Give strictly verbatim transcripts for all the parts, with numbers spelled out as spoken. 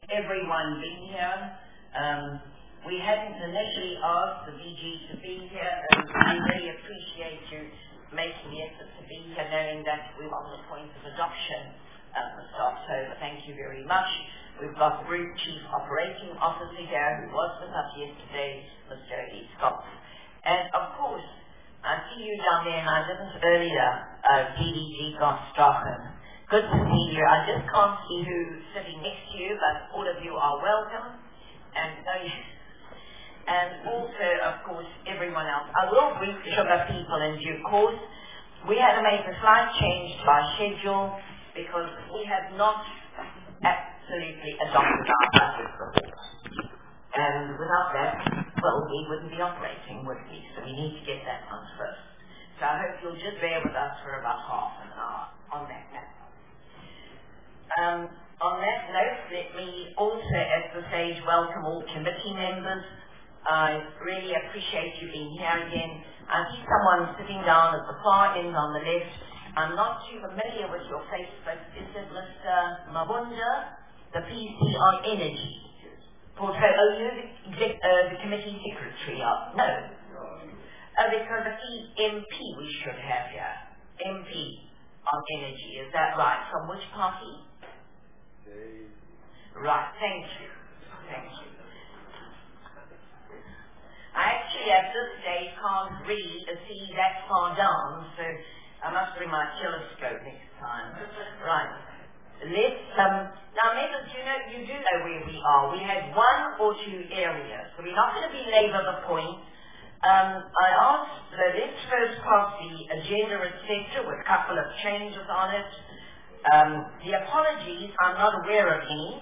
everyone being here. Um, we hadn't initially asked the V G to be here, and we really appreciate you making the effort to be here, knowing that we're on the point of adoption uh, this October. Thank you very much. We've got the Group Chief Operating Officer here, who was with us yesterday, Mister Jody Scott. And of course, I see you down there, and I didn't earlier, uh, D D G Gostochen. Good to see you. I just can't see who's sitting next to you, but all of you are welcome. And uh, and also, of course, everyone else. I will brief the sugar people in due course. We had to make a slight change to our schedule because we have not absolutely adopted our budget report. And without that, well, we wouldn't be operating, would we? So we need to get that one first. So I hope you'll just bear with us for about half an hour on that matter. Um, on that note, let me also at this stage welcome all committee members. I really appreciate you being here again. I see someone sitting down at the far end on the left. I'm not too familiar with your face, but is it Mister Mabunda, the P C on Energy? Portfolio, oh, you're the, exec, uh, the committee secretary of? No. Uh, because the M P we should have here. M P on Energy, is that right? From which party? Right, thank you. Thank you. I actually at this stage can't read or see that far down, so I must bring my telescope next time. Right. Let's, um, now members, you know, you do know where we are. We had one or two areas, so we're not going to belabor the point. Um, I asked, so let's first pass the agenda, et cetera, with a couple of changes on it. Um, the apologies, I'm not aware of any.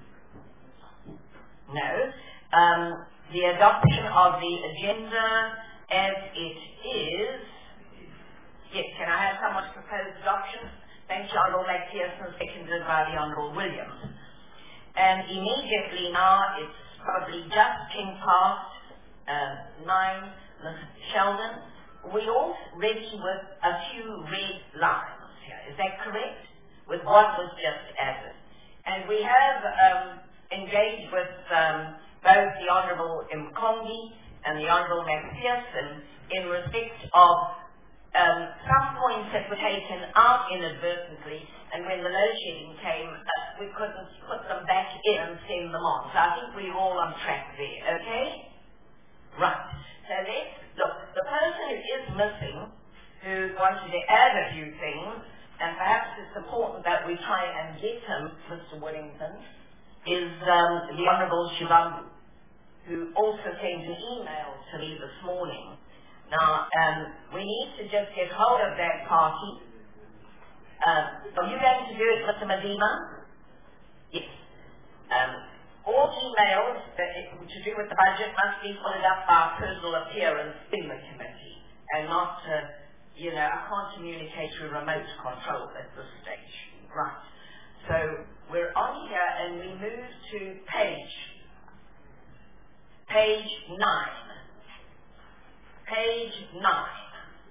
No. Um, the adoption of the agenda as it is. Yes, can I have someone to propose adoption? Thank you, Honourable McPherson, seconded by the Honourable Williams. And immediately now, it's probably just ten past uh, nine, Miz Sheldon. We're all ready with a few red lines here. Is that correct? With what was just added. And we have um, engaged with um, both the Honourable Mkongi and the Honourable McPherson in respect of Um, some points that were taken out inadvertently, and when the load shedding came, uh, we couldn't put them back in and send them on. So I think we're all on track there, okay? Right. So let's look. The person who is missing, who wanted to add a few things, and perhaps it's important that we try and get him, Mister Whittington, is um, the Honourable Shivambu, who also sent an email to me this morning. Now, um, we need to just get hold of that party. Um, are you going to do it, Mister Mazima? Yes. Um, all emails that it, to do with the budget must be followed up by personal appearance in the committee, and not, uh, you know, I can't communicate through remote control at this stage. Right. So we're on here, and we move to page, page nine. Page nine.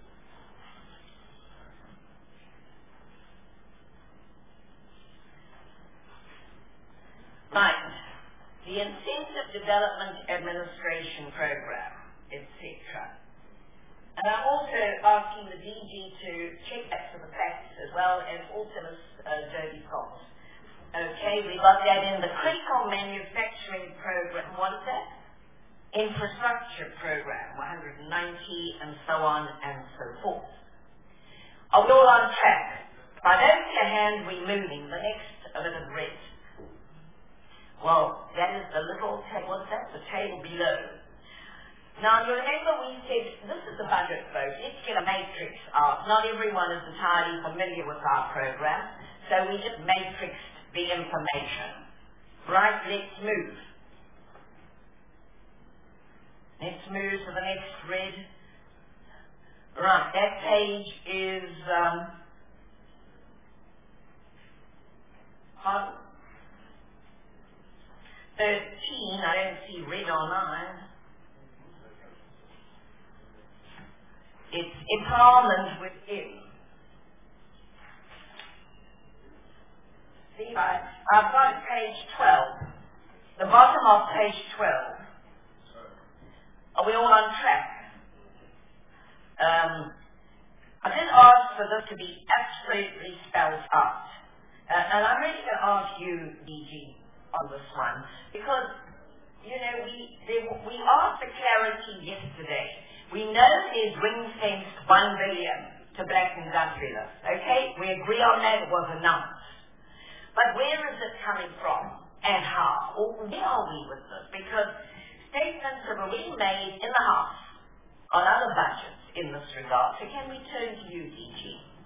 Right. The Incentive Development Administration Program, et cetera. And I'm also asking the D G to check that for the facts as well, and also Miz Uh, Jody Scott. Okay, we got that in the Critical Manufacturing Program. What is that? Infrastructure Program, one hundred ninety, and so on and so forth. Are we all on track? If I don't see a hand removing, the next a bit of red. Well, that is the little table, what's that? The table below. Now, you remember we said, this is a budget vote. Let's get a matrix out. Not everyone is entirely familiar with our program, so we just matrixed the information. Right, let's move. Let's move to the next red. Right, that page is, um, pardon? thirteen, I don't see red on mine. It's empowerment within. See, I, I've got page twelve. half, page twelve. Are we all on track? Um, I did ask for this to be absolutely spelled out. Uh, and I'm really going to ask you, D G, on this one, because, you know, we, they, we asked for clarity yesterday. We know there's ring-fenced one billion to black industrialists, okay? We agree on that, it was announced. But where is it coming from and how? Or where are we with this? Because statements have already made in the House on other budgets in this regard. So can we turn to you, D G?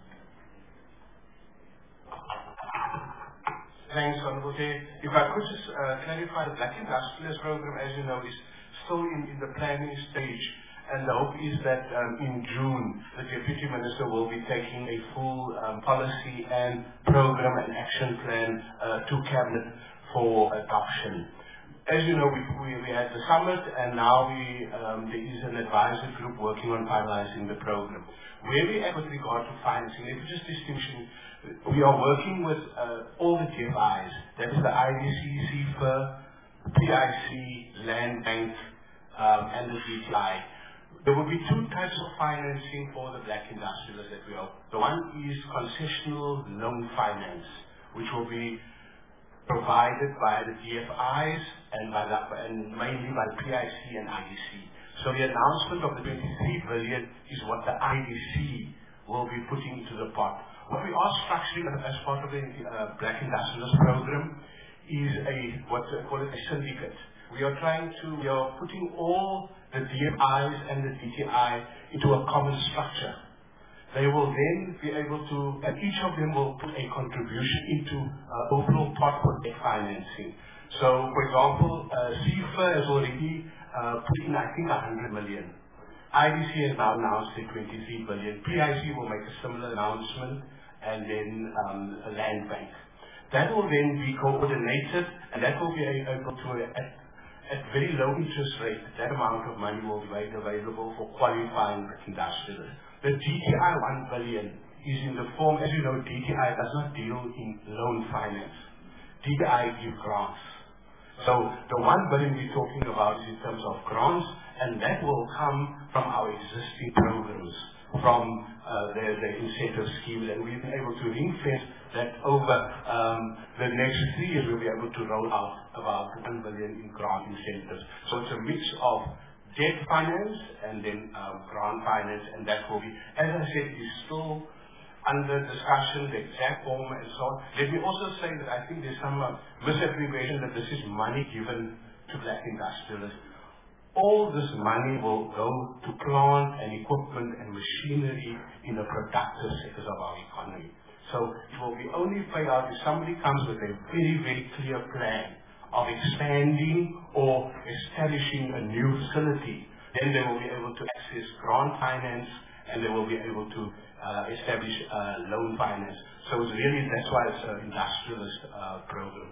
Thanks, Honorable Chair. If I could just uh, clarify, the Black Industrialist Program, as you know, is still in, in the planning stage. And the hope is that um, in June, the Deputy Minister will be taking a full um, policy and program and action plan uh, to Cabinet for adoption. As you know, we, we, we had the summit, and now we, um, there is an advisory group working on finalizing the program. Where we are with regard to financing, let me just distinction, we are working with uh, all the G F Is, that is the I D C, C F A, P I C, Land Bank, um, and the D T I. There will be two types of financing for the black industrialists that we have. The one is concessional loan finance, which will be provided by the D F Is and, by the, and mainly by the P I C and I D C. So the announcement of the twenty-three billion is what the I D C will be putting into the pot. What we are structuring as part of the uh, Black Industrialist Program is a, what they call it, a syndicate. We are trying to, we are putting all the D F Is and the D T I into a common structure. They will then be able to, and each of them will put a contribution into uh, overall pot for debt financing. So, for example, uh, C F A has already uh, put in, I think, one hundred million. I D C has now announced their twenty-three billion. P I C will make a similar announcement, and then um, a land bank. That will then be coordinated, and that will be able to, at, at very low interest rate, that amount of money will be made available for qualifying industrialists. The D T I one billion is in the form, as you know, D T I does not deal in loan finance. D T I gives grants. So the one billion we're talking about is in terms of grants, and that will come from our existing programs, from uh, the, the incentive schemes, and we've been able to ring-fence that over um, the next three years we'll be able to roll out about one billion in grant incentives. So it's a mix of debt finance and then um, grant finance, and that will be, as I said, is still under discussion, the exact form and so on. Let me also say that I think there's some uh, misapprehension that this is money given to black industrialists. All this money will go to plant and equipment and machinery in the productive sectors of our economy. So it will be only paid out if somebody comes with a very, very clear plan of expanding or establishing a new facility. Then they will be able to access grant finance, and they will be able to uh, establish uh, loan finance. So it's really, that's why it's an industrialist uh, program.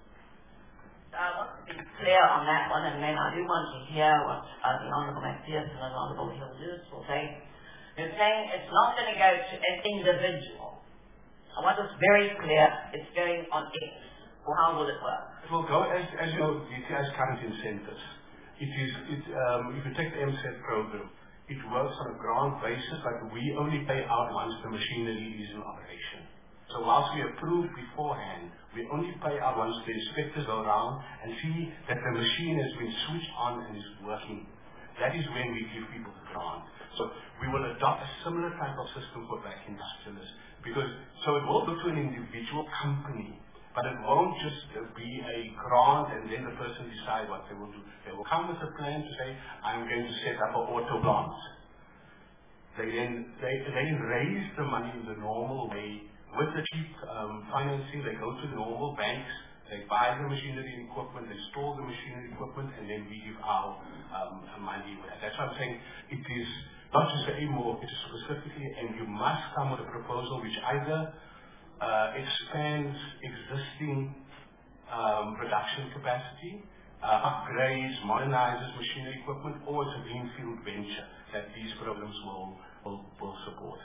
I want to be clear on that one, and then I do want to hear what uh, the Honourable McPherson and Honourable Hill Lewis will say. They're saying it's not going to go to an individual. I want this very clear. It's going on X. Well, how will it work? It will go, as, as you know, D T I's current incentives. It is, it, um, if you take the M S E T program, it works on a grant basis, but we only pay out once the machinery is in operation. So whilst we approve beforehand, we only pay out once the inspectors are around and see that the machine has been switched on and is working. That is when we give people the grant. So we will adopt a similar type of system for black industrialists. Because, so it will go to an individual company, but it won't just be a grant and then the person decide what they will do. They will come with a plan to say, I'm going to set up an auto plant. They then, they, they raise the money in the normal way. With the cheap um, financing, they go to the normal banks, they buy the machinery and equipment, they store the machinery and equipment, and then we give our um, money with that. That's why I'm saying it is not just a more, it is specifically, and you must come with a proposal which either uh, expands existing um, production capacity, uh, upgrades, modernizes machinery equipment, or it's a greenfield venture that these programs will, will, will support.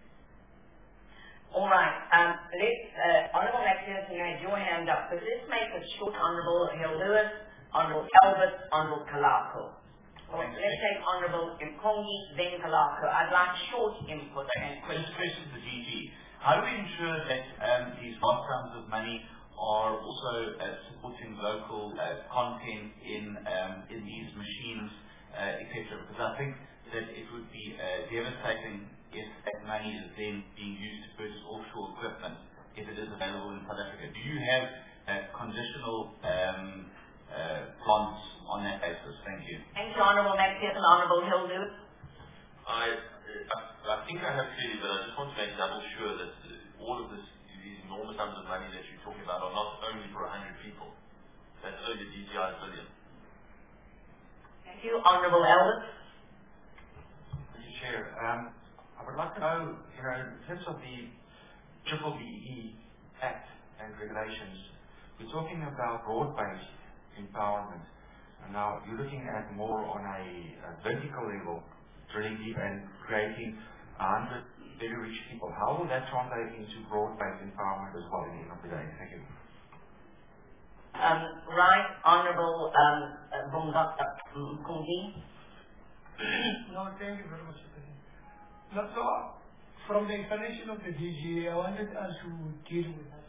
All right. Um, let's, uh, Honourable McPherson, you had your hand up. So let's make it short, Honourable Hill Lewis. Honourable Albert, Honourable Kalako. Well, let's take Honourable Mkongi, then Kalako. I'd like short input and questions. Question to the D G. How do we ensure that um, these vast sums of money are also uh, supporting local uh, content in um, in these machines, uh, et cetera? Because I think that it would be uh, devastating if that money is then being used to purchase offshore equipment if it is available in South Africa. Do you have uh, conditional um, uh, plans on that basis? Thank you. Thank you, Honourable Maxius and Honourable Hildu. I, I, I think I have clearly, but I just want to make double sure that uh, all of this, these enormous sums of money that you're talking about are not only for one hundred people. That's only D G I billion. Thank you, Honourable Albert. Mister Chair, um, I would like to know, you know, in terms of the Triple B E Act and regulations, we're talking about broad-based empowerment. And now you're looking at more on a, a vertical level, drilling deep and creating a hundred very rich people. How will that translate into broad-based empowerment as well in the end of the day? Thank you. Um, right, Honourable um, Bunga Mkongi. No, thank you very much. No, so, from the explanation of the D G, I wanted us to deal with that.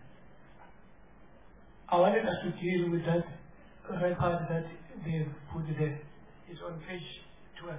I wanted us to deal with that record that they put there. It's on page twelve.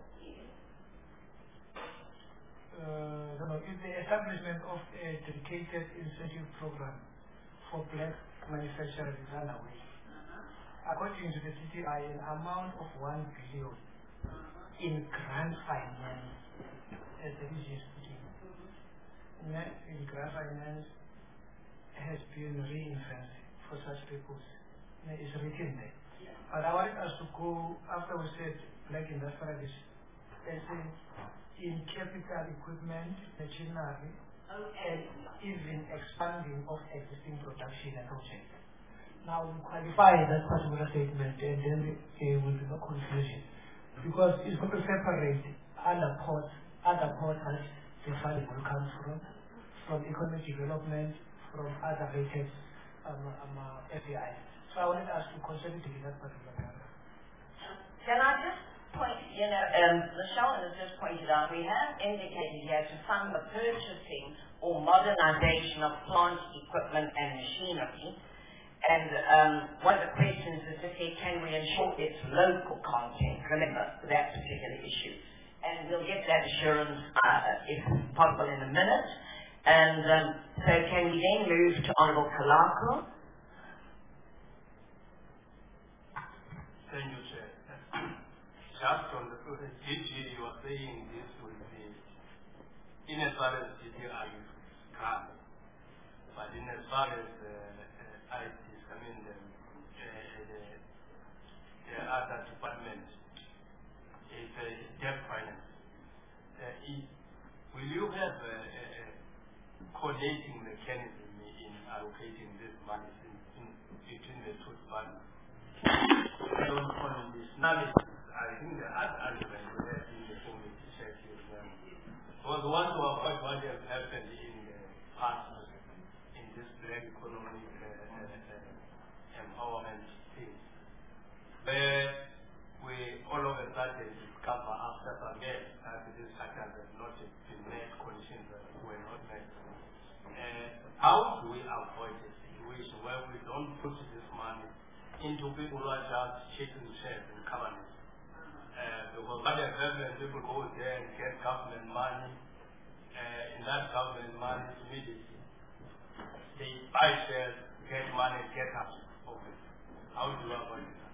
Uh, no, no, it's the establishment of a dedicated incentive program for black manufacturers in runaway. According to the C T I, an amount of one billion in grant finance, as the D G is putting, in grant finance has been reinvested for such people. It's written there. But I wanted us to go, after we said black industrialists, and say in capital equipment, machinery, and even expanding of existing production and projects. Now we qualify that particular statement and then there will be no confusion. Because it's going to separate other ports, other ports that the funding will come from, from economic development, from other rated um, um, uh, F D I. So I wanted us to consolidate that particular paragraph. Can I just point, you know, um, Michelle has just pointed out, we have indicated here to fund the purchasing or modernization of plant equipment and machinery. And um, one of the questions is to say, can we ensure it's local content? Remember that particular issue. And we'll get that assurance, uh, if possible, in a minute. And um, so can we then move to Honourable Kalako? Thank you, Chair. Just on the D G, you were saying this will be, in as far as D G I is concerned, but in as far as uh, uh, I T, I mean, the, uh, the, the other departments, it's uh, debt finance. Uh, it, will you have a, a, a coordinating mechanism in allocating this money in, in between the two departments? On this analysis, I think the other argument we have in the committee session was one to avoid what has happened in the past in this black economic uh, uh, empowerment thing, where we all of a sudden discover after some years that these factors have not been met, conditions that were not met. Uh, how do we avoid a situation where we don't put this money into people who are just chasing shares and covenants? Uh, because what has happened, people go there and get government money, uh, in that government money immediately. They buy shares, get money, get up of it. How do you avoid that?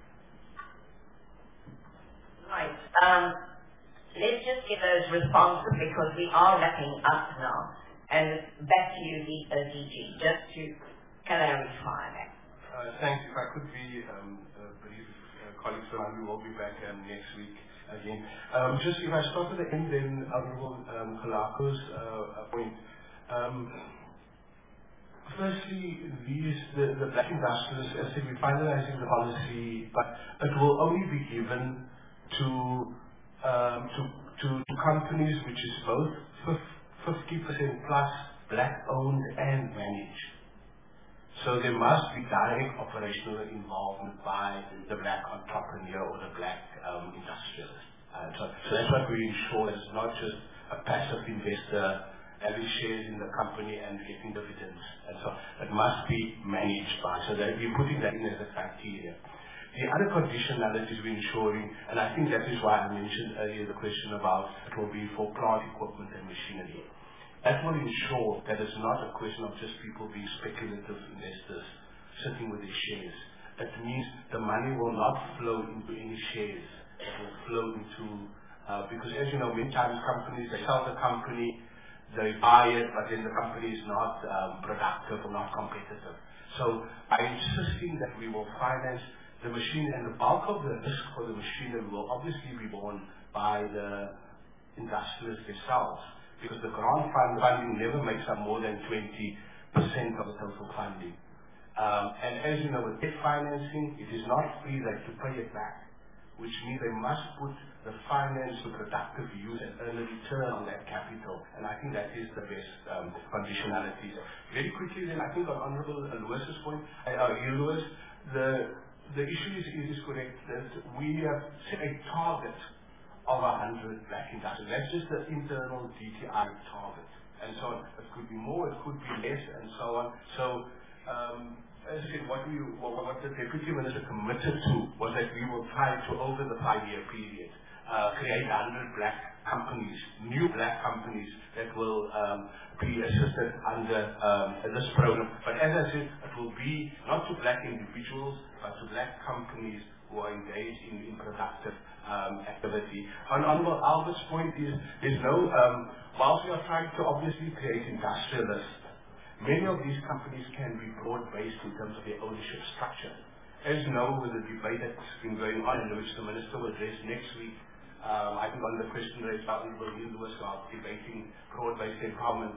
Right. Um, let's just get those responses because we are wrapping up now. And back to you, the uh, D G, just to clarify that. Uh, thanks. If I could be um, uh, brief, uh, colleagues, around, we will be back um, next week again. Um, just if I start at the end, then Honourable um, Kalako's uh, point. Um, firstly, these the, the black industrialists, as I said, we're finalizing the policy, but it will only be given to um, to, to to companies which is both fifty percent plus black owned and managed. So there must be direct operational involvement by the black entrepreneur or the black um, industrialist. Uh, so, so that's what we ensure. It's not just a passive investor having shares in the company and getting dividends. And so it must be managed by, so that we're putting that in as a criteria. The other conditionalities we're ensuring, and I think that is why I mentioned earlier the question about it will be for plant equipment and machinery. That will ensure that it's not a question of just people being speculative investors sitting with their shares. It means the money will not flow into any shares. It will flow into, uh, because as you know, many times companies, they sell the company, they buy it, but then the company is not um, productive or not competitive. So by insisting that we will finance the machine, and the bulk of the risk for the machinery will obviously be borne by the industrialists themselves, because the grant fund funding never makes up more than twenty percent of the total funding. Um, and as you know, with debt financing, it is not free, they have to pay it back, which means they must put the finance to productive use and earn a return on that capital. And I think that is the best um, conditionalities. Very quickly then, I think on Honorable Lewis's point, uh, Lewis, the The issue is, is correct that we have set a target of one hundred black industrials. That's just the internal D T I target. And so on. It could be more, it could be less, and so on. So, um, as I said, what, we, what, what the Deputy Minister committed to was that we will try to, over the five-year period, uh, create one hundred black companies, new black companies that will um, be assisted under um, this program. But as I said, it will be not to black individuals, but to black companies who are engaged in, in productive um, activity. On Honorable Albert's point is, there's no, um, whilst we are trying to obviously create industrialists, many of these companies can be broad-based in terms of their ownership structure. As you know, with the debate that's been going on, in which the Minister will address next week, um, I think on the question raised by Honorable Lewis about debating broad-based empowerment,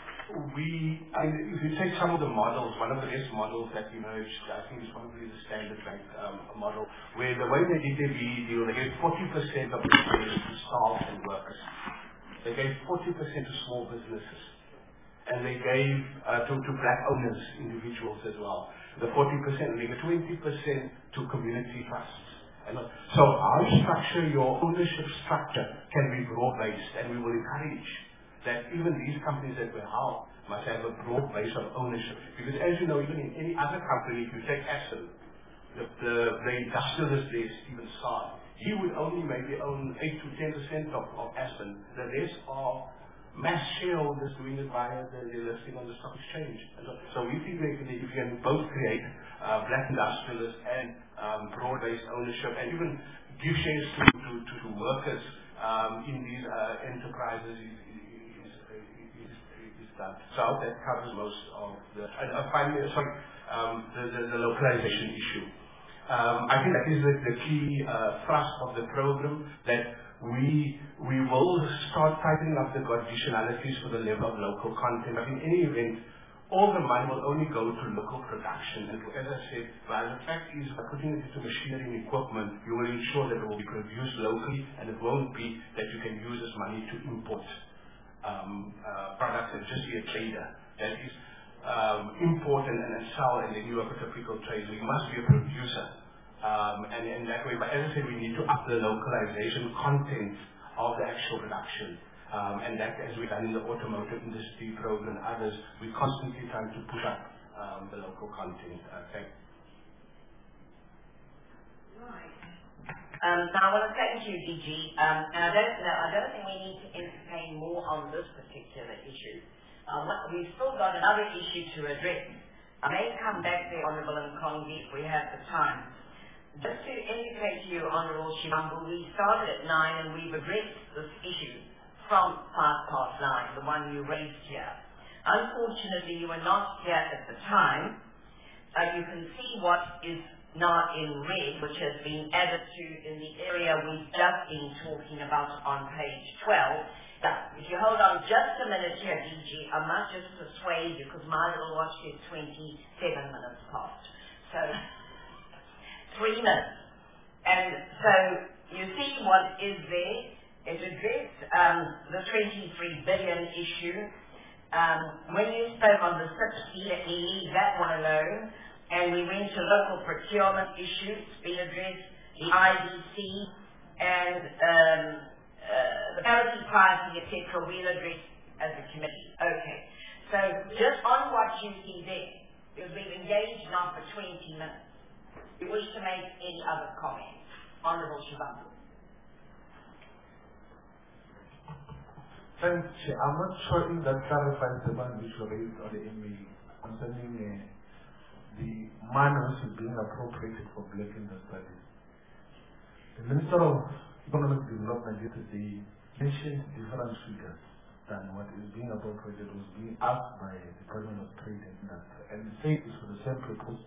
we, I mean, if you take some of the models, one of the best models that emerged, I think is probably the Standard Bank um, model, where the way they did their B E E deal, they gave forty percent of the shares to staff and workers. They gave forty percent to small businesses. And they gave uh, to, to black owners, individuals as well. The forty percent, and they gave twenty percent to community trusts. And uh, so our structure, your ownership structure, can be broad-based, and we will encourage that even these companies that we help must have a broad base of ownership. Because as you know, even in any other company, if you take Aspen, the, the, the industrialist there, Stephen Saad, he would only maybe own eight to ten percent of, of Aspen. The rest are mass shareholders doing it via the, the listing on the stock exchange. And so, so we think that if you can both create uh, black industrialists and um, broad-based ownership, and even give shares to, to, to, to workers um, in these uh, enterprises, done. So I hope that covers most of the, and uh, finally, sorry, um, the, the, the localization issue. Um, I think that is the, the key uh, thrust of the program, that we we will start tightening up the conditionalities for the level of local content. But in any event, all the money will only go to local production. And as I said, well, the fact is, by putting it into machinery and equipment, you will ensure that it will be produced locally, and it won't be that you can use this money to import Um, uh, products and just be a trader. That is um, import and, and sell, and then you are a typical trader. You must be a producer. Um, and in that way, but as I said, we need to up the localization content of the actual production. Um, and that, as we've done in the automotive industry program and others, we're constantly trying to push up um, the local content. Uh, thank you. Right. Um, so I want to thank you, D G. Um, and I don't know, I don't think we need to entertain more on this particular issue. Um, we've still got another issue to address. I may come back there, Honourable Nkongi, if we have the time. Just to indicate to you, Honourable Shivambu, we started at nine and we've addressed this issue from five past nine, the one you raised here. Unfortunately, you were not here at the time. Uh, you can see what is now in red, which has been added to in the area we've just been talking about on page twelve. Now, if you hold on just a minute here, D G, I must just persuade you, because my little watch is twenty-seven minutes past. So, three minutes. And so, you see what is there. It addressed um, the twenty-three billion issue. Um, when you spoke on the SIPSI, let me leave that one alone, and we went to local procurement issues, being addressed, the I D C, and um, uh, the parity pricing, et cetera, we'll address as a committee. Okay. So just on what you see there, because we've engaged now for twenty minutes, you wish to make any other comments? Honourable Shivambu. Thanks, Chair. I'm not sure if that clarifies the one which was raised on the email concerning uh, the money which is being appropriated for black industries. The Minister of Economic Development yesterday mentioned different figures than what is being appropriated was being asked by the Department of Trade and Industry, and it says it's for the same purpose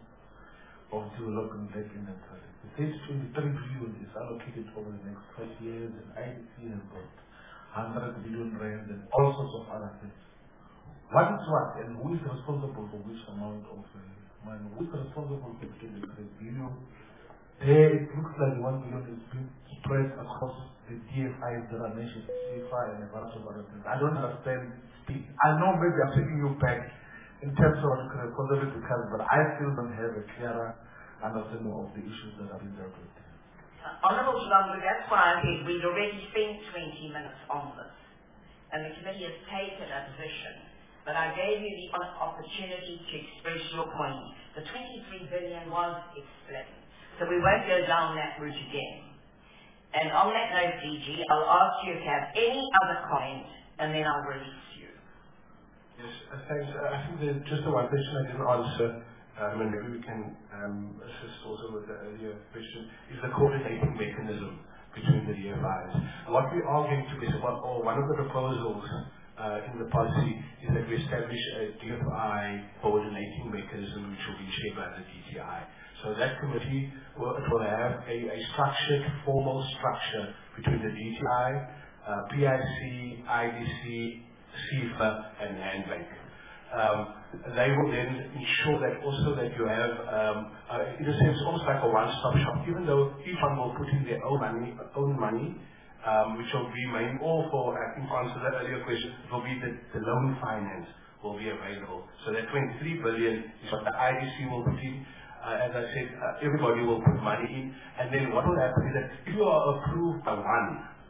of developing black industry. It says twenty-three billion is allocated over the next five years, and I D C has got one hundred billion rand and all sorts of other things. What is what, and who is responsible for which amount of uh, money? Who is responsible for twenty-three billion? There it looks like one billion is being spread across the D F Is that are mentioned, C F I and a bunch of other things. I don't understand. I know maybe I'm taking you back in terms of conservative discussion, but I still don't have a clearer understanding of the issues that are being dealt with. Uh, Honourable Shivambu, that's why I said we'd already spent twenty minutes on this, and the committee has taken a position, but I gave you the opportunity to express your point. The twenty-three billion was explained, so we won't go down that route again. And on that note, D G, I'll ask you if you have any other comment, and then I'll release you. Yes, uh, thanks. Uh, I think there's just the one question I didn't answer, um, and maybe we can um, assist also with the earlier question, is the coordinating mechanism between the D F Is. What we are going to is one, or one of the proposals uh, in the policy is that we establish a D F I coordinating mechanism which will be chaired by the D T I. So that committee will, it will have a, a structured, formal structure between the D T I, uh, P I C, I D C, C I F A, and Handbank. Um, they will then ensure that also that you have, um, uh, in a sense, almost like a one-stop shop, even though each one will put in their own money, own money um, which will be main, or for, uh, in answer to the earlier question, it will be the, the loan finance will be available. So that twenty-three billion is what the I D C will put in. Uh, as I said, uh, everybody will put money in, and then what will happen is that if you are approved by one,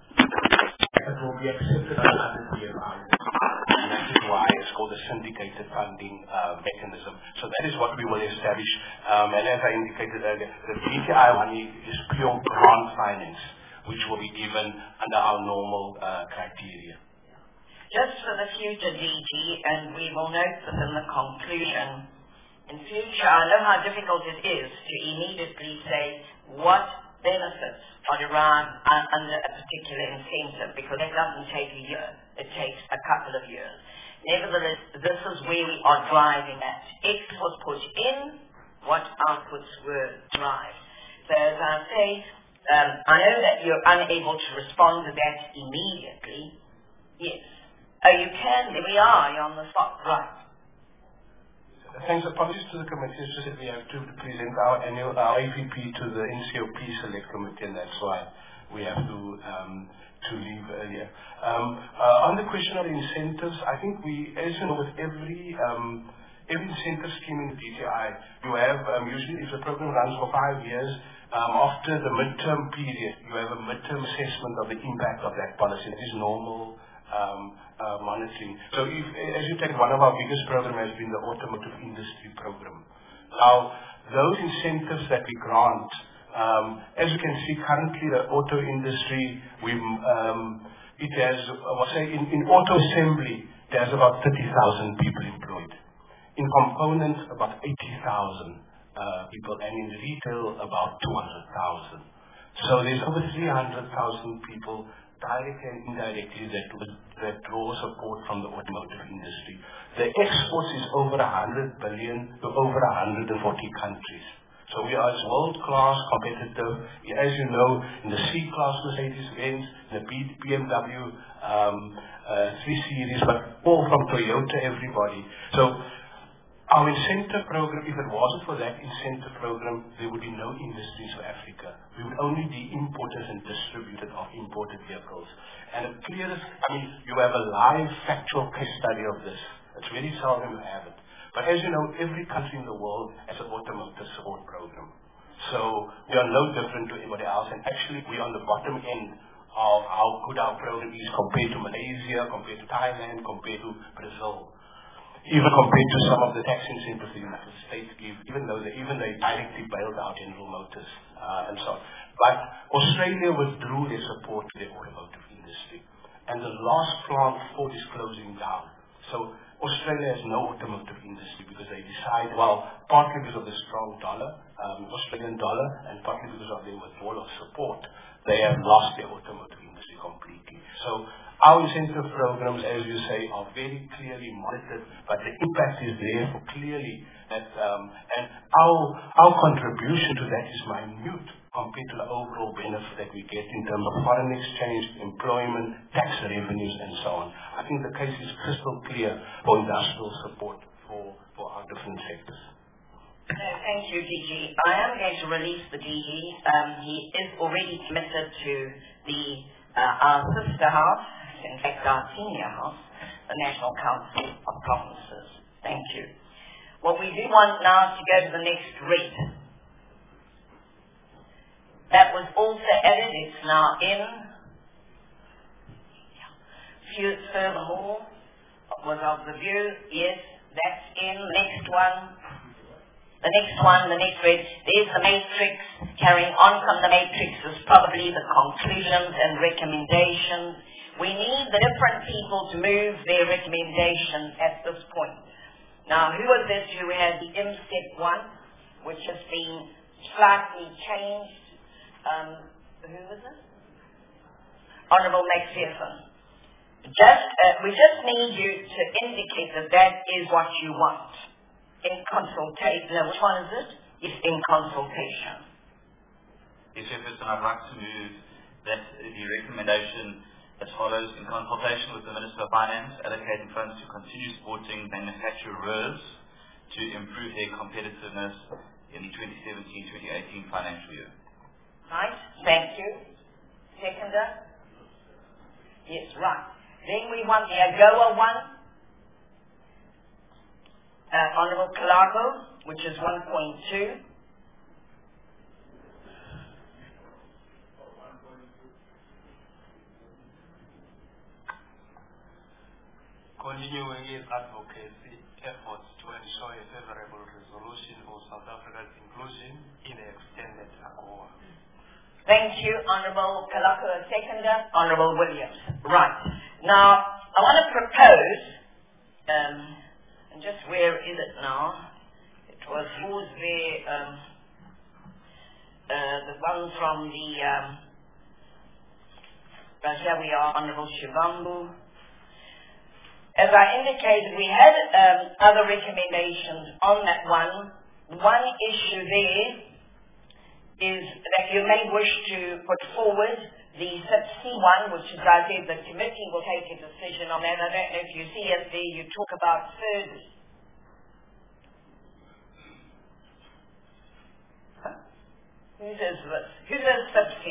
it will be accepted by other D F Is. And that is why it's called the syndicated funding uh, mechanism. So that is what we will establish. Um, and as I indicated earlier, the D T I money is pure grant finance, which will be given under our normal uh, criteria. Just for the future, D G, and we will note this in the conclusion. In future, I know how difficult it is to immediately say what benefits are derived un under a particular incentive, because it doesn't take a year, it takes a couple of years. Nevertheless, this is where we are driving at. X was put in, what outputs were derived. So as I say, um, I know that you're unable to respond to that immediately. Yes. Oh, you can, there we are, you're on the spot, right. Thanks. Apologies to the committee. It's just that we have to present our annual our A V P to the N C O P Select Committee, and that's why we have to um, to leave earlier. Um, uh, on the question of incentives, I think we, as you know, with every um, every incentive scheme in the D T I, you have um, usually if the program runs for five years, um, after the midterm period, you have a midterm assessment of the impact of that policy. It is normal. Um, uh, monitoring. So if, as you take, one of our biggest programs has been the automotive industry program. Now, those incentives that we grant, um, as you can see currently the auto industry, we um, it has, I would say, in, in auto assembly, there's about thirty thousand people employed. In components, about eighty thousand uh, people, and in retail, about two hundred thousand. So there's over three hundred thousand people directly and indirectly that, that draw support from the automotive industry. The exports is over one hundred billion to over one hundred forty countries. So we are world-class competitive, as you know, in the C-Class Mercedes-Benz, the B M W um, uh, three series, but all from Toyota, everybody. So our incentive program, if it wasn't for that incentive program, there would be no industries for Africa. We would only be importers and distributors of imported vehicles. And the clearest, I mean, you have a live factual case study of this. It's very seldom you have it. But as you know, every country in the world has an automotive support program. So we are no different to anybody else, and actually we are on the bottom end of how good our program is compared to Malaysia, compared to Thailand, compared to Brazil. Even compared to some of the tax incentives the United States give, even though they, even they directly bailed out General Motors uh, and so on. But Australia withdrew their support to the automotive industry. And the last plant for is closing down. So Australia has no automotive industry because they decide, well, partly because of the strong dollar, um, Australian dollar, and partly because of their withdrawal of support, they have lost their automotive industry completely. So our incentive programs, as you say, are very clearly monitored, but the impact is there for clearly that, um, and our our contribution to that is minute compared to the overall benefit that we get in terms of foreign exchange, employment, tax revenues, and so on. I think the case is crystal clear for industrial support for, for our different sectors. No, thank you, D G. I am going to release the D G. Um, he is already committed to the uh, our sister house, in fact our senior house, the National Council of Provinces. Thank you. What we do want now is to go to the next read. That was also added, it's now in. Few furthermore was of the view, yes, that's in. Next one. The next one, the next read, there's the matrix. Carrying on from the matrix is probably the conclusions and recommendations. We need the different people to move their recommendations at this point. Now, who was this who had the M step one, which has been slightly changed? Um, who was it? Honourable McPherson. Just, uh, we just need you to indicate that that is what you want. In consultation. No, which one is it? It's in consultation. Yes, Chairperson, I'd like to move that the recommendation as follows: in consultation with the Minister of Finance, allocating funds to continue supporting manufacturers to improve their competitiveness in the twenty seventeen twenty eighteen financial year. Right, thank you. Seconder? Yes, right. Then we want the AGOA one. Uh, Honourable Kalago, which is one point two. Continuing its advocacy efforts to ensure a favorable resolution of South Africa's inclusion in the extended AGOA. Thank you, Honourable Kalago, a seconder. Honourable Williams. Right. Now, I want to propose, um, and just where is it now? It was who's the um, uh, the one from the um, uh, here we are, Honourable Shivambu. As I indicated, we had um, other recommendations on that one. One issue there is that you may wish to put forward the SIP-C one, which is, I said, the committee will take a decision on that. I don't know if you see it there, you talk about thirdly. Huh? Whose is this? Whose is SIP-C?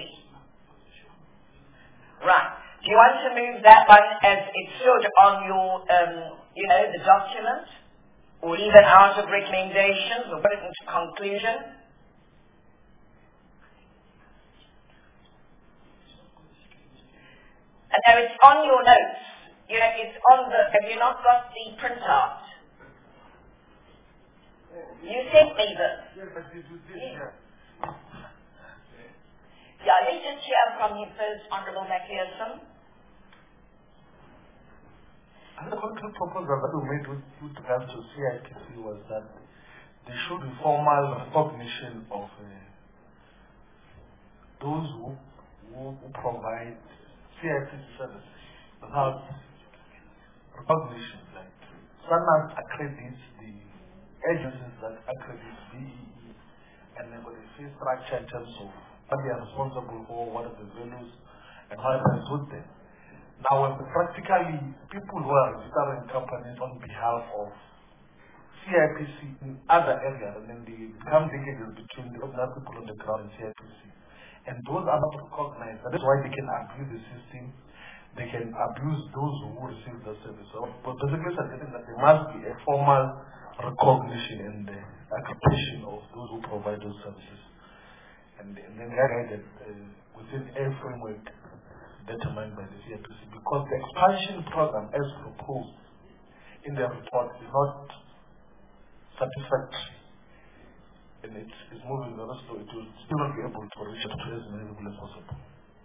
Right. Do you want to move that one as it stood on your, um, you know, the document? Or even out of recommendations, or put it into conclusion? And now it's on your notes. You know, it's on the, have you not got the printout? You sent me this. Yes, but this is this, Yeah. yeah. Yeah, let's just hear from you first, Honourable McPherson. And the concrete proposal that we made with, with regards to C I P C was that there should be formal recognition of uh, those who, who, who provide C I P C services without recognition. Like SANAS accredits the agencies that accredit B E E, and they've got a fee structure in terms of what they are responsible for, what are the values, and what happens with them. Now, when practically people who are registering companies on behalf of C I P C in other areas, and then they become linkages between the other people on the ground and C I P C. And those are not recognized. That is why they can abuse the system. they can abuse those who receive the service. So, but basically, suggesting that there must be a formal recognition and the accreditation of those who provide those services. And, and then that added uh, within a framework determined by the C I P C, because the expansion program as proposed in the report is not satisfactory. And it is moving the rest, so it will still not be able to reach out to as many people as possible.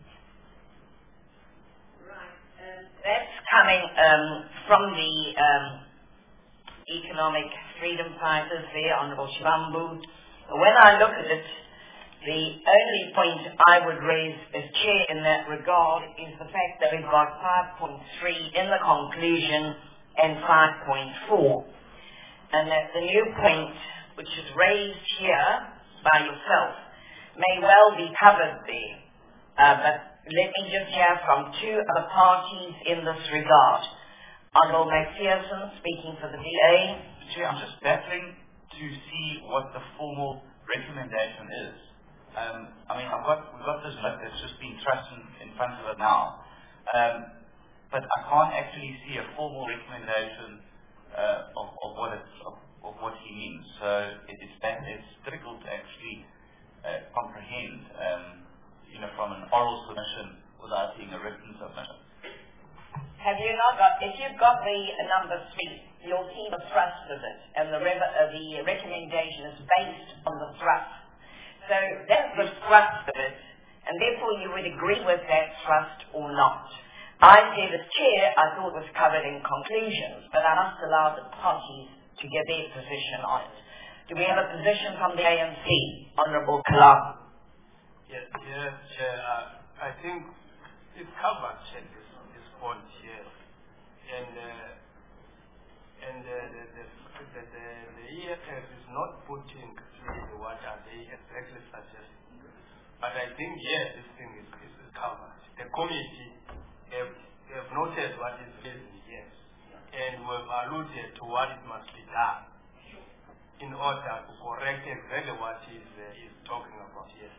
That's coming um, from the um, economic freedom fighters there, Honorable Shivambu. When I look at it, the only point I would raise as chair in that regard is the fact that we've got five point three in the conclusion and five point four. And that the new point, which is raised here by yourself, may well be covered there. Uh, but let me just hear from two other parties in this regard. Honourable McPherson, speaking for the D A. Chair, I'm just battling to see what the formal recommendation is. Um, I mean, I've got, we've got this note that's just been thrust in, in front of it now. Um, but I can't actually see a formal recommendation uh, of, of what it's, of, of what he means. So it, it's, that, it's difficult to actually uh, comprehend. Um, you know, from an oral submission without being a written submission. Have you not got, if you've got the uh, number three, you'll see the thrust of it, and the, rev- uh, the recommendation is based on the thrust. So that's the thrust of it, and therefore you would agree with that thrust or not. I said as chair, I thought it was covered in conclusions, but I must allow the parties to get their position on it. Do we have a position from the A N C, Honourable Kalam? Yes, yes, Chair. Uh, I think it's covered at this, this point here. And uh, and uh, the, the, the, the, the E F F is not putting clearly what are they exactly suggesting. But I think, yes, this thing is, is covered. The committee have, have noted what is raised, yes. And we have alluded to what it must be done in order to correct exactly what is uh, is talking about, yes.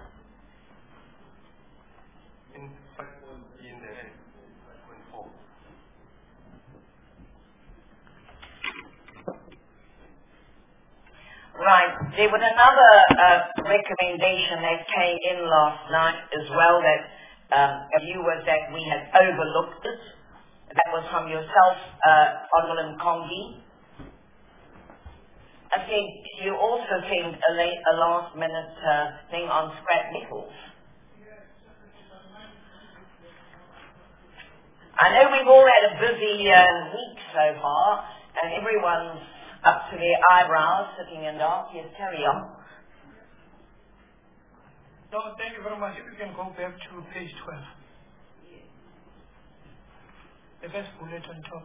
In fact, in the five point four. Right. There was another uh, recommendation that came in last night as well that um, a view was that we had overlooked it. That was from yourself, uh, Honourable Nkongi. I think you also sent a, late, a last minute uh, thing on scrap metals. I know we've all had a busy uh, week so far, and everyone's up to their eyebrows, sitting in dark. Yes, carry on. No, thank you very much. If you can go back to page twelve. The first bullet on top.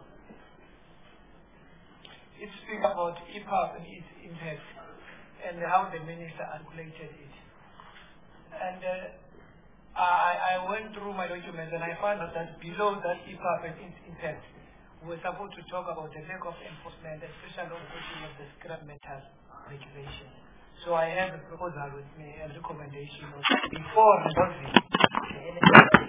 It speaks about E P A P and its impact and how the minister articulated it. And uh, I, I went through my documents and I found out that below that E P A P and its impact, we're supposed to talk about the lack of enforcement, especially on the question of the scrap metal regulation. So I have a proposal with me, a recommendation of before resolving the energy,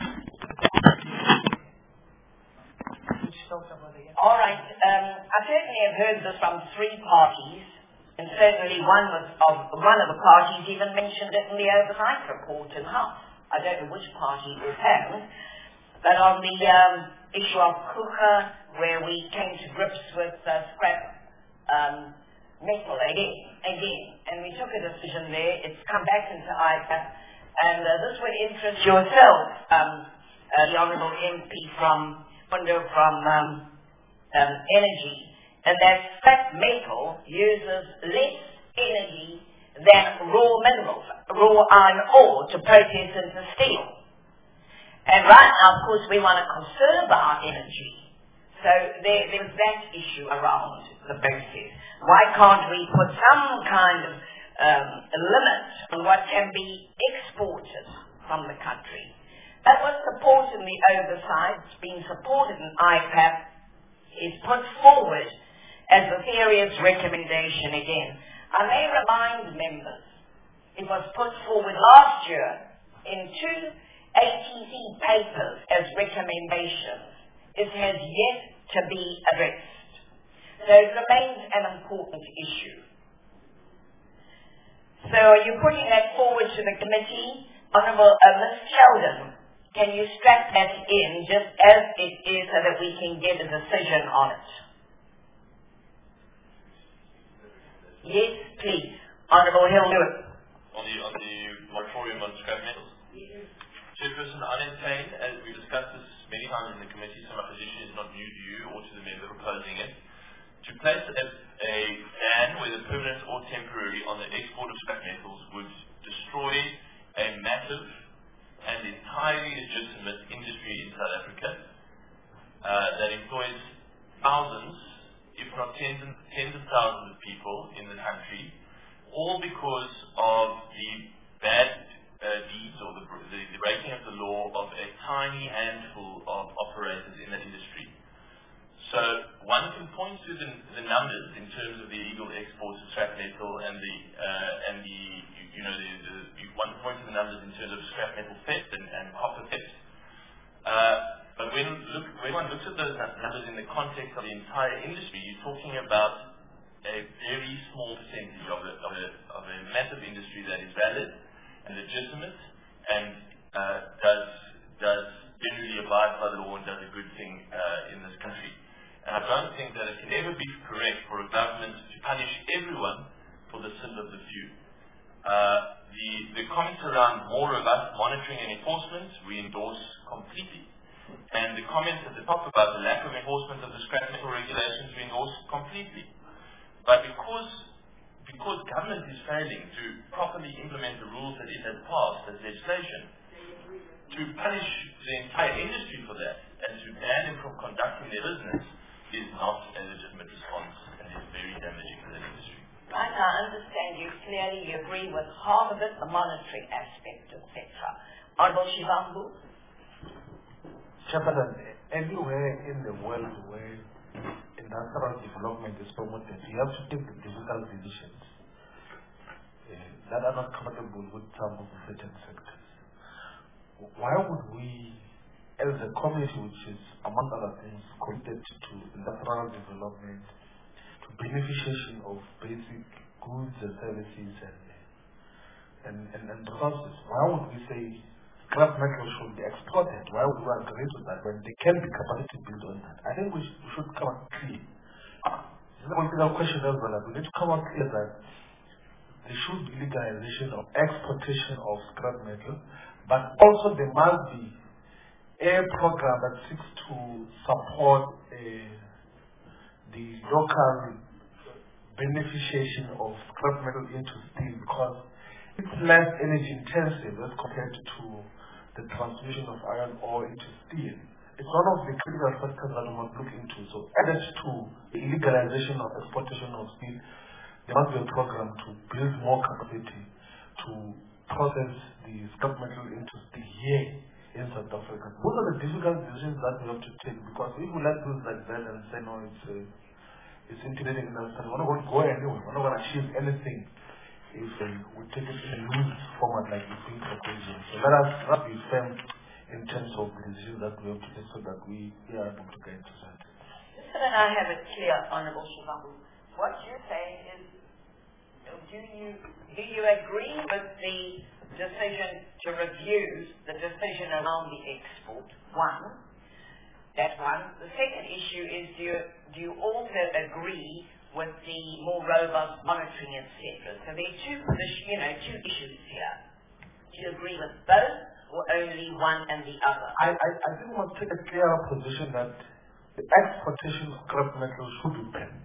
which talks about the. All right. Um, I certainly have heard this from three parties, and certainly one was of one of the parties even mentioned it in the oversight report in House. I don't know which party it was, but on the um, issue of Kuka, where we came to grips with uh, scrap um, metal again, again, and we took a decision there. It's come back into I C A P, and uh, this would interest yourself, um, uh, the Honourable M P from Window from um, um, Energy, and that scrap metal uses less energy than raw minerals, raw iron ore to process into steel. And right now, of course, we want to conserve our energy. So there, there's that issue around the process. Why can't we put some kind of um, limit on what can be exported from the country? That was supported in the oversight, it's been supported in I C A P, is put forward as a serious recommendation again. I may remind members, it was put forward last year in two A T C papers as recommendations, it has yet to be addressed. So it remains an important issue. So are you putting that forward to the committee? Honourable uh, Miz Sheldon, can you strap that in just as it is so that we can get a decision on it? Yes, please. Honourable Hill Lewis. On the, on the moratorium on scrap metals. Chairperson, I maintain, as we discussed this many times in the committee, so my position is not new to you or to the member proposing it. To place a, a ban, whether permanent or temporary, on the export of scrap metals would destroy a massive and entirely legitimate industry in South Africa uh, that employs thousands, if not tens, and, tens of thousands of people in the country, all because of the bad uh, deeds or the, the, the breaking of the law of a tiny handful of operators in that industry. So one can point to the, the numbers in terms of the illegal exports of scrap metal and the uh, and the you, you know the, the you, one can point to the numbers in terms of scrap metal theft and, and copper theft. Uh, but when look when one looks at those numbers in the context of the entire industry, you're talking about a very small percentage of a of a, of a massive industry that is valid and legitimate and uh, does does generally abide by the law and does a good thing uh, in this country. And I don't think that it can ever be correct for a government to punish everyone for the sins of the few. Uh, the, the comments around more robust monitoring and enforcement, we endorse completely. And the comments at the top about the lack of enforcement of the scrap metal regulations, we endorse completely. But because, because government is failing to properly implement the rules that it has passed as legislation, to punish the entire industry for that and to ban them from conducting their business is not a legitimate response and is very damaging to the industry. Right, I understand you clearly. You agree with half of it, the monitoring aspect, et cetera. Honourable Shivambu? Chairperson, anywhere in the world where industrial development is promoted, you have to take the difficult decisions uh, that are not compatible with some of the certain sectors. Why would we, as a community which is, among other things, committed to industrial development, to beneficiation of basic goods and services and, and, and, and resources, why would we say scrap metal should be exported? Why would we agree to that when they can be capacity built on that? I think we, sh we should come out clear. This is a political question as well. We need to come out clear that there should be legalization of exportation of scrap metal, but also there must be a program that seeks to support uh, the local beneficiation of scrap metal into steel, because it's less energy intensive as compared to the transmission of iron ore into steel. It's one of the critical factors that we must look into. So added to the illegalization of exportation of steel, there must be a program to build more capacity to process the scrap metal into steel here in South Africa. Those are the difficult decisions that we have to take, because if we let those like that and say no, it's uh, it's intimidating us, and we're not going to go anywhere, we're not going to achieve anything if uh, we take it in a loose format like it's being proposed. So let us not be firm in terms of the decisions that we have to take so that we, we are able to get to that. Just so that I have it clear, Honourable Shivambu, what you're saying is, do you, do you agree with the decision to review the decision around the export? One, that one. The second issue is, do you, do you also agree with the more robust monitoring, et cetera? So there are two positions, you know, two issues here. Do you agree with both, or only one and the other? I, I, I think we must take a clear position that the exportation of scrap metal should be banned.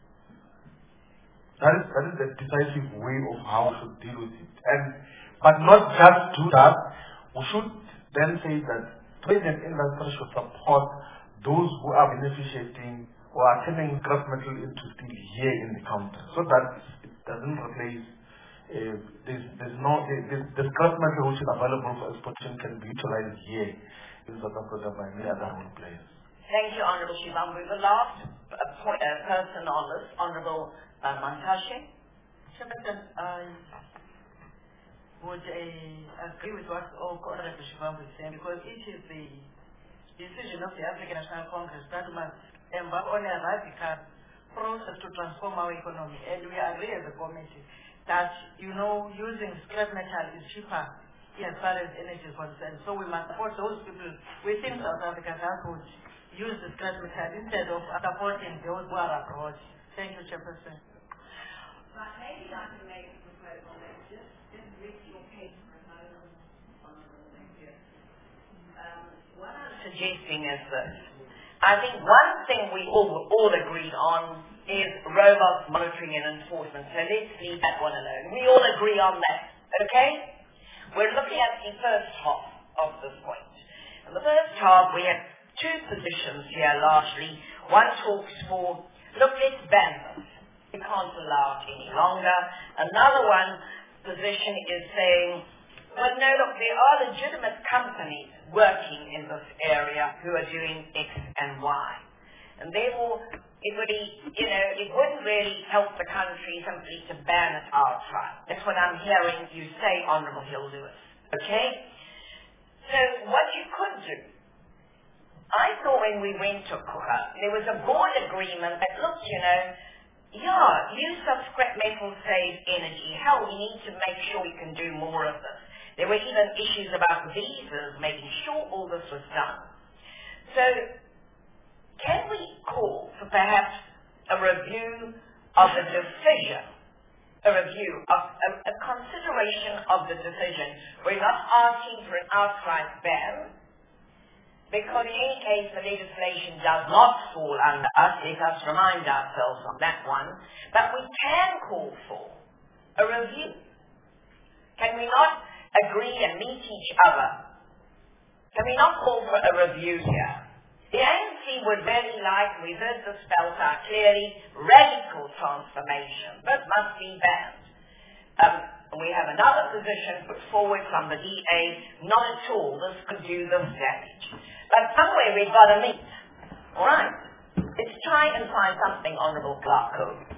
That is, that is the decisive way of how we should deal with it. And but not just do that, we should then say that trade and industry should support those who are beneficiating or are turning scrap metal into steel here in the country, so that it doesn't replace. Uh, there's, there's no there's, the scrap metal which is available for exportation can be utilized here in South Africa by many other role players. Thank you, Honourable Shivambu. The last uh, point, uh, person on this, Honourable uh, Mantashe. Chairperson, uh, would uh, agree with what Honorable Shivambu is saying, because it is the decision of the African National Congress that must embark on a radical process to transform our economy. And we agree as a committee that, you know, using scrap metal is cheaper as far as energy is concerned. So we must support those people within South Africa that would use the scrap metal instead of supporting those who are abroad. Thank you, Chairperson. But maybe I can make a proposal that just, just read your case proposal on the um, what I'm suggesting is this. I think one thing we all, all agreed on is robust monitoring and enforcement. So let's leave that one alone. We all agree on that, okay? We're looking at the first half of this point. In the first half, we have two positions here largely. One talks for, look, let's ban this. We can't allow it any longer. Another one position is saying, well, no, look, there are legitimate companies working in this area who are doing X and Y. And therefore, it would be, you know, it wouldn't really help the country simply to ban it outright. That's what I'm hearing you say, Honourable Hill Lewis. Okay? So what you could do, I thought when we went to Cook, there was a board agreement that, look, you know, yeah, use of scrap metal saves energy. Hell, we need to make sure we can do more of this. There were even issues about visas, making sure all this was done. So, can we call for perhaps a review of the decision, a review of a, a consideration of the decision? We're not asking for an outright ban, because in any case the legislation does not fall under us. Let us remind ourselves on that one. But we can call for a review. Can we not agree and meet each other? Can we not call for a review here? The A N C would really like, we heard this spelled out clearly, radical transformation. This must be banned. Um, we have another position put forward from the D A, not at all, this could do this damage. But somewhere we've got to meet. All right? Let's try and find something, Honourable Clark.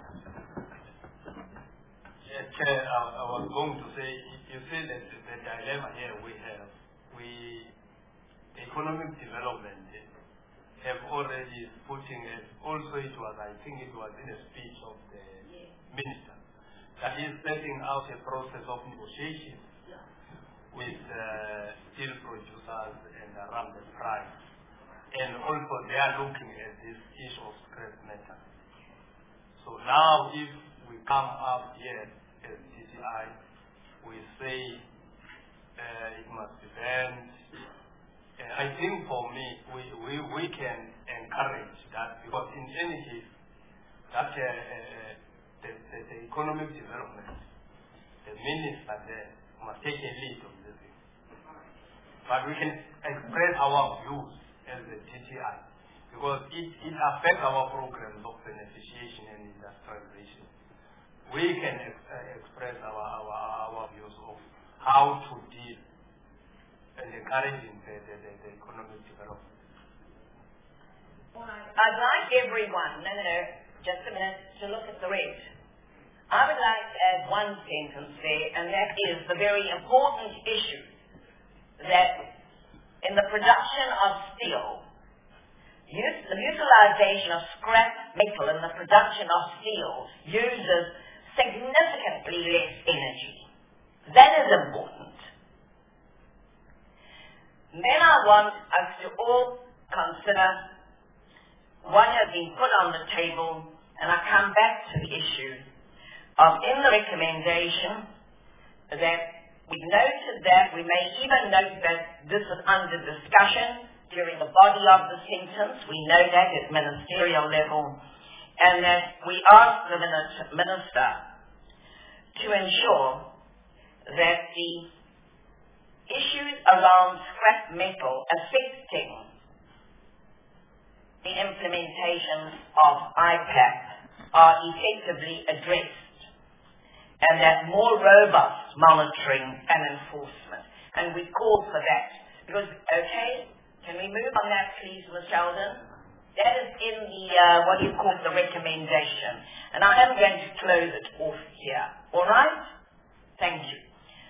Yes, Chair, I, I was going to say, you see that the dilemma here we have, we, the economic development have already putting it, also it was, I think it was in a speech of the yes. Minister, that is setting out a process of negotiation yeah. with uh, steel producers and around the price. And also they are looking at this issue of scrap metal. So now if we come up here as T C I, we say uh, it must be banned. Uh, I think for me, we, we, we can encourage that, because in any case, that uh, uh, the, the, the economic development, the minister there must take a lead on this thing. But we can express our views as the T T I, because it, it affects our programs of beneficiation and industrialization. We can ex uh, express our, our, our views of how to deal and encouraging the, the, the, the economic development. I'd like everyone, no, no, no, just a minute, to look at the rate. I would like to add one sentence there, and that is the very important issue that in the production of steel, use, the utilization of scrap metal in the production of steel uses significantly less energy. That is important. Then I want us to all consider what has been put on the table, and I come back to the issue of, in the recommendation, that we noted that, we may even note that this is under discussion during the body of the sentence. We know that at ministerial level, and that we ask the minister to ensure that the issues around scrap metal affecting the implementation of I PAC are effectively addressed, and that more robust monitoring and enforcement. And we call for that. Because, okay, can we move on that please, Miz Sheldon? That is in the, uh, what do you call it, the recommendation. And I am going to close it off here. All right? Thank you.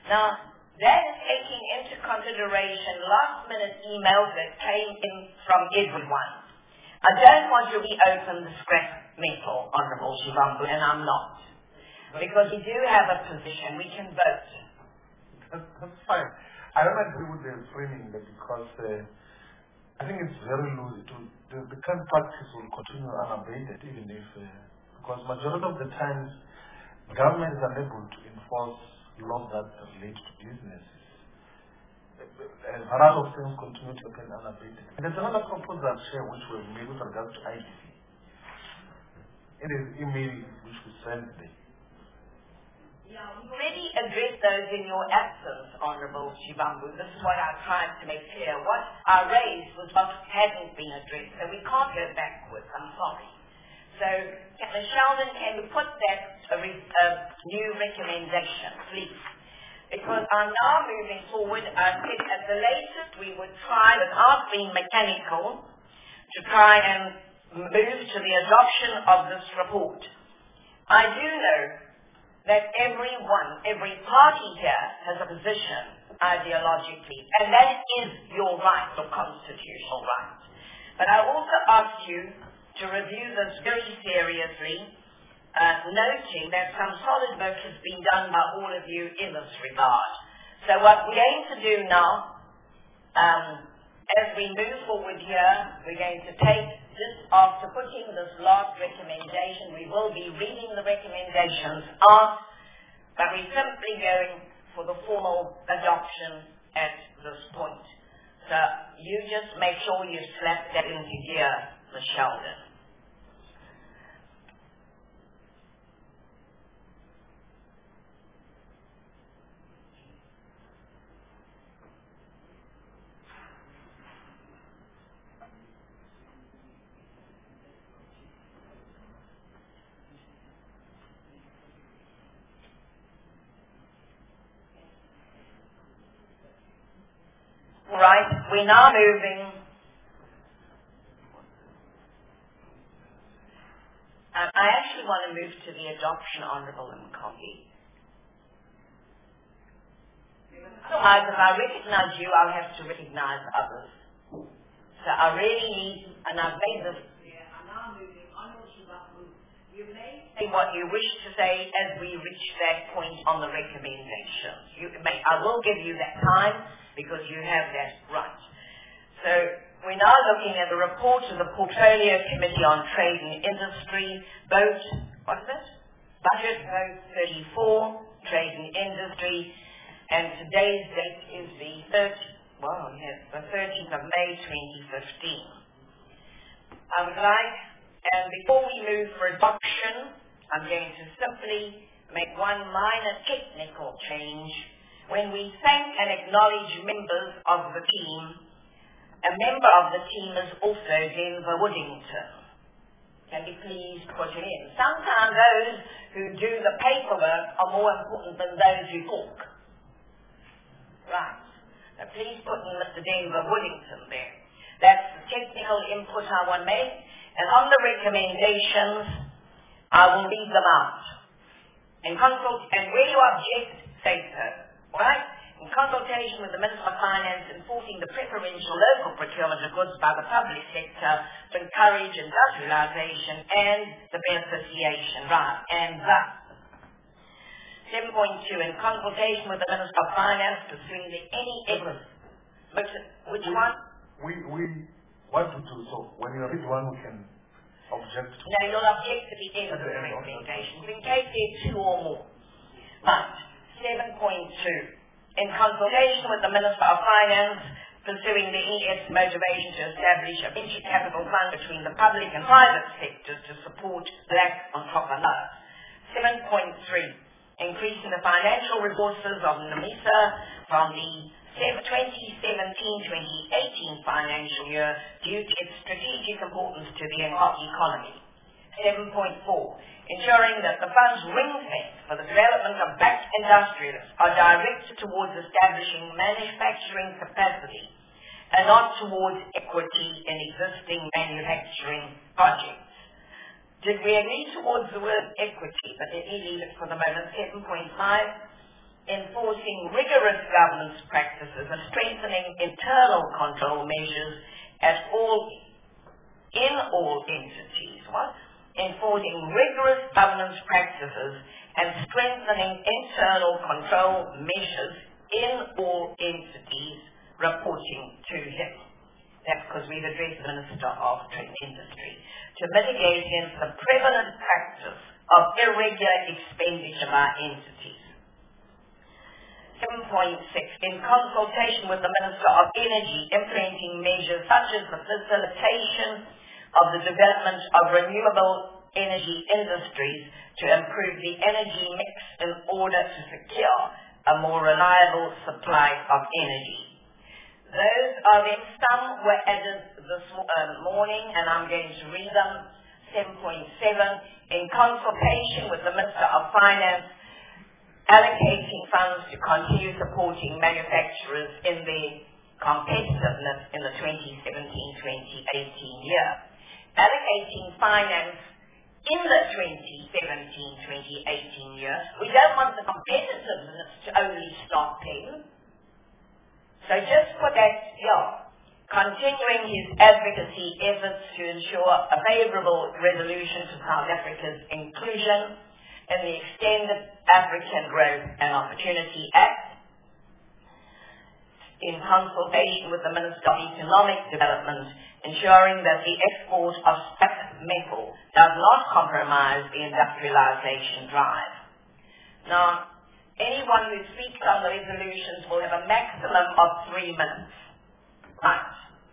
Now, that is taking into consideration last-minute emails that came in from everyone. I don't want to reopen the scrap metal, Honourable Shivambu, and I'm not. Because we do have a position, we can vote. That's, that's fine. I don't agree with the framing that because uh, I think it's very loose. To, the, the current practice will continue unabated even if, uh, because majority of the times government is unable to enforce laws that relate to businesses. And a lot of things continue to happen unabated. And there's another proposal I'll share which we made with regards to I D C. It is email which we sent there. Yeah, we already addressed those in your absence, Honourable Shivambu. This is what I tried to make clear. What I raised was what hadn't been addressed, so we can't go backwards, I'm sorry. So, Captain Sheldon, can you put that uh, re uh, new recommendation, please? Because I'm now moving forward. I said at the latest we would try, without being mechanical, to try and move to the adoption of this report. I do know that everyone, every party here has a position ideologically, and that is your right, your constitutional right. But I also ask you to review this very seriously, uh, noting that some solid work has been done by all of you in this regard. So what we're going to do now, um, as we move forward here, we're going to take this, after putting this last recommendation, we will be reading the recommendations out, but we're simply going for the formal adoption at this point. So you just make sure you slap that into gear, Miz Sheldon. Right, we're now moving. Um, I actually want to move to the adoption, Honourable Mkongi. Otherwise, if I recognize you, I'll have to recognize others. So I really need, and I've made this clear, I'm now moving, Honourable Shivambu. You may say what you wish to say as we reach that point on the recommendations. You may, I will give you that time, because you have that right. So we're now looking at the report of the Portfolio Committee on Trade and Industry, vote, what is it? Budget vote thirty-four, Trade and Industry, and today's date is the thirtieth, well, yes, the thirtieth of May twenty fifteen. I would like, and before we move for adoption, I'm going to simply make one minor technical change. When we thank and acknowledge members of the team, a member of the team is also Denver Woodington. Can you please put it in? Sometimes those who do the paperwork are more important than those who talk. Right. So please put in Mister Denver Woodington there. That's the technical input I want to make. And on the recommendations, I will read them out. And consult, and where you object, say so. Right? In consultation with the Minister of Finance, enforcing the preferential local procurement of goods by the public sector to encourage industrialization and the beneficiation, right? And thus, seven point two, in consultation with the Minister of Finance, pursuing the any evidence. Which we, one? We, we want to do so. When you read one, we can object to. No, you'll object to the end of the recommendations, in case there's two or more. But, seven point two, in consultation with the Minister of Finance, pursuing the E S motivation to establish a venture capital fund between the public and private sectors to support black entrepreneurs. seven point three, increasing the financial resources of NAMISA from the twenty seventeen twenty eighteen financial year due to its strategic importance to the economy. seven point four, ensuring that the funds ring-fenced for the development of black industrialists are directed towards establishing manufacturing capacity and not towards equity in existing manufacturing projects. Did we agree towards the word equity? But let me leave it for the moment. seven point five, enforcing rigorous governance practices and strengthening internal control measures at all, in all entities. What? Enforcing rigorous governance practices and strengthening internal control measures in all entities reporting to him. That's because we've addressed the Minister of Trade and Industry. To mitigate against the prevalent practice of irregular expenditure by entities. seven point six. In consultation with the Minister of Energy, implementing measures such as the facilitation of the development of renewable energy industries to improve the energy mix in order to secure a more reliable supply of energy. Those are them. Some were added this uh, morning, and I'm going to read them. seven point seven. In consultation with the Minister of Finance, allocating funds to continue supporting manufacturers in their competitiveness in the twenty seventeen twenty eighteen year. Allocating finance in the twenty seventeen twenty eighteen year. We don't want the competitiveness to only stop then. So just put that here. Continuing his advocacy efforts to ensure a favourable resolution to South Africa's inclusion in the Extended African Growth and Opportunity Act, in consultation with the Minister of Economic Development, ensuring that the export of scrap metal does not compromise the industrialization drive. Now, anyone who speaks on the resolutions will have a maximum of three minutes. Right.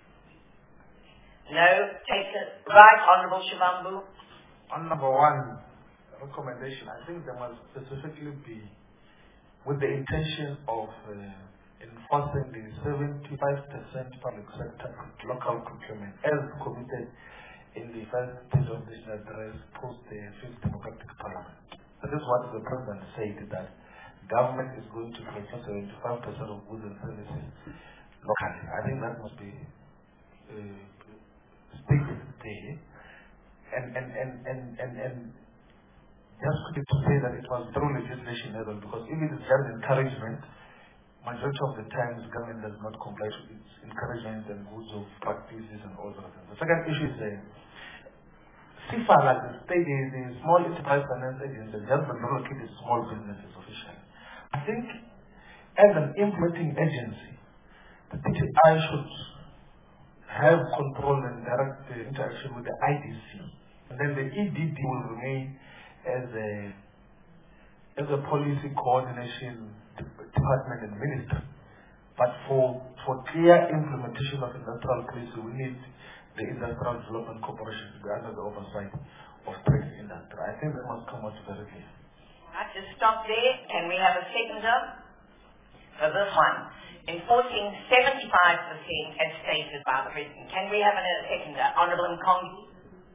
No, take it. Right, Honourable Shivambu. On number one recommendation, I think there must specifically be with the intention of uh, enforcing the seventy-five percent public sector local procurement as committed in the first stage of this address post the fifth democratic parliament. That is what the president said, that government is going to procure seventy-five percent of goods and services locally. I think that must be uh, stated there. And, and, and, and, and, and just to say that it was through legislation level, because if it is just encouragement, majority of the times government does not comply with its encouragement and goods of practices and all those things. The second issue is the SIFA, like the state, the, the Small Enterprise Finance Agency, just relocated small businesses officially. I think as an implementing agency, the P T I should have control and direct the interaction with the I D C. And then the E D D will remain as a as a policy coordination department and ministry. But for for clear implementation of industrial policy, we need the Industrial Development Corporation to be under the oversight of trade industry. I think that must come out very clear. Right, just stop there. Can we have a seconder for this one? Enforcing seventy-five percent as stated by the President. Can we have a seconder? Honourable Nkongi.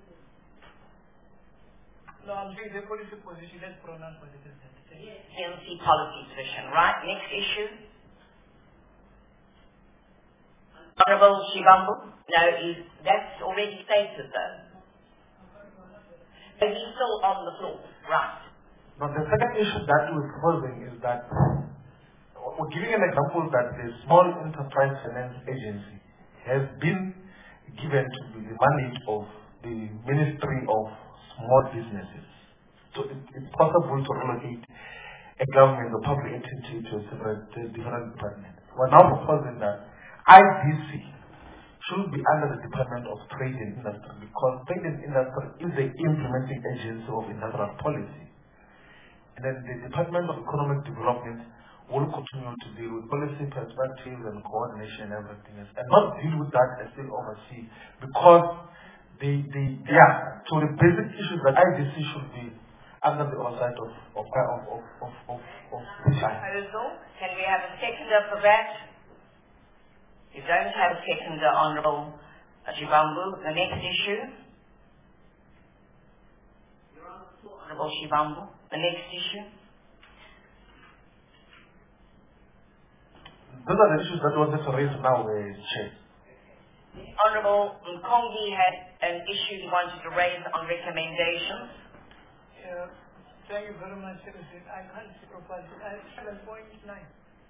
No, I'm saying the policy position that's pronounced by the President. Yes. N C policy position. Right, next issue. Honourable Shivambu. No, he's, that's already stated though. So he's still on the floor. Right. Now the second issue that we're proposing is that we're giving an example that the Small Enterprise Finance Agency has been given to be the mandate of the Ministry of Small Businesses. So it, it's possible to relocate a government or public entity to a separate, to a different department. We're now proposing that I D C should be under the Department of Trade and Industry, because Trade and Industry is the implementing agency of industrial policy. And then the Department of Economic Development will continue to deal with policy perspectives and coordination and everything else, and not deal with that and still oversee, because the, the, yeah, so the basic issues that I D C should be under the oversight of, of, of, of, of, of, of proposal. Can we have a seconder for that? You don't have a seconder, Honourable Shivambu. The next issue. Honourable Shivambu. The next issue. Those are the issues that we wanted to raise now, uh, Chair. Honourable Nkongi had an issue he wanted to raise on recommendations. Yeah. Thank you very much, Secretary. I can't see properly. I have seven point nine.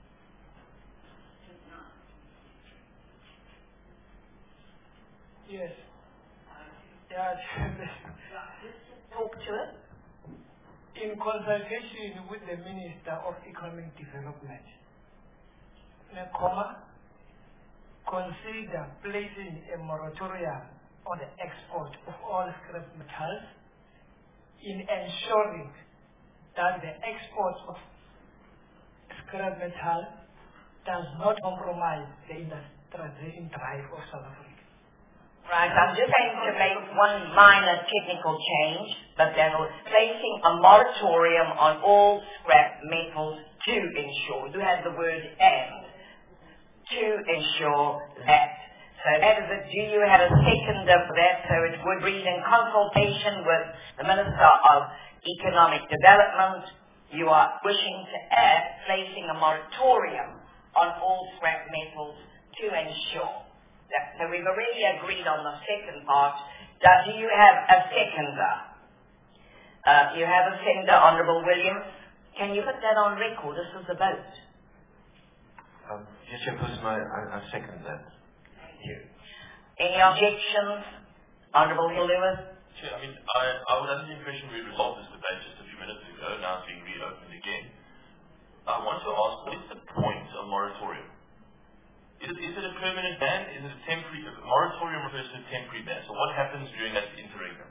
Yes. Yeah. Talk to it. In consultation with the Minister of Economic Development, NECOMA, consider placing a moratorium on the export of all scrap metals in ensuring that the export of scrap metal does not compromise the industrialization drive of South Africa. Right, I'm just going to make one minor technical change, but then placing a moratorium on all scrap metals to ensure, we do have the word and, to ensure that. So that is it. Do you have a second of that? So it would read in consultation with the Minister of Economic Development, you are wishing to add placing a moratorium on all scrap metals to ensure. That, so we've already agreed on the second part. Do you have a seconder? Uh, you have a seconder, Honourable Williams. Can you put that on record? This is a vote. Um, yes, Chairperson, I, I, I second that. Thank you. Any objections? Honourable Hill Lewis? Chair, I mean, I, I was under the impression we resolved this debate just a few minutes ago, now it's being reopened again. I want to ask, what is the point of moratorium? Is it, is it a permanent ban? Is it a temporary? A moratorium refers to a temporary ban. So what happens during that interregnum?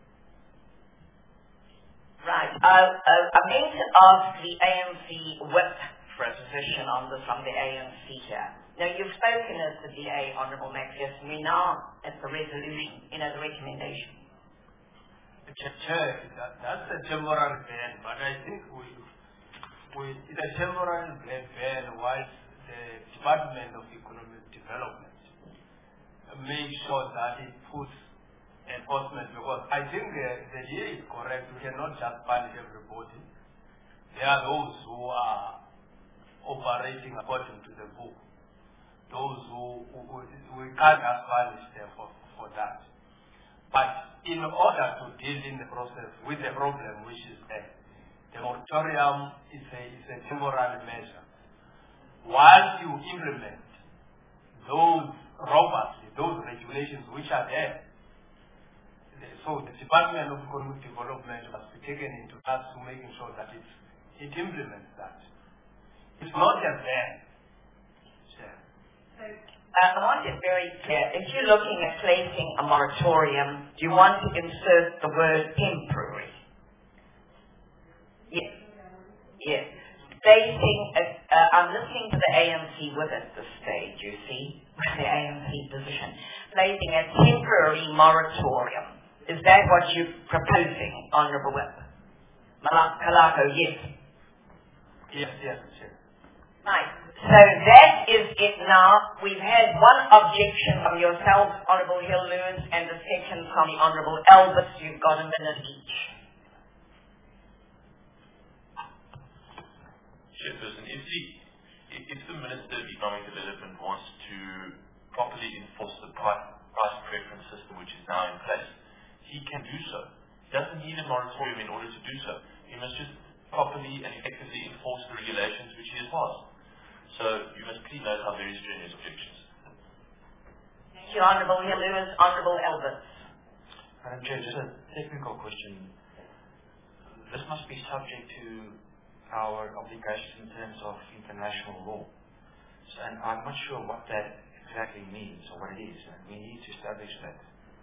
Right. Uh, uh, I'm going to ask the A M C whip for a position on this from the A M C here. Now, you've spoken as the D A, Honourable Maxius, and we now at the resolution, you know, the recommendation. Chair, that, that's a temporary ban, but I think we, we it's a temporary ban while the Department of Economic Development make sure that it puts enforcement, because I think the, the D A is correct. We cannot just punish everybody. There are those who are operating according to the book. Those who, who, who we can't just punish them for, for that. But in order to deal in the process with the problem which is there, the moratorium is a, is a temporary measure. Once you implement those robustly, those regulations which are there, so the Department of Economic Development must be taken into task to making sure that it, it implements that. It's not a ban. Uh, I want it very clear. If you're looking at placing a moratorium, do you want to insert the word temporary? Yes. Yes. Placing, a, uh, I'm listening to the A M C with at this stage, you see, the A M C position. Placing a temporary moratorium. Is that what you're proposing, Honourable Whip? Kalako, yes. Yes, yes, sure. Right. So that is it now. We've had one objection from yourself, Honourable Hill Lewis, and the second from the Honourable Elvis. You've got a minute each. Chairperson, if the, if the Minister of Economic Development wants to properly enforce the price, price preference system which is now in place, he can do so. He doesn't need a moratorium in order to do so. He must just properly and effectively enforce the regulations which he has passed. So you must please note our very strenuous objections. Thank you, Honourable Hill Lewis. Honourable Elvis. Madam Chair, just a technical question. This must be subject to our obligations in terms of international law. So, and I'm not sure what that exactly means or what it is, and we need to establish that.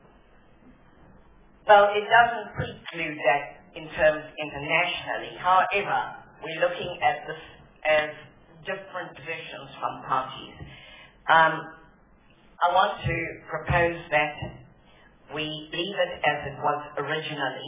Well, it doesn't preclude that in terms internationally. However, we're looking at this as different positions from parties. Um, I want to propose that we leave it as it was originally,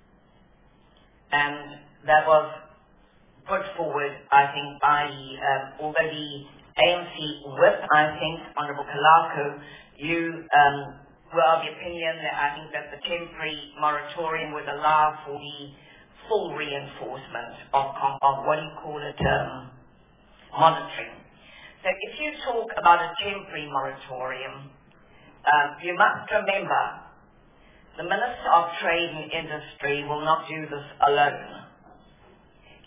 and that was put forward, I think, by, um, although the A M C whip, I think, Honourable Kalako, you um, were of the opinion that I think that the temporary moratorium would allow for the full reinforcement of, of, of what do you call it, um, monitoring. So if you talk about a temporary moratorium, um, you must remember the Minister of Trade and Industry will not do this alone.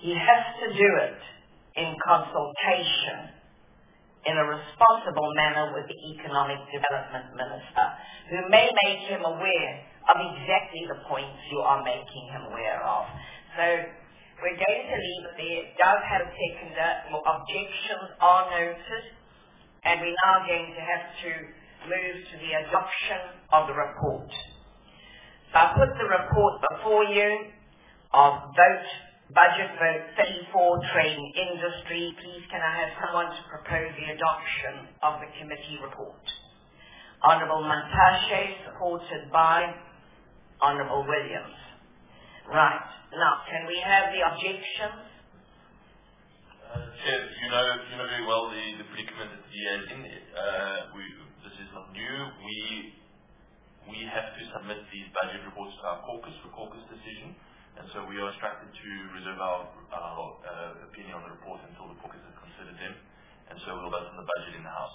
He has to do it in consultation, in a responsible manner with the Economic Development Minister, who may make him aware of exactly the points you are making him aware of. So we're going to leave it there. It does have a seconder. Objections are noted, and we're now going to have to move to the adoption of the report. So I put the report before you of vote, budget vote thirty-four, trade and industry. Please can I have someone to propose the adoption of the committee report? Honourable Mantashe, supported by Honourable Williams. Right. Now, can we have the objections? Uh, Chair, you know, you know very well the, the predicament that the D A is in. Uh, we, this is not new. We we have to submit these budget reports to our caucus for caucus decision, and so we are instructed to reserve our, our uh, opinion on the report until the caucus has considered them, and so we'll vote on the budget in the House.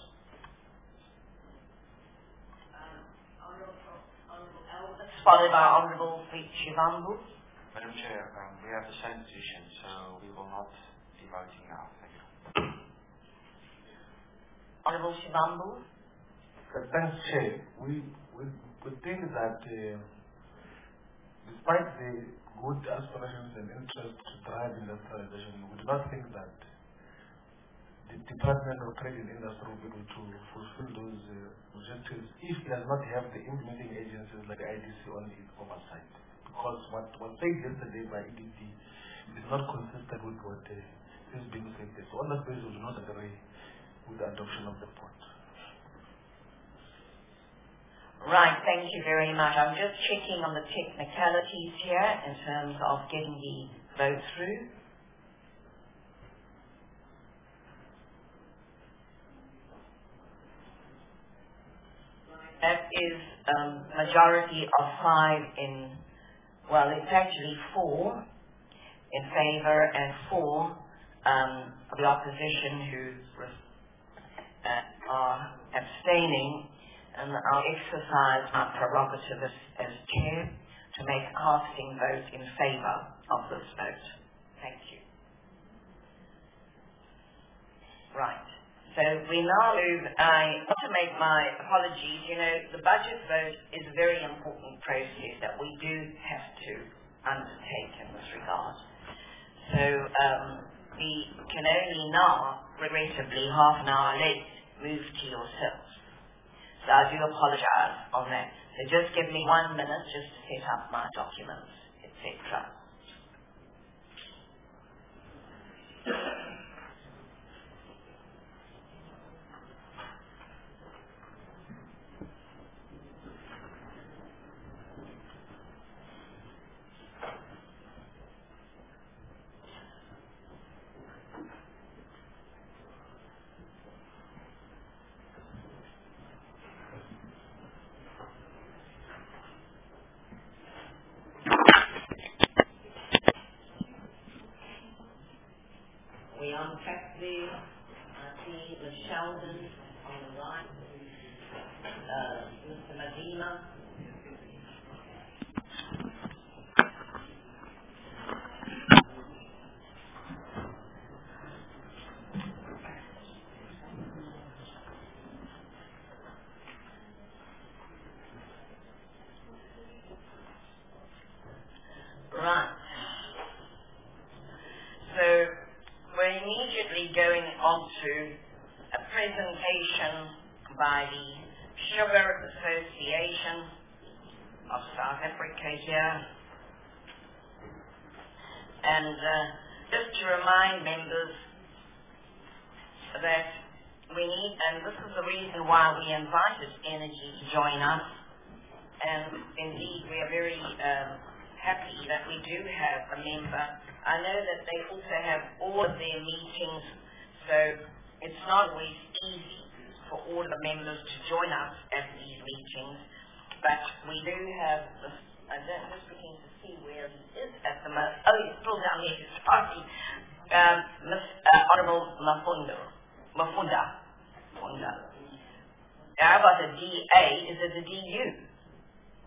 Um, Honourable, Honourable Albert, followed by Honourable Shivambu. Madam Chair, um, we have the same position, so we will not be voting now. Thank you. Honourable Shivambu. Thanks, Chair. We, we, we think that uh, despite the good aspirations and interest to drive industrialization, we do not think that the Department of Trade and Industry will be able to fulfill those uh, objectives if it does not have the implementing agencies like the I D C on its oversight. Because what was said yesterday by E D D is not consistent with what uh, is being said there. So on that basis, we do not agree with the adoption of the report. Right, thank you very much. I'm just checking on the technicalities here in terms of getting the vote through. That is um, majority of five in, well, it's actually four in favour and four um, of the opposition who uh, are abstaining. And I'll exercise my prerogative as, as chair to make a casting vote in favour of this vote. Thank you. Right. So we now move, I want to make my apologies. You know, the budget vote is a very important process that we do have to undertake in this regard. So um, we can only now, regrettably, half an hour late, move to yourselves. So I do apologize on that. So just give me one minute just to set up my documents, et cetera. We unpack there. I see Miz Sheldon on the right, uh, Mister Medina. Right. So we're immediately going on to a presentation by the Sugar Association of South Africa here. And uh, just to remind members that we need, and this is the reason why we invited Energy to join us, and indeed we are very um, happy that we do have a member. I know that they also have all of their meetings, so it's not always easy for all of the members to join us at these meetings, but we do have this, I'm just looking to see where he is at the moment. Oh, he's still down here, sorry. Um, Miss uh, Honourable Mafunda. Mafunda. Mafunda. How about the D A? Is it the D U?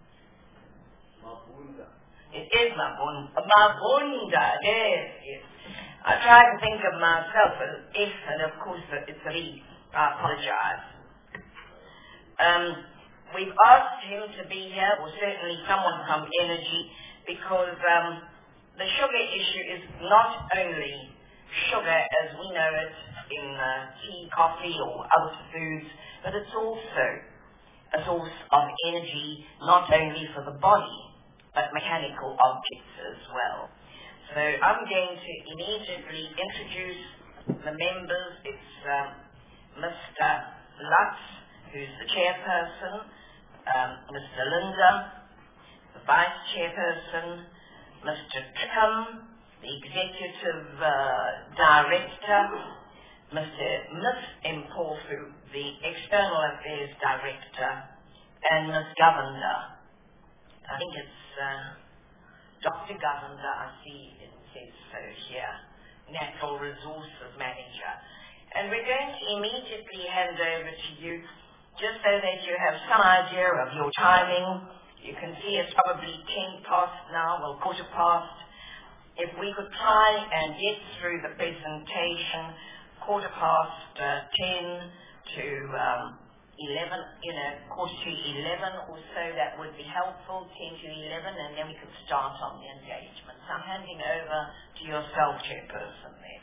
Mafunda. It is Mafunda. Mafunda, yes, yes. I try to think of myself as if, and of course it's a we. I apologize. Um, we've asked him to be here, or certainly someone from Energy, because um, the sugar issue is not only sugar as we know it in uh, tea, coffee, or other foods, but it's also a source of energy not only for the body, but mechanical objects as well. So I'm going to immediately introduce the members. It's um, Mister Lutz, who's the chairperson, um, Mister Linda, the vice chairperson, Mister Trickham, the executive uh, director, Mister Miss Mpofu, the external affairs director, and Miss Govender. I think it's uh, Doctor Govender, I see it says so here, Natural Resources Manager. And we're going to immediately hand over to you, just so that you have some idea of your timing. You can see it's probably ten past now, well, quarter past. If we could try and get through the presentation, quarter past uh, ten to um, eleven, you know, quarter to eleven or so, that would be helpful, ten to eleven, and then we could start on the engagement. So I'm handing over to yourself, Chairperson, there.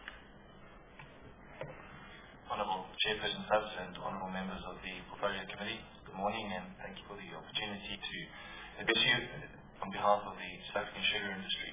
Honourable Chairperson Tubbs and Honourable Members of the Portfolio Committee, good morning, and thank you for the opportunity to address you on behalf of the South African sugar industry.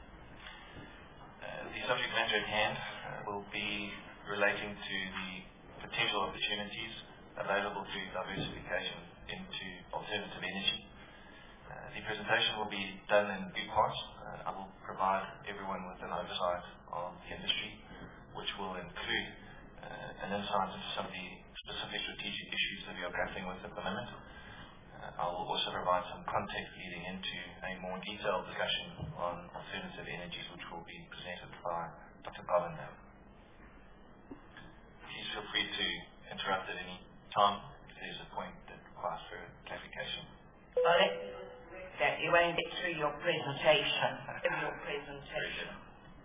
Uh, the subject matter at hand uh, will be relating to the potential opportunities available through diversification into alternative energy. Uh, the presentation will be done in two parts. Uh, I will provide everyone with an oversight of the industry, which will include uh, an insight into some of the specific strategic issues that we are grappling with at the moment. Uh, I will also provide some context leading into a more detailed discussion on alternative energies, which will be presented by Doctor Govender. Please feel free to interrupt at any time if there's a point that requires further clarification. Well, that you won't get through your presentation. your presentation.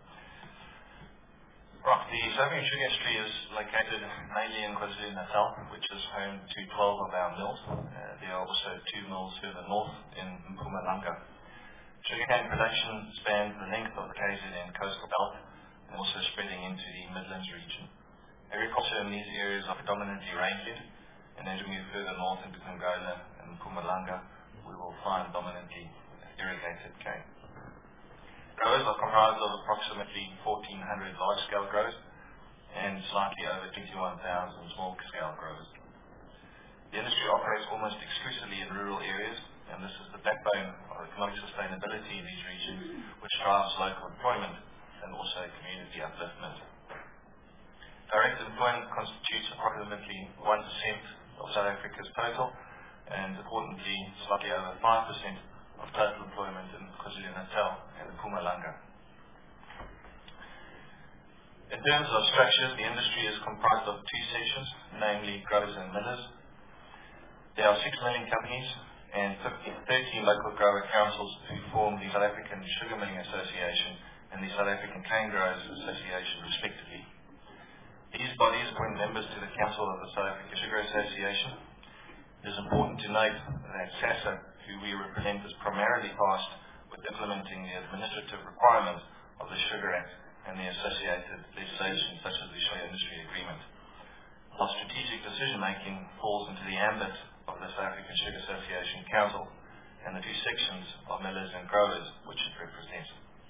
Right, the South African sugar industry is located mainly in KwaZulu-Natal, which is home to twelve of our mills. Uh, there are also two mills further north in Mpumalanga. Sugarcane production spans the length of the K Z N coastal belt and also spreading into the Midlands region. Agriculture in these areas are predominantly rain-fed, and as we move further north into Angola and Mpumalanga, we will find dominantly irrigated cane. Growers are comprised of approximately fourteen hundred large-scale growers and slightly over twenty-one thousand small-scale growers. The industry operates almost exclusively in rural areas, and this is the backbone of economic sustainability in these regions, which drives local employment and also community upliftment. Direct employment constitutes approximately one percent of South Africa's total, and importantly, slightly over five percent of total employment in KwaZulu-Natal and Mpumalanga. In terms of structures, the industry is comprised of two sections, namely growers and millers. There are six milling companies and thirteen local grower councils who form the South African Sugar Milling Association and the South African Cane Growers Association, respectively. These bodies appoint members to the Council of the South African Sugar Association. It is important to note that SASA, who we represent, is primarily tasked with implementing the administrative requirements of the Sugar Act and the associated legislation such as the Sugar Industry Agreement. While strategic decision-making falls into the ambit of the South African Sugar Association Council and the two sections of millers and growers which it represents.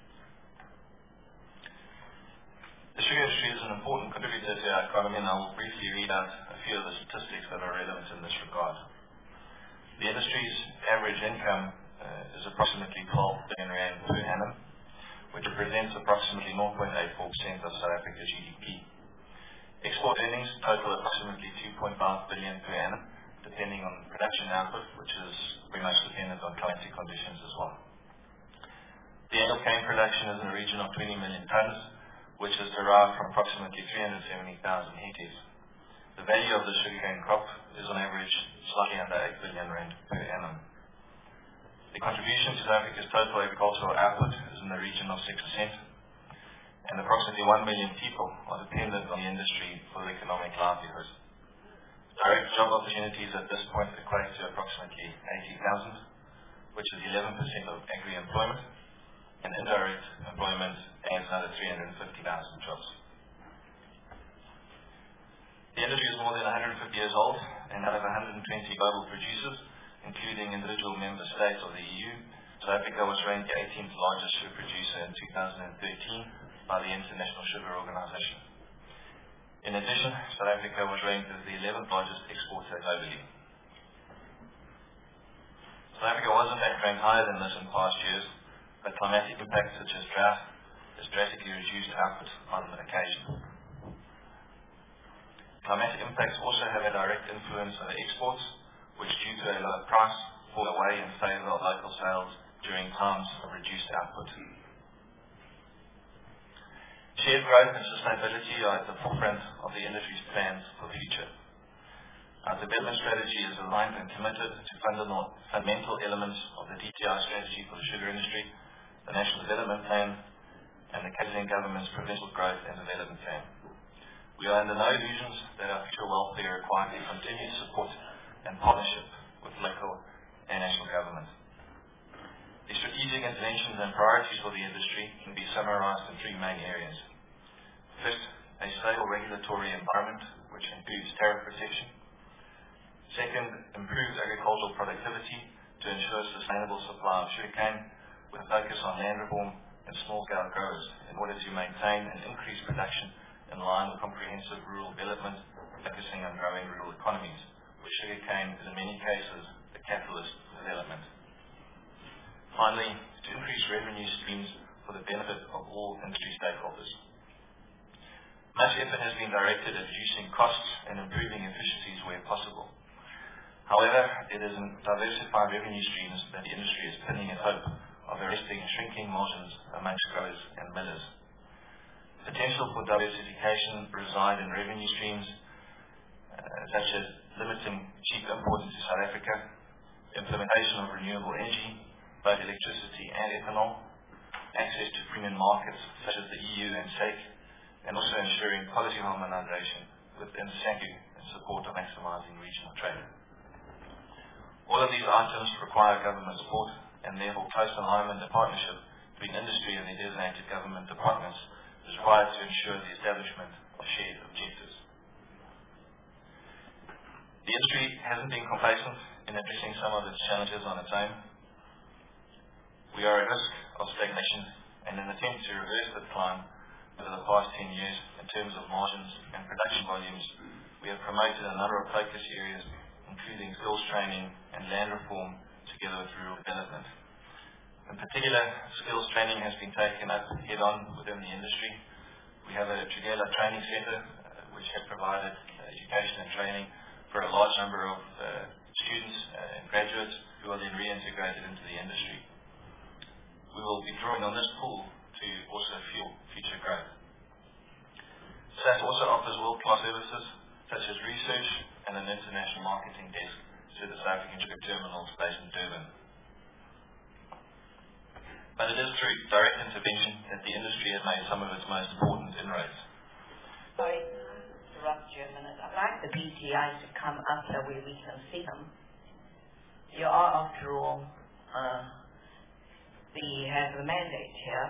The sugar industry is an important contributor to our economy, and I will briefly read out a few of the statistics that are relevant in this regard. The industry's average income uh, is approximately twelve billion rand per annum, which represents approximately zero point eight four percent of South Africa's G D P. Export earnings total approximately two point five billion per annum, depending on production output, which is very much dependent on climatic conditions as well. The annual cane production is in the region of twenty million tonnes, which is derived from approximately three hundred seventy thousand hectares. The value of the sugarcane crop is on average slightly under eight billion rand per annum. The contribution to South Africa's total agricultural output is in the region of six percent. and approximately one million people are dependent on the industry for their economic livelihood. Direct job opportunities at this point equate to approximately eighty thousand, which is eleven percent of agri employment, and indirect employment adds another three hundred fifty thousand jobs. The industry is more than one hundred fifty years old, and out of one hundred twenty global producers, including individual member states of the E U, South Africa was ranked the eighteenth largest sugar producer in two thousand thirteen by the International Sugar Organization. In addition, South Africa was ranked as the eleventh largest exporter globally. South Africa was in fact ranked higher than this in past years, but climatic impacts such as drought has drastically reduced output on occasion. Climatic impacts also have a direct influence on exports, which due to a lower price fall away in favour of local sales during times of reduced output. Shared growth and sustainability are at the forefront of the industry's plans for the future. Our development strategy is aligned and committed to fundamental elements of the D T I strategy for the sugar industry, the National Development Plan, and the K Z N Government's Provincial Growth and Development Plan. We are under no illusions that our future welfare requires continued support and partnership with local and national government. The strategic interventions and priorities for the industry can be summarized in three main areas. First, a stable regulatory environment, which includes tariff protection. Second, improved agricultural productivity to ensure sustainable supply of sugarcane, with a focus on land reform and small-scale growers in order to maintain and increase production in line with comprehensive rural development, focusing on growing rural economies, where sugarcane is in many cases the catalyst for development. Finally, to increase revenue streams for the benefit of all industry stakeholders. Much effort has been directed at reducing costs and improving efficiencies where possible. However, it is in diversified revenue streams that the industry is pinning its hope of arresting shrinking margins amongst growers and millers. Potential for diversification reside in revenue streams uh, such as limiting cheap imports to South Africa, implementation of renewable energy, both electricity and ethanol, access to premium markets such as the E U and S A C, and also ensuring policy harmonization within SACU in support of maximizing regional trade. All of these items require government support, and therefore close alignment and partnership between industry and the designated government departments is required to ensure the establishment of shared objectives. The industry hasn't been complacent in addressing some of its challenges on its own. We are at risk of stagnation, and in an attempt to reverse the decline over the past ten years in terms of margins and production volumes, we have promoted a number of focus areas, including skills training and land reform, together with rural development. In particular, skills training has been taken up head-on within the industry. We have a Trigela Training Centre, uh, which has provided uh, education and training for a large number of uh, students uh, and graduates who are then reintegrated into the industry. We will be drawing on this pool to also fuel future growth. S A S also offers world-class services such as research and an international marketing desk to the South African Sugar Terminals based in Durban. But it is through direct intervention that the industry has made some of its most important inroads. Sorry, interrupt you a minute. I'd like the D T I to come up here where we can see them. You are, after all, uh, we have the mandate here.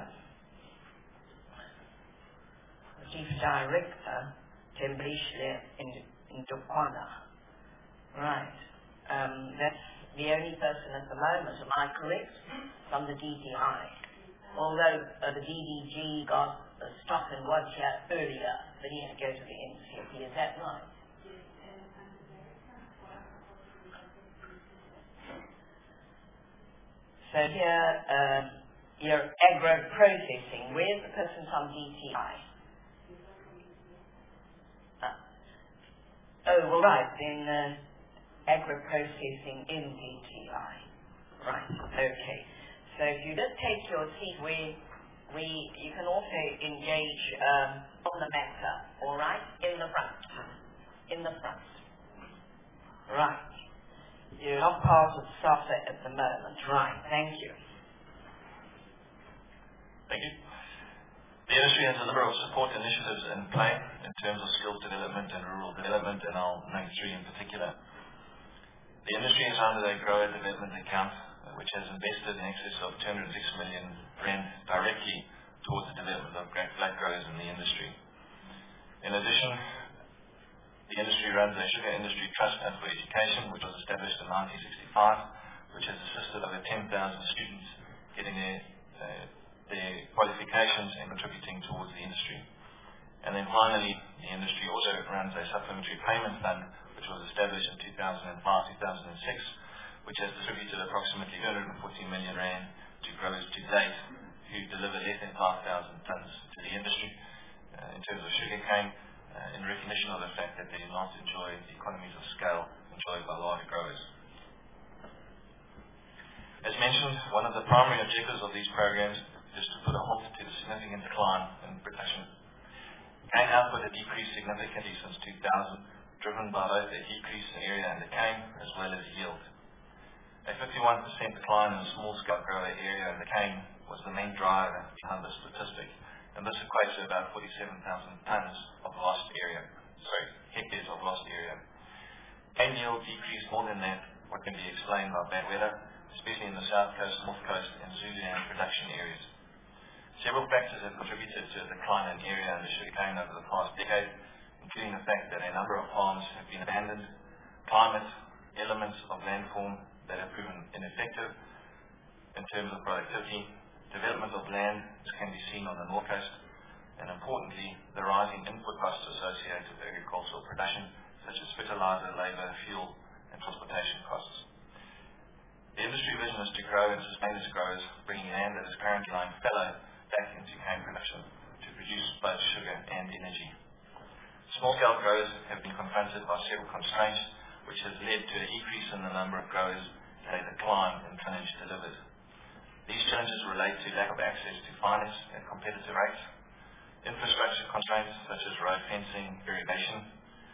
The Chief Director, Temblishle Ndukwana. Right. Um, that's the only person at the moment, am I correct, from the D T I? Although uh, the D D G got a stop and watch here earlier, but he had to go to the N C F P. Is that right? So here, uh, your agro-processing, where's the person from D T I? Uh, oh, well, right, then uh, agro-processing in D T I. Right, okay. So if you just take your seat where we, you can also engage um, on the matter, all right, in the front. In the front. Right. You're not part of SAFA at the moment. Right, thank you. Thank you. The industry has a number of support initiatives in play in terms of skills development and rural development, and I'll name three in particular. The industry has funded a grower development account, uh, which has invested in excess of two hundred six million rand directly towards the development of black growers in the industry. In addition, the industry runs a Sugar Industry Trust Fund for Education, which was established in nineteen sixty-five, which has assisted over ten thousand students getting their, uh, their qualifications and contributing towards the industry. And then finally, the industry also runs a Supplementary Payment Fund, which was established in two thousand five to two thousand six, which has distributed approximately two hundred forty million rand to growers to date who deliver less than five thousand tonnes to the industry uh, in terms of sugarcane, uh, in recognition of the fact that they do not enjoy the economies of scale enjoyed by large growers. As mentioned, one of the primary objectives of these programs is to put a halt to the significant decline in production. Cane output had decreased significantly since two thousand, driven by both a decrease in area under cane as well as yield. A fifty-one percent decline in the small-scale grower area under cane was the main driver behind this statistic, and this equates to about forty-seven thousand tonnes of lost area, sorry, hectares of lost area. Cane yield decreased more than that, what can be explained by bad weather, especially in the South Coast, North Coast and Zululand production areas. Several factors have contributed to a decline in area under sugarcane over the past decade, including the fact that a number of farms have been abandoned, climate, elements of landform that have proven ineffective in terms of productivity, development of land, as can be seen on the North Coast, and importantly, the rising input costs associated with agricultural production, such as fertilizer, labour, fuel, and transportation costs. The industry vision is to grow and sustain its growers, bringing land that is currently lying fallow back into cane production to produce both sugar and energy. Small-scale growers have been confronted by several constraints, which has led to a decrease in the number of growers and a decline in tonnage delivered. These challenges relate to lack of access to finance at competitive rates, infrastructure constraints such as road fencing, irrigation,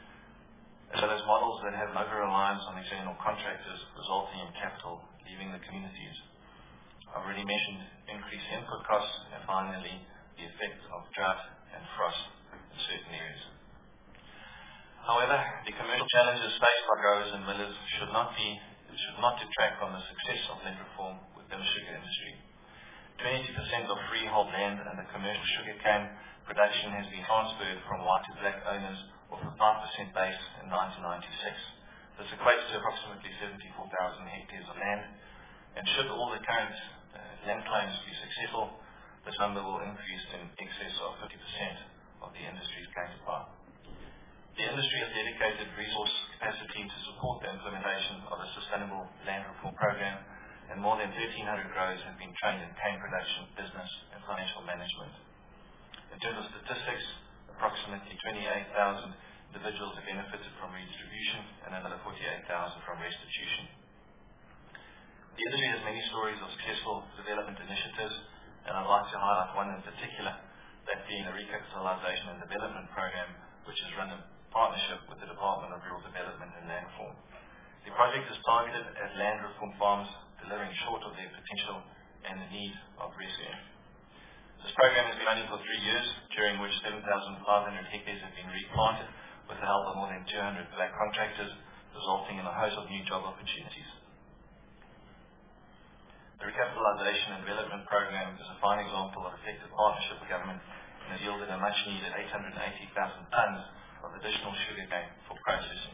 as well as models that have over-reliance on external contractors, resulting in capital leaving the communities. I've already mentioned increased input costs, and finally, the effect of drought and frost in certain areas. However, the commercial challenges faced by growers and millers should not be should not detract from the success of land reform within the sugar industry. twenty percent of freehold land under commercial sugarcane production has been transferred from white to black owners off a five percent base in nineteen ninety-six. This equates to approximately seventy-four thousand hectares of land, and should all the current uh, land claims be successful, this number will increase in excess of fifty percent of the industry's cane supply. The industry has dedicated resource capacity to support the implementation of a sustainable land reform program, and more than thirteen hundred growers have been trained in cane production, business and financial management. In terms of statistics, approximately twenty-eight thousand individuals have benefited from redistribution and another forty-eight thousand from restitution. The industry has many stories of successful development initiatives, and I'd like to highlight one in particular, that being the Recapitalisation and Development Program, which is run in partnership with the Department of Rural Development and Land Reform. The project is targeted at land reform farms delivering short of their potential and the need of rescue. This program has been running for three years, during which seven thousand five hundred hectares have been replanted with the help of more than two hundred black contractors, resulting in a host of new job opportunities. The Recapitalisation and Development Program is a fine example of effective partnership with government and has yielded a much needed eight hundred eighty thousand tonnes of additional sugarcane for processing.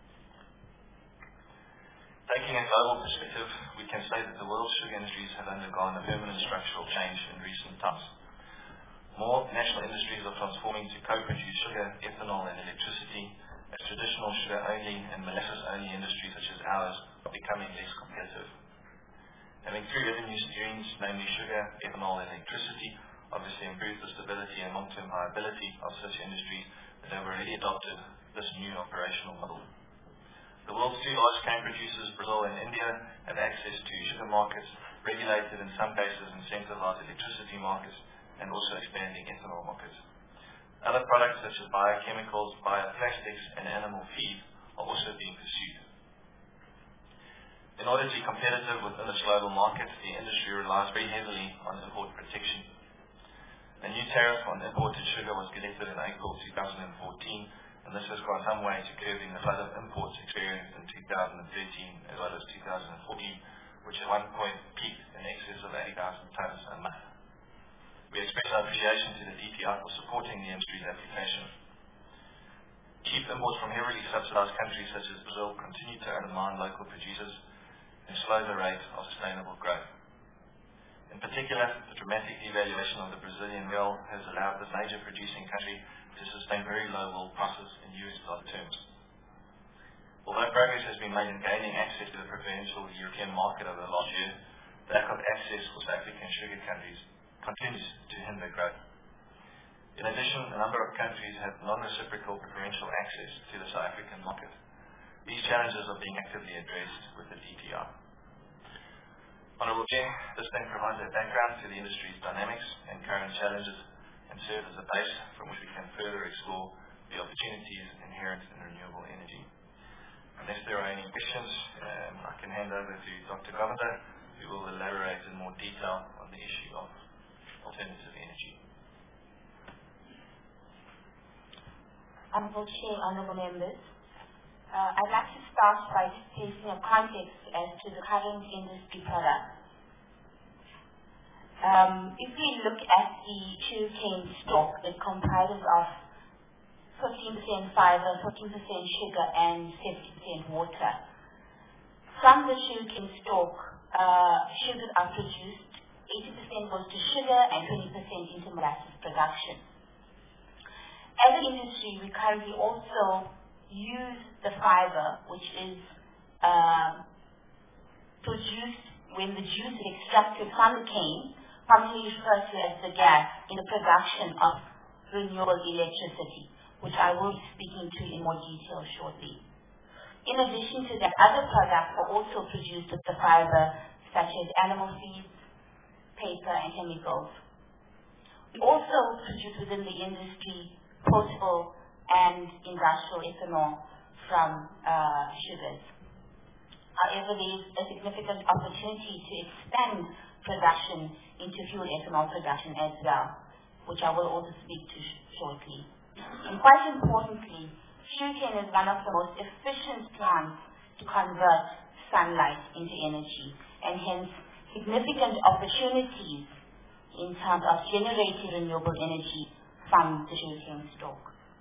Taking a global perspective, we can say that the world's sugar industries have undergone a permanent structural change in recent times. More national industries are transforming to co-produce sugar, ethanol and electricity, as traditional sugar-only and molasses-only industries such as ours are becoming less competitive. Having three revenue streams, namely sugar, ethanol and electricity, obviously improves the stability and long-term viability of such industries that have already adopted this new operational model. The world's two large cane producers, Brazil and India, have access to sugar markets, regulated in some cases incentivized electricity markets, and also expanding ethanol markets. Other products such as biochemicals, bioplastics, and animal feed are also being pursued. In order to be competitive within this global market, the industry relies very heavily on import protection. A new tariff on imported sugar was collected in April two thousand fourteen, and this has gone some way to curbing the flood of imports experienced in two thousand thirteen as well as two thousand fourteen, which at one point peaked in excess of eighty thousand tonnes a month. We express our appreciation to the D T I for supporting the industry's application. Cheap imports from heavily subsidized countries such as Brazil continue to undermine local producers and slow the rate of sustainable growth. In particular, the dramatic devaluation of the Brazilian real has allowed this major producing country to sustain very low wool prices in U S dollar terms. Although progress has been made in gaining access to the preferential European market over the last year, the lack of access for South African sugar countries continues to hinder growth. In addition, a number of countries have non-reciprocal preferential access to the South African market. These challenges are being actively addressed with the D T I. Honourable Chair, this then provides a background to the industry's dynamics and current challenges and serves as a base from which we can further explore the opportunities inherent in renewable energy. Unless there are any questions, um, I can hand over to Doctor Govender, who will elaborate in more detail on the issue of alternative energy. Honourable Chair, Honourable Members, uh, I'd like to start by placing a context as to the current industry product. Um, if we look at the sugarcane stock, it comprises of fifteen percent fiber, fifteen percent sugar, and seventy percent water. From the sugarcane stock, uh, sugars are produced, eighty percent goes to sugar and twenty percent into molasses production. As an industry, we currently also use the fiber, which is uh, produced when the juice is extracted from the cane, commonly referred to as the gas, in the production of renewable electricity, which I will be speaking to in more detail shortly. In addition to that, other products are also produced with the fiber, such as animal feeds, paper, and chemicals. We also produce within the industry potable and industrial ethanol from uh, sugars. However, there is a significant opportunity to expand production into fuel ethanol production as well, which I will also speak to sh shortly. And quite importantly, sugarcane is one of the most efficient plants to convert sunlight into energy, and hence significant opportunities in terms of generating renewable energy from the sugarcane stock.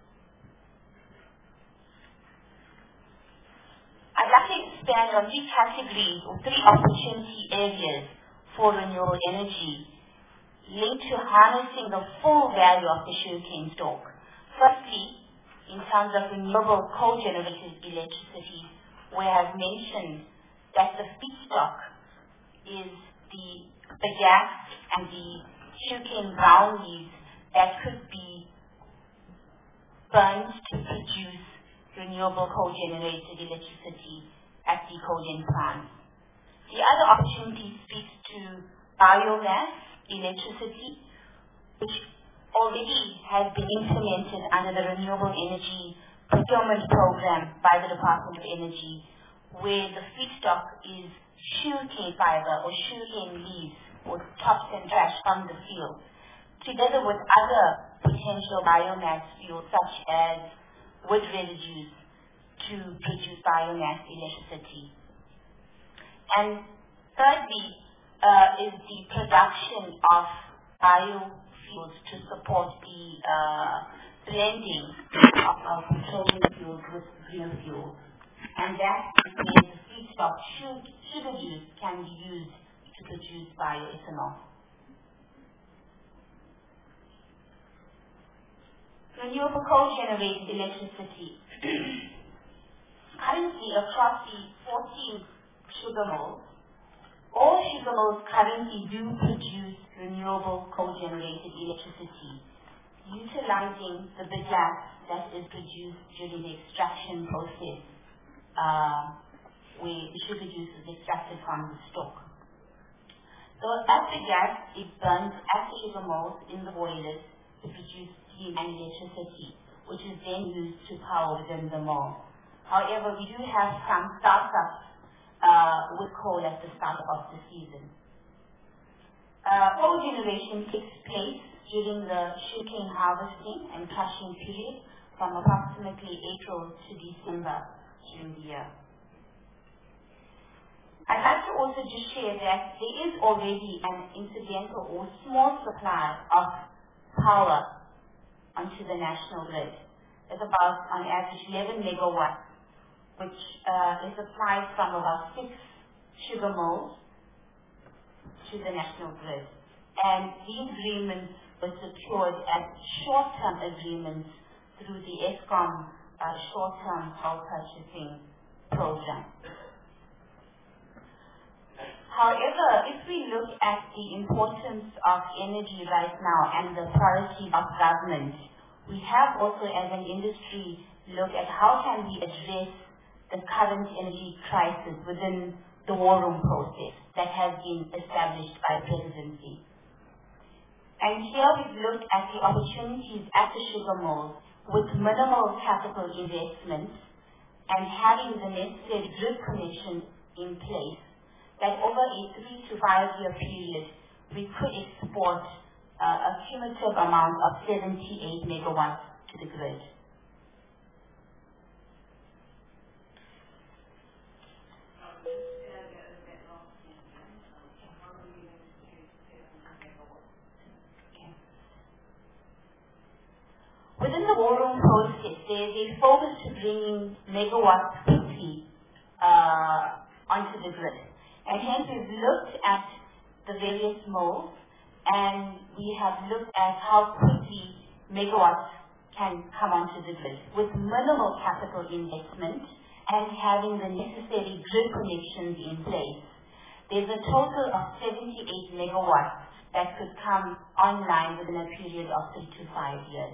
I'd like to expand on three categories or three opportunity areas for renewable energy linked to harnessing the full value of the sugarcane stock. Firstly, in terms of renewable coal-generated electricity, where I've mentioned that the feedstock is the, the gas and the sugarcane brown leaves that could be burned to produce renewable coal-generated electricity at the cogen plants. The other opportunity speaks to biomass electricity, which already has been implemented under the Renewable Energy Procurement Program by the Department of Energy, where the feedstock is sugarcane fiber or sugarcane leaves or tops and trash from the field, together with other potential biomass fuels such as wood residues to produce biomass electricity. And thirdly uh, is the production of biofuels to support the uh, blending of, of petroleum fuels with green fuels. And that means the feedstock sugar juice can be used to produce bioethanol. Renewable coal-generated electricity. Currently, across the fourteen sugar mills, all sugar mills currently do produce renewable coal-generated electricity, utilizing the bagasse that is produced during the extraction process, uh, where the sugar juice is extracted from the stalk. So that bagasse is burnt at the sugar mills in the boilers to produce steam and electricity, which is then used to power within the mill. However, we do have some startups uh, with coal at the start of the season. Uh, coal generation takes place during the sugarcane harvesting and crushing period from approximately April to December during the year. I'd like to also just share that there is already an incidental or small supply of power onto the national grid. It's about, on average, eleven megawatts, which uh, is supplied from about six sugar mills to the national grid. And these agreements were secured as short-term agreements through the Eskom uh, short-term power purchasing program. However, if we look at the importance of energy right now and the priority of government, we have also as an industry looked at how can we address the current energy crisis within the war room process that has been established by the presidency. And here we've looked at the opportunities at the sugar mills with minimal capital investments and having the necessary grid connections in place, that over a three to five year period, we could export uh, a cumulative amount of seventy-eight megawatts to the grid. Within the war room process, there is a focus to bringing megawatts quickly uh, onto the grid. And hence we've looked at the various modes and we have looked at how quickly megawatts can come onto the grid with minimal capital investment and having the necessary grid connections in place. There's a total of seventy-eight megawatts that could come online within a period of three to five years.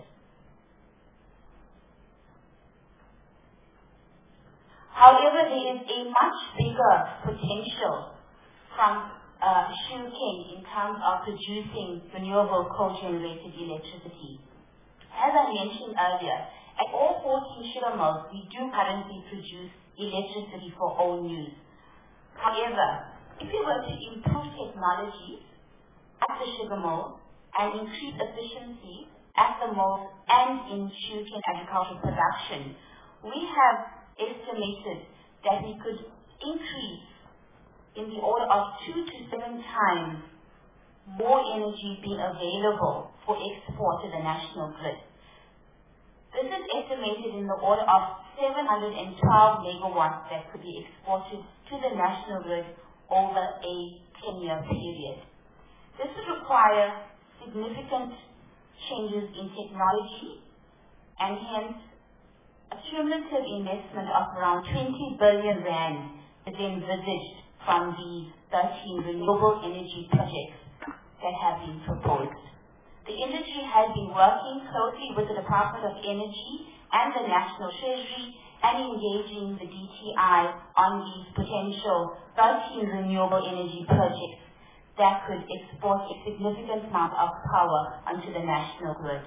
However, there is a much bigger potential from uh, sugarcane in terms of producing renewable coal-generated electricity. As I mentioned earlier, at all fourteen sugar mills, we do currently produce electricity for own use. However, if we were to improve technology at the sugar mill and increase efficiency at the mills and in sugarcane agricultural production, we have estimated that we could increase in the order of two to seven times more energy being available for export to the national grid. This is estimated in the order of seven hundred twelve megawatts that could be exported to the national grid over a ten year period. This would require significant changes in technology and hence a cumulative investment of around twenty billion rand is envisaged from the thirteen renewable energy projects that have been proposed. The industry has been working closely with the Department of Energy and the National Treasury and engaging the D T I on these potential thirteen renewable energy projects that could export a significant amount of power onto the national grid.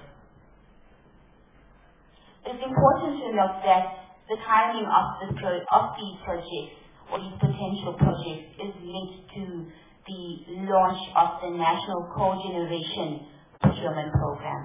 It's important to note that the timing of, the pro of these projects or these potential projects is linked to the launch of the National Coal Generation Procurement Program.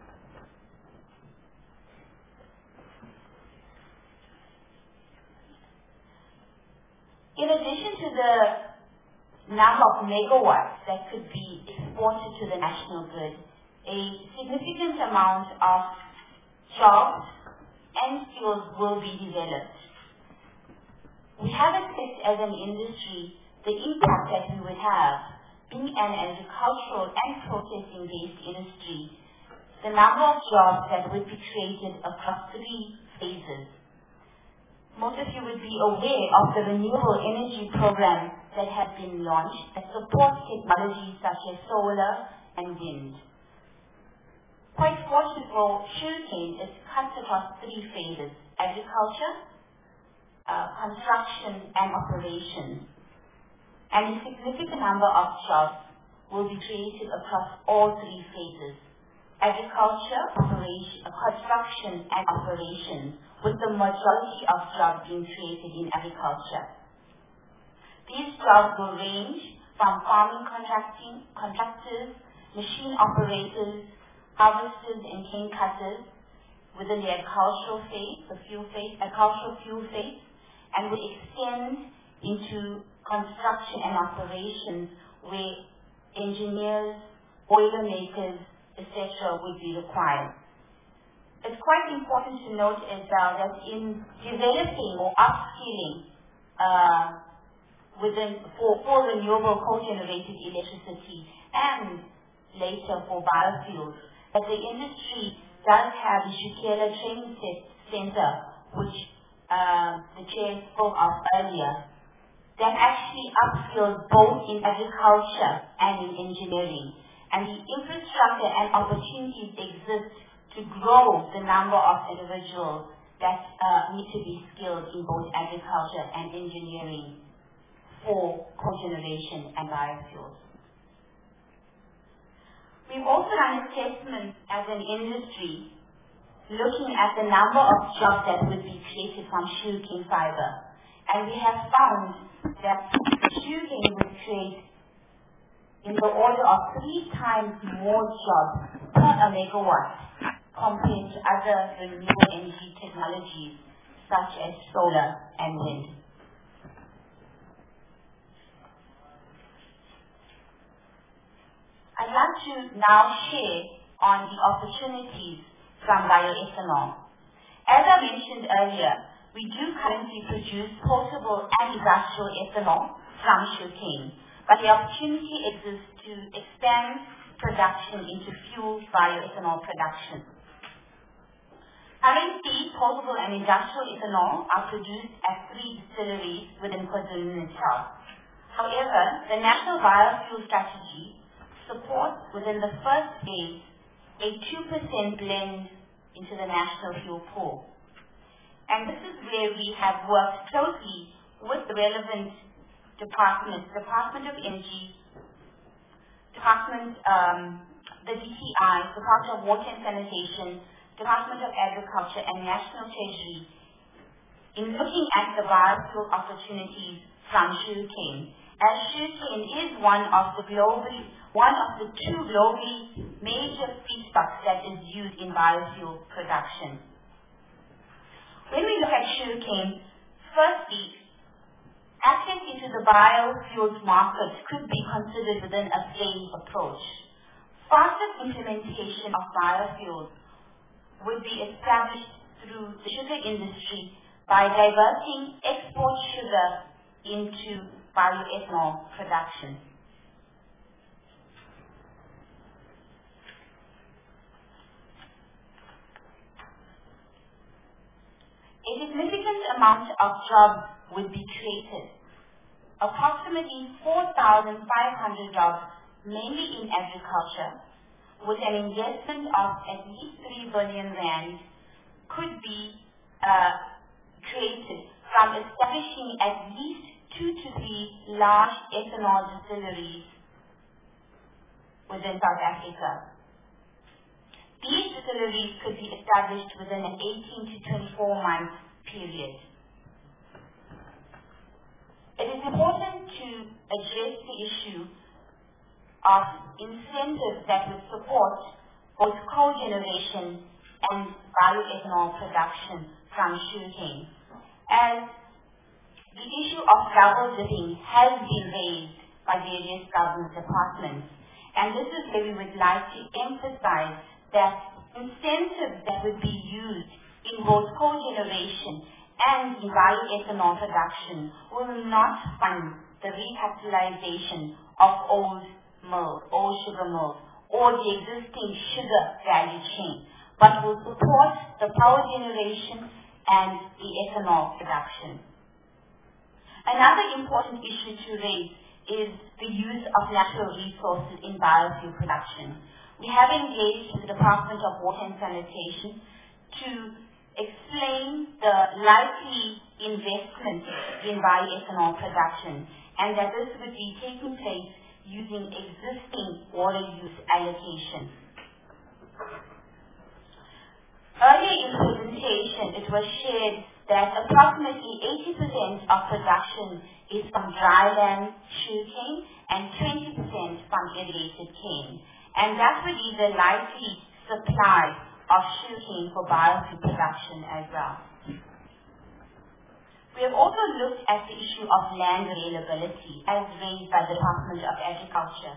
In addition to the number of megawatts that could be exported to the national grid, a significant amount of jobs and skills will be developed. We have assessed as an industry the impact that we would have, being an agricultural and processing-based industry, the number of jobs that would be created across three phases. Most of you would be aware of the renewable energy program that has been launched that supports technologies such as solar and wind. Quite fortunate for sugarcane is cut across three phases: agriculture, uh, construction, and operations. And a significant number of jobs will be created across all three phases: agriculture, operation, uh, construction, and operations, with the majority of jobs being created in agriculture. These jobs will range from farming contracting, contractors, machine operators, harvesters and cane cutters within the agricultural phase, the fuel phase, agricultural fuel phase, and would extend into construction and operations where engineers, boiler makers, et cetera would be required. It's quite important to note as well that in developing or upskilling uh, within for, for renewable coal-generated electricity and later for biofuels, that the industry does have the Shukela Training Center, which uh, the chair spoke of earlier, that actually upskills both in agriculture and in engineering. And the infrastructure and opportunities exist to grow the number of individuals that uh, need to be skilled in both agriculture and engineering for cogeneration and biofuels. We've also done assessments as an industry looking at the number of jobs that would be created from sugarcane fiber. And we have found that sugarcane would create in the order of three times more jobs per a megawatt compared to other renewable energy technologies such as solar and wind. I'd like to now share on the opportunities from bioethanol. As I mentioned earlier, we do currently produce portable and industrial ethanol from sugarcane, but the opportunity exists to expand production into fuel bioethanol production. Currently, portable and industrial ethanol are produced at three distilleries within KwaZulu-Natal. However, the National Biofuel Strategy supports within the first phase a two percent blend into the national fuel pool. And this is where we have worked closely with the relevant departments, Department of Energy, Department, um, the D T I, Department of Water and Sanitation, Department of Agriculture and National Treasury in looking at the biofuel opportunities from sugarcane, as sugarcane is one of the globally, one of the two globally major feedstocks that is used in biofuel production. When we look at sugarcane, firstly, access into the biofuels market could be considered within a phased approach. Faster implementation of biofuels would be established through the sugar industry by diverting export sugar into bioethanol production. A significant amount of jobs would be created. Approximately four thousand five hundred jobs, mainly in agriculture, with an investment of at least three billion rand, could be uh, created from establishing at least two to three large ethanol distilleries within South Africa. These distilleries could be established within an eighteen to twenty-four month period. It is important to address the issue of incentives that would support both cogeneration and bioethanol production from sugarcane, as the issue of double dipping has been raised by various government departments, and this is where we would like to emphasize that incentives that would be used in both cogeneration and in bioethanol production will not fund the recapitalization of old mills, old sugar mills, or the existing sugar value chain, but will support the power generation and the ethanol production. Another important issue to raise is the use of natural resources in biofuel production. We have engaged with the Department of Water and Sanitation to explain the likely investment in bioethanol production, and that this would be taking place using existing water use allocation. Earlier in the presentation, it was shared that approximately eighty percent of production is from dryland sugarcane and twenty percent from irrigated cane. and that would be the likely supply of sugarcane for biofuel production as well. We have also looked at the issue of land availability as raised by the Department of Agriculture.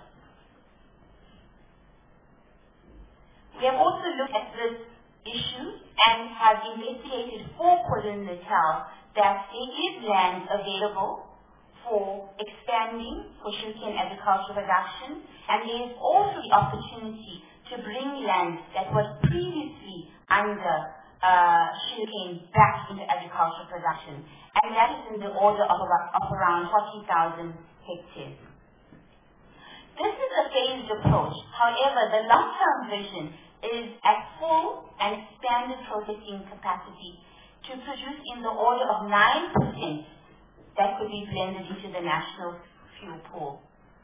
We have also looked at this issue and have investigated for KwaZulu-Natal that there is land available for expanding for sugarcane agricultural production, and there is also the opportunity to bring land that was previously under uh, sugarcane back into agricultural production, and that is in the order of, about, of around forty thousand hectares. This is a phased approach. However, the long-term vision is at full and expanded processing capacity to produce in the order of nine percent that could be blended into the national fuel pool.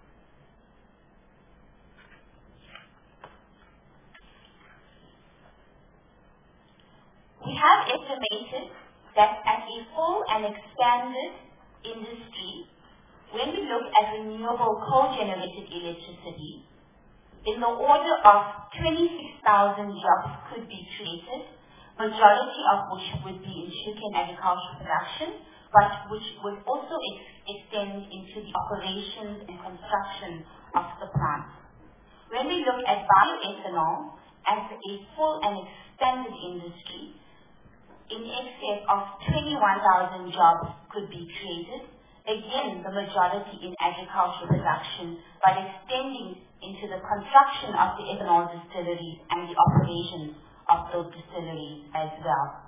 We have estimated that at a full and expanded industry, when we look at renewable coal-generated electricity, in the order of twenty-six thousand jobs could be created, majority of which would be in sugarcane agricultural production, but which would also ex extend into the operations and construction of the plant. When we look at bioethanol as a full and expanded industry, in excess of twenty-one thousand jobs could be created, again the majority in agricultural production, but extending into the construction of the ethanol distilleries and the operations of those distilleries as well.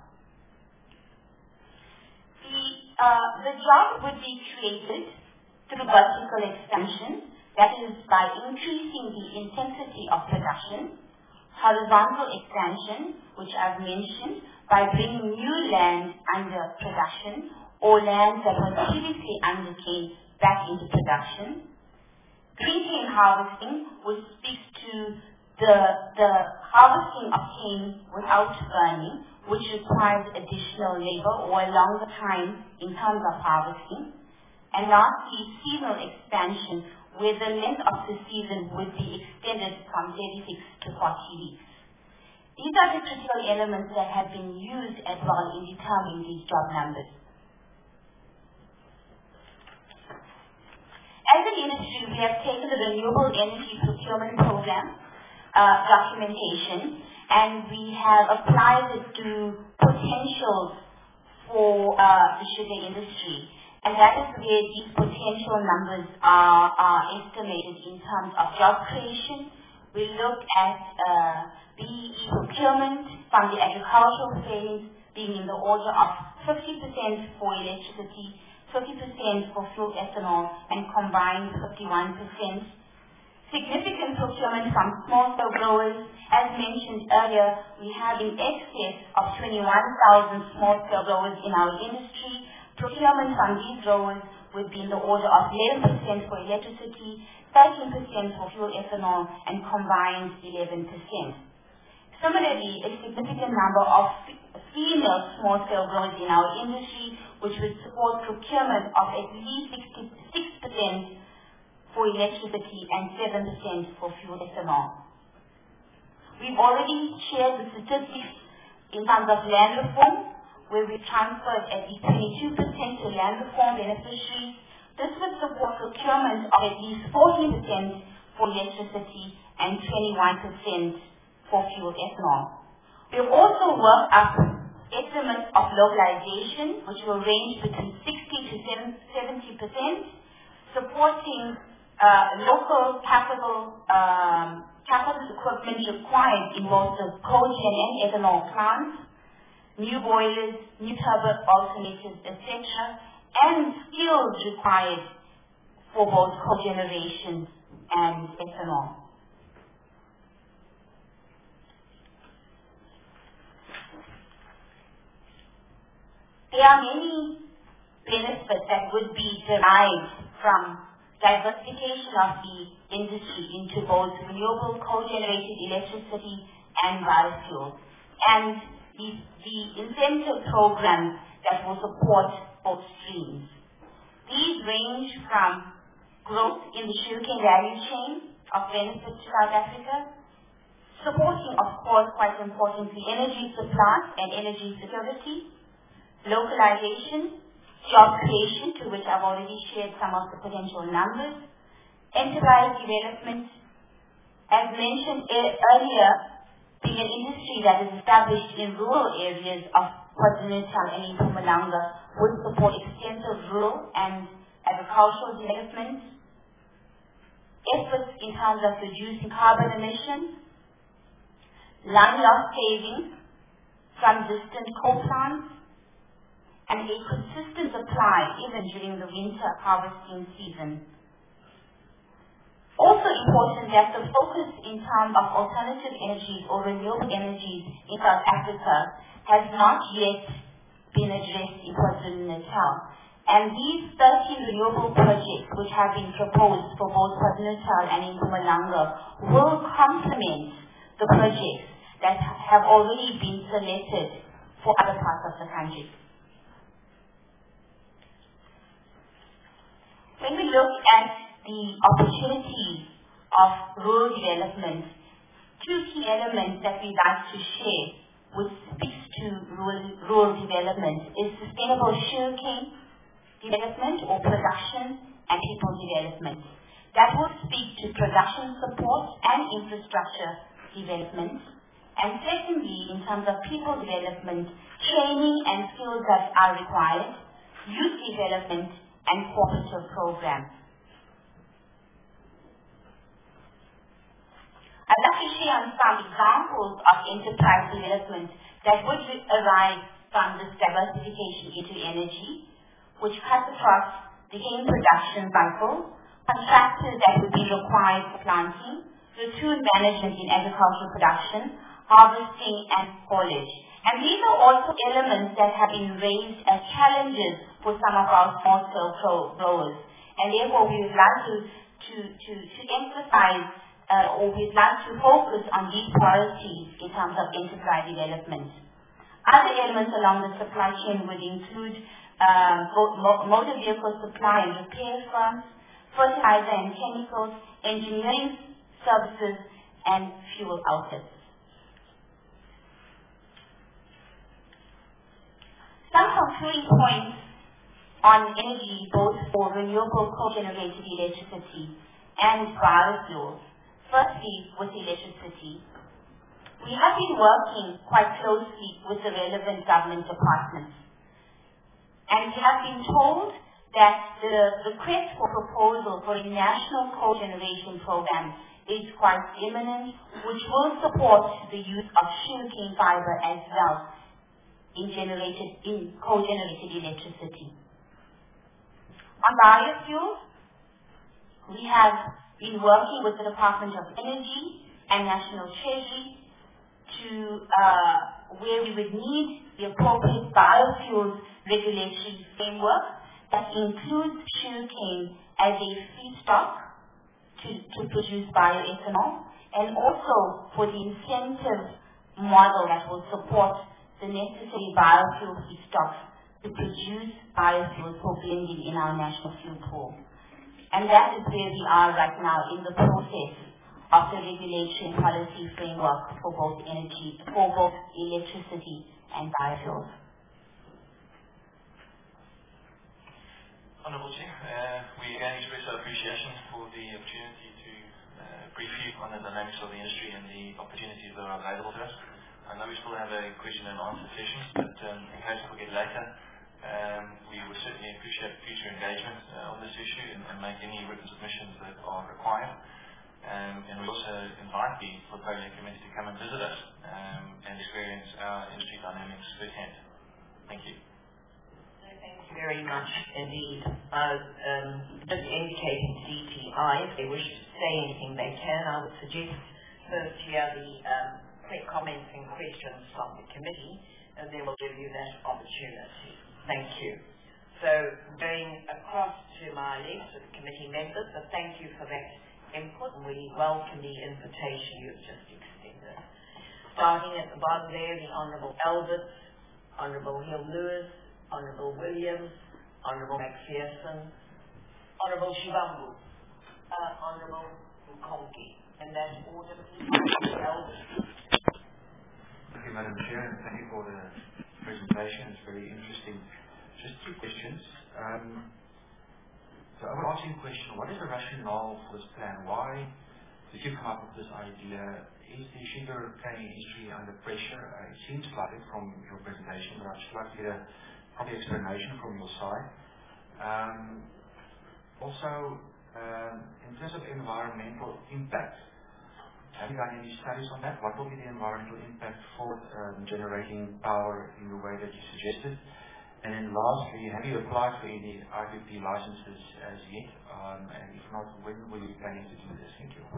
The, uh, the job would be created through vertical expansion, that is by increasing the intensity of production, horizontal expansion, which I've mentioned, by bringing new land under production or land that was previously under cane back into production. Green cane harvesting, which speaks to the, the harvesting of cane without burning, which requires additional labor or a longer time in terms of harvesting. And lastly, seasonal expansion, where the length of the season would be extended from thirty-six to forty weeks. These are the critical elements that have been used as well in determining these job numbers. As an industry, we have taken the Renewable Energy Procurement Program uh, documentation, and we have applied it to potentials for uh, the sugar industry. And that is where these potential numbers are, are estimated in terms of job creation. We look at uh, B E E procurement from the agricultural phase being in the order of fifty percent for electricity, fifty percent for fuel ethanol, and combined fifty-one percent. Significant procurement from small-scale growers. As mentioned earlier, we have in excess of twenty-one thousand small-scale growers in our industry. Procurement from these growers would be in the order of eleven percent for electricity, thirteen percent for fuel ethanol, and combined eleven percent. Similarly, a significant number of female small-scale growers in our industry, which would support procurement of at least sixty-six percent for electricity and seven percent for fuel ethanol. We've already shared the statistics in terms of land reform, where we transferred at least twenty-two percent to land reform beneficiaries. This would support procurement of at least forty percent for electricity and twenty-one percent for fuel ethanol. We have also worked up estimates of localization, which will range between sixty to seventy percent, supporting uh, local capital um, capital equipment required in both the cogen and ethanol plants, new boilers, new turbo alternators, et cetera, and skills required for both cogeneration and ethanol. There are many benefits that would be derived from diversification of the industry into both renewable coal-generated electricity and biofuels, and the, the incentive programs that will support both streams. These range from growth in the sugarcane value chain of benefit to South Africa, supporting, of course, quite importantly, energy supply and energy security, localization, job creation, to which I've already shared some of the potential numbers, enterprise development, as mentioned e- earlier, being an industry that is established in rural areas of KwaZulu-Natal and Mpumalanga would support extensive rural and agricultural development, efforts in terms of reducing carbon emissions, line loss savings from distant coal plants, and a consistent supply even during the winter harvesting season. Also important that the focus in terms of alternative energies or renewable energies in South Africa has not yet been addressed in KwaZulu-Natal. And these thirteen renewable projects which have been proposed for both KwaZulu-Natal and Mpumalanga will complement the projects that have already been selected for other parts of the country. When we look at the opportunities of rural development, two key elements that we'd like to share which speaks to rural, rural development is sustainable sugarcane development or production and people development. That will speak to production support and infrastructure development. And secondly, in terms of people development, training and skills that are required, youth development, and cooperative programs. I'd like to share some examples of enterprise development that would arise from this diversification into energy, which cuts across the cane production cycle, contractors that would be required for planting, platoon management in agricultural production, harvesting and haulage. And these are also elements that have been raised as challenges for some of our small-scale growers. And therefore, we would like to, to, to, to emphasize uh, or we'd like to focus on these priorities in terms of enterprise development. Other elements along the supply chain would include um, motor vehicle supply and repair firms, fertilizer and chemicals, engineering services, and fuel outlets. Some concluding points on energy, both for renewable co-generated electricity and biofuels. Firstly, with electricity. We have been working quite closely with the relevant government departments. And we have been told that the request for proposal for a national co-generation program is quite imminent, which will support the use of sugarcane fiber as well in generated in co-generated electricity. On biofuels, we have been working with the Department of Energy and National Treasury to uh, where we would need the appropriate biofuels regulatory framework that includes sugarcane as a feedstock to, to produce bioethanol, and also for the incentive model that will support the necessary biofuel feedstocks to produce biofuels for blending in our national fuel pool. And that is where we are right now in the process of the regulatory and policy framework for both energy, for both electricity and biofuels. Honourable Chair, uh, we again express our appreciation for the opportunity to uh, brief you on the dynamics of the industry and the opportunities that are available to us. I know we still have a question and answer session, but um, in case we get later, um, we would certainly appreciate future engagement uh, on this issue and, and make any written submissions that are required. Um, and we also invite the portfolio committee to come and visit us um, and experience our industry dynamics firsthand. Thank you. Thank you very much indeed. Uh, um, just indicating to D T I, if they wish to say anything they can, I would suggest first hear the um, quick comments and questions from the committee, and then we'll give you that opportunity. Thank you. So going across to my left with the committee members, so thank you for that input, and we welcome the invitation you've just extended. Starting at the bottom there, the Honourable Albert, Honourable Hill-Lewis, Honourable Williams, Honourable McPherson, Honourable Shivambu, uh, Honourable Mkonki. And that order, please, Albert. Thank you, Madam Chair, and thank you for the presentation. It's very interesting. Just two questions. Um, so I would ask you a question. What is the rationale for this plan? Why did you come up with this idea? Is the sugar cane industry under pressure? Uh, it seems like it from your presentation, but I'd just like to get a probably explanation from your side. Um, also, um, in terms of environmental impact, have you done any studies on that? What will be the environmental impact for um, generating power in the way that you suggested? And then lastly, have you applied for any R V P licenses as yet? Um, and if not, when will you be planning to do this? Thank you.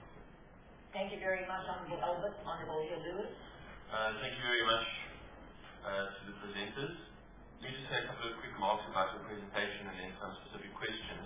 Thank you very much, Honourable Albert. Honourable Hill Lewis. Uh, thank you very much uh, to the presenters. Let me just say a couple of quick remarks about your presentation and then some specific questions.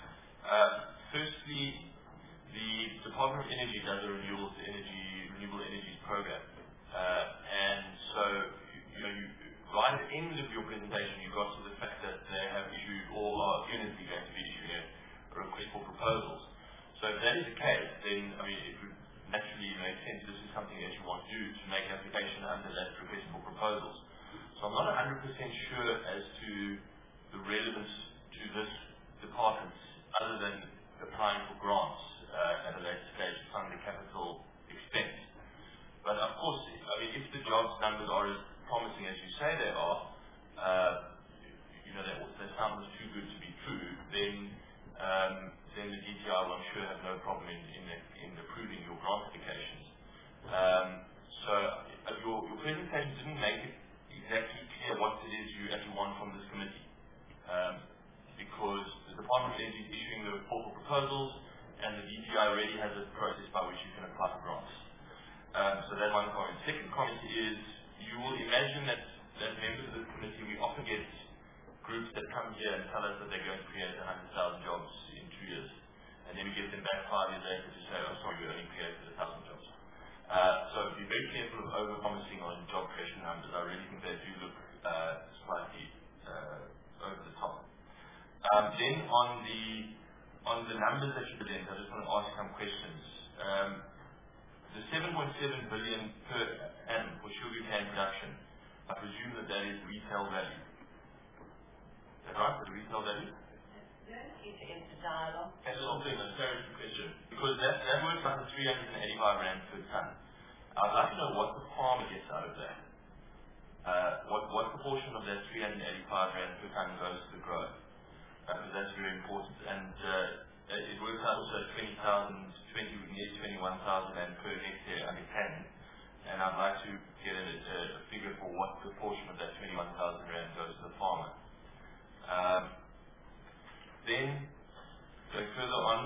Uh, firstly, the Department of Energy does a renewable energy renewable energies program, uh, and so you know you. Right at the end of your presentation, you got to the fact that they have issued, or are imminently going to be issuing, a request for proposals. So if that is the case, then I mean it would naturally make sense. This is something that you want to do to make application under that request for proposals. So I'm not one hundred percent sure as to the relevance to this department, other than applying for grants uh, at a later stage to fund the capital expense. But of course, I mean, if the jobs numbers are as promising as you say they are, uh, you know, they, they sound too good to be true, then um, then the D T I will, I'm sure, have no problem in, in, in approving your grant applications. Um, so uh, your, your presentation didn't make it exactly clear what it is you actually want from this committee, um, because the Department of Energy is issuing the report for proposals, and the D T I already has a process by which you can apply for grants. Um, so that's one comment. Second comment is, you will imagine that, that members of the committee, we often get groups that come here and tell us that they're going to create one hundred thousand jobs in two years. And then we get them back five years later to say, oh, sorry, we only created one thousand jobs. Uh, so be very careful of over-promising on job creation numbers. I really think they do look uh, slightly uh, over the top. Um, then on the, on the numbers that you present, I just want to ask some questions. Um, the seven point seven billion per annum for sugarcane production, I presume that that is retail value. Is that right? The retail value? It's a dialogue. That's a little thing, that's a very good question. Because that, that works out to three hundred eighty-five rand per ton. I'd like to know what the farmer gets out of that. Uh, what, what proportion of that three hundred eighty-five rand per ton goes to the grower? Uh, because that's very important. And uh, it works out also at twenty thousand, twenty, nearly twenty-one thousand rand per hectare under cannon. And I'd like to get a, a figure for what proportion of that twenty-one thousand rand goes to the farmer. Um, then, going further on,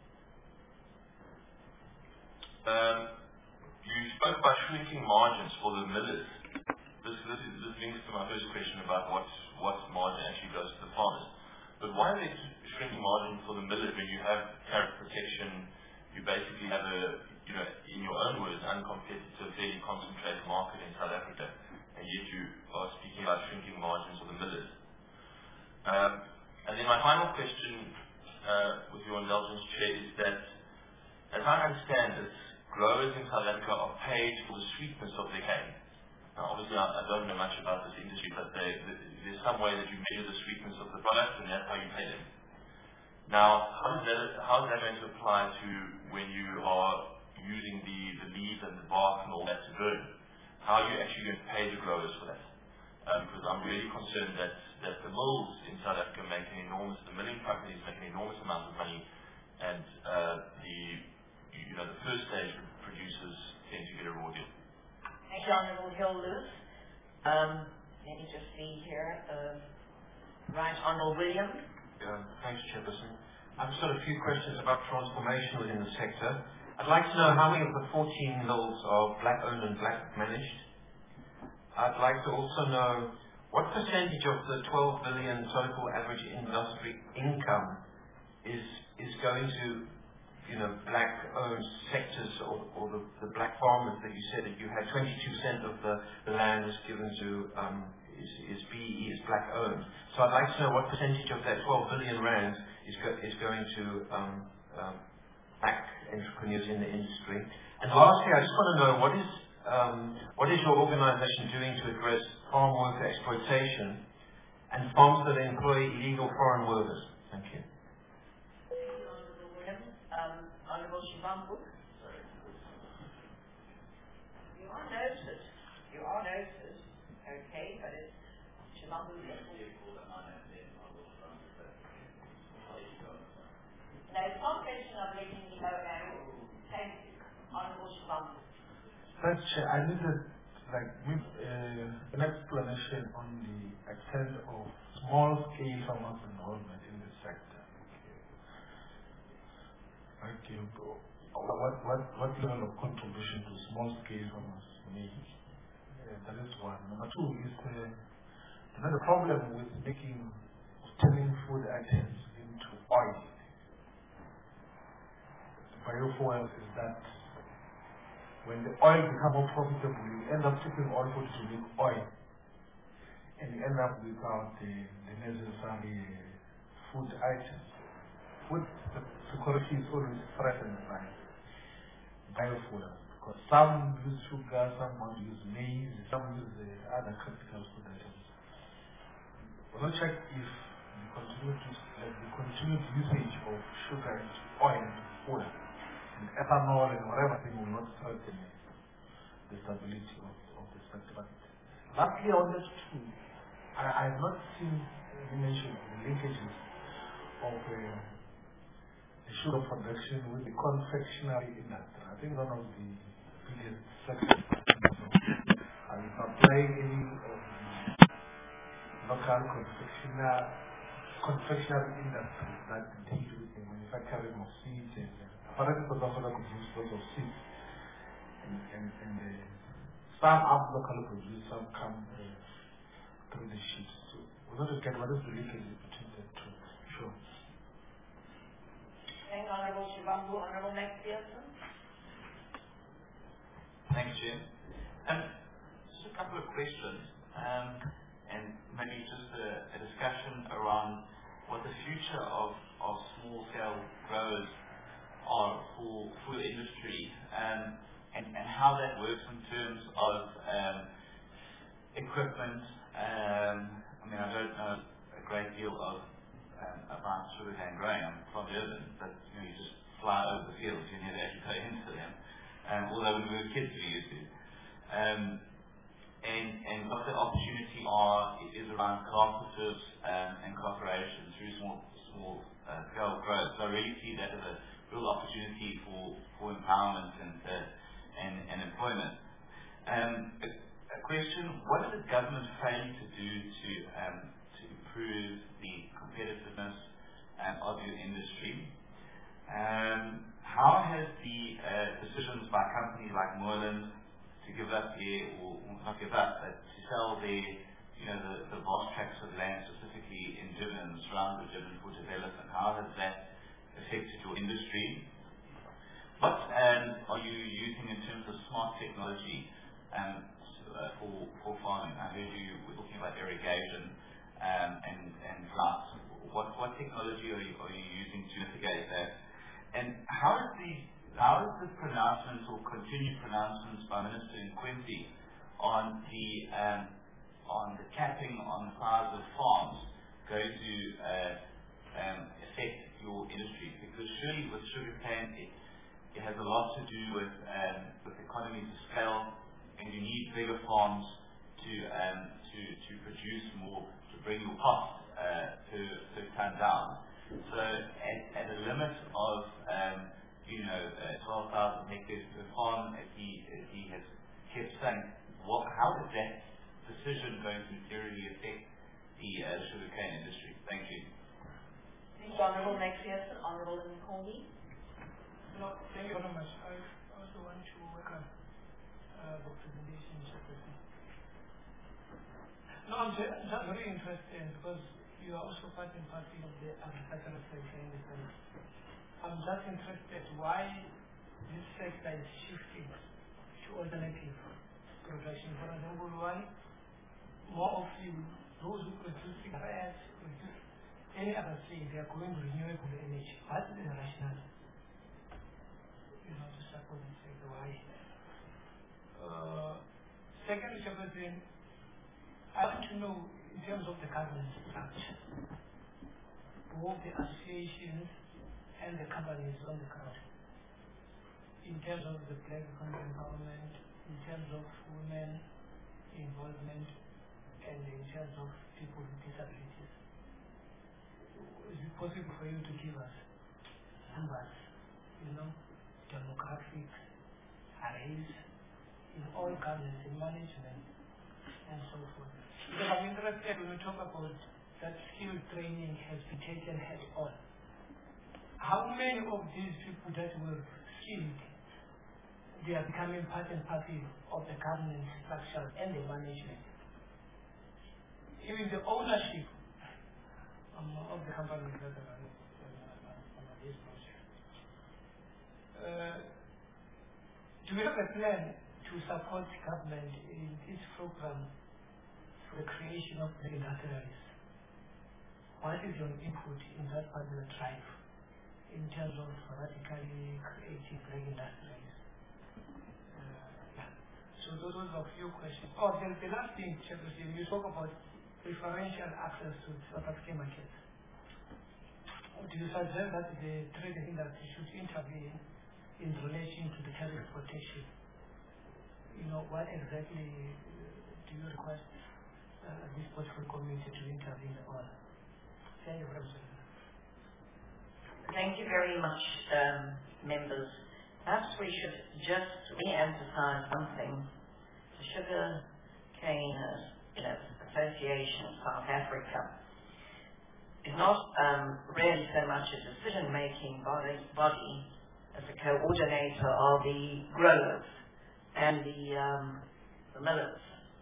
um, you spoke about shrinking margins for the millers. This, this, is, this links to my first question about what, what margin actually goes to the farmers. But why are they shrinking margin for the millers when you have tariff protection? You basically have a, you know, in your own words, uncompetitive, fairly concentrated market in South Africa, and yet you are speaking about shrinking margins for the millers. Um, and then my final question, uh, with your indulgence, Chair, is that, as I understand it, growers in South Africa are paid for the sweetness of their cane. Now, obviously, I, I don't know much about this industry, but they, they, there's some way that you measure the sweetness of the product, and that's how you pay them. Now, how is that, how is that going to apply to when you are using the, the leaves and the bark and all that to burn? How are you actually going to pay the growers for that? Uh, because I'm really concerned that, that the mills in South Africa make an enormous, the milling companies make an enormous amount of money, and uh, the, you know, the first stage producers tend to get a raw deal. Thank you, Honourable Hill Lewis. Um, let me just see here. Uh, right, Honourable Williams. Yeah, thanks, Chairperson. I've just got a few questions about transformation within the sector. I'd like to know how many of the fourteen mills are black-owned and black-managed. I'd like to also know what percentage of the twelve billion total average industry income is is going to, you know, black-owned sectors, or, or the, the black farmers that you said that you had twenty-two percent of the, the land was given to um, is, is B E E, is black-owned. So I'd like to know what percentage of that twelve billion rand is go, is going to um, um, back entrepreneurs in the industry? And lastly, I just want to know what is um, what is your organisation doing to address farm worker exploitation and farms that employ illegal foreign workers? Thank you. Honourable William, um, Honourable Shivambu. You are noted. You are noted. Okay, but it's Shivambu. No, it's not a question of letting me go now. Thank you, Honourable Shivambu. Thanks, Chair. I needed like uh, an explanation on the extent of small-scale farmers' involvement in this sector. Like, you know, what, what, what level of contribution to small-scale farmers make? Uh, that is one. Number two is uh, you know, the problem with making, turning food items into oil. Biofuels is that when the oil becomes more profitable, you end up taking oil food to make oil, and you end up without the, the necessary food items. Food security is always threatened by biofuels because some use sugar, some use maize, some use uh, other critical food items. We'll check if the continued, like the continued usage of sugar into oil into food and ethanol and whatever thing will not threaten the stability of, of the sector. But lastly, on this too, I, I have not seen any mention of the linkages of uh, the sugar production with the confectionery industry. I think one of the biggest sectors. Are you supplying any of the local confectionery, confectionery industry that deal with the manufacturing of seeds and apparently South Africa produces lots of seeds, and, and, and uh, some are locally produced, some come uh, through the ships. So we want to get what is the linkage between the two. Sure. Thank you, Honourable Shivambu. Honourable McPherson. Thanks, Jim. Um, just a couple of questions, um, and maybe just a, a discussion around what the future of, of small-scale growers are for, for the industry, um, and, and how that works in terms of um, equipment. Um, I mean, I don't know a great deal of um, about sugarcane growing. I'm from Durban, but you know, you just fly over the fields. You never actually go into them. Um, although when we were kids, we used to. Um, and, and what the opportunity are is around cooperatives um, and cooperation through small small uh, scale growth. So I really see that as a real opportunity for, for empowerment and, uh, and, and employment. Um, a, a question, what is the government failing to do to, um, to improve the competitiveness um, of your industry? Um, how has the uh, decisions by companies like Moreland to give up their, or not give up, but to sell their, you know, the, the vast tracts of land specifically in Durban, surrounding Durban for development, how has that affected your industry? What um, are you using in terms of smart technology um, uh, for, for farming? I heard you were talking about irrigation um, and, and drought. What, what technology are you, are you using to mitigate that? And how is the how is the pronouncements or continued pronouncements by Minister Nkwinti on the um, on the capping on the size of farms going to uh, um, affect your industry? Because surely with sugarcane, it, it has a lot to do with um, with economies of scale, and you need bigger farms to um, to to produce more, to bring your cost uh, per per ton down. So at, at a limit of um, you know uh, twelve thousand hectares per farm, as he as he has kept saying, what, how is that decision going to materially affect the uh, sugarcane industry? Thank you. Thank you, Honourable McPherson. Honourable Nkondi. No, thank you very much. I also want to welcome uh, the presentation, Chairperson. No, I'm just, just very interested because you are also part and parcel of the agricultural sector in the country. I'm just interested why this sector is shifting to alternative production. For example, why more of you, those who produce cigarettes, produce any other thing, they are going renewable energy. What is the rationale? for the sector. Why? Uh, second, Chairperson, I want to know in terms of the governance structure, both the associations and the companies on the ground, in terms of the black economic empowerment, in terms of women involvement, and in terms of people with disabilities. Is it possible for you to give us numbers, you know, demographics, arrays, in all governance, in management, and so forth? Because I'm interested when we talk about that skill training has been taken head on. How many of these people that were skilled, they are becoming part and parcel of the governance structure and the management? Even the ownership um, of the companies that are on this project. Uh, do we have a plan to support government in this program for the creation of the industrialists? What is your input in that particular drive in terms of radically creating black industrialists? Uh, yeah. So those are a few questions. Oh, the, the last thing, Chairperson, you talk about preferential access to South African markets. Do you suggest that the trade industry should intervene in relation to the tariff protection? You know, what exactly do you request uh, this political committee to intervene on? Thank you very much. Thank you very much, um, members. Perhaps we should just re-emphasize something. The Sugar Cane you know, Association of South Africa is not um, really so much a decision-making body, body as a coordinator of the growers and the, um, the millers.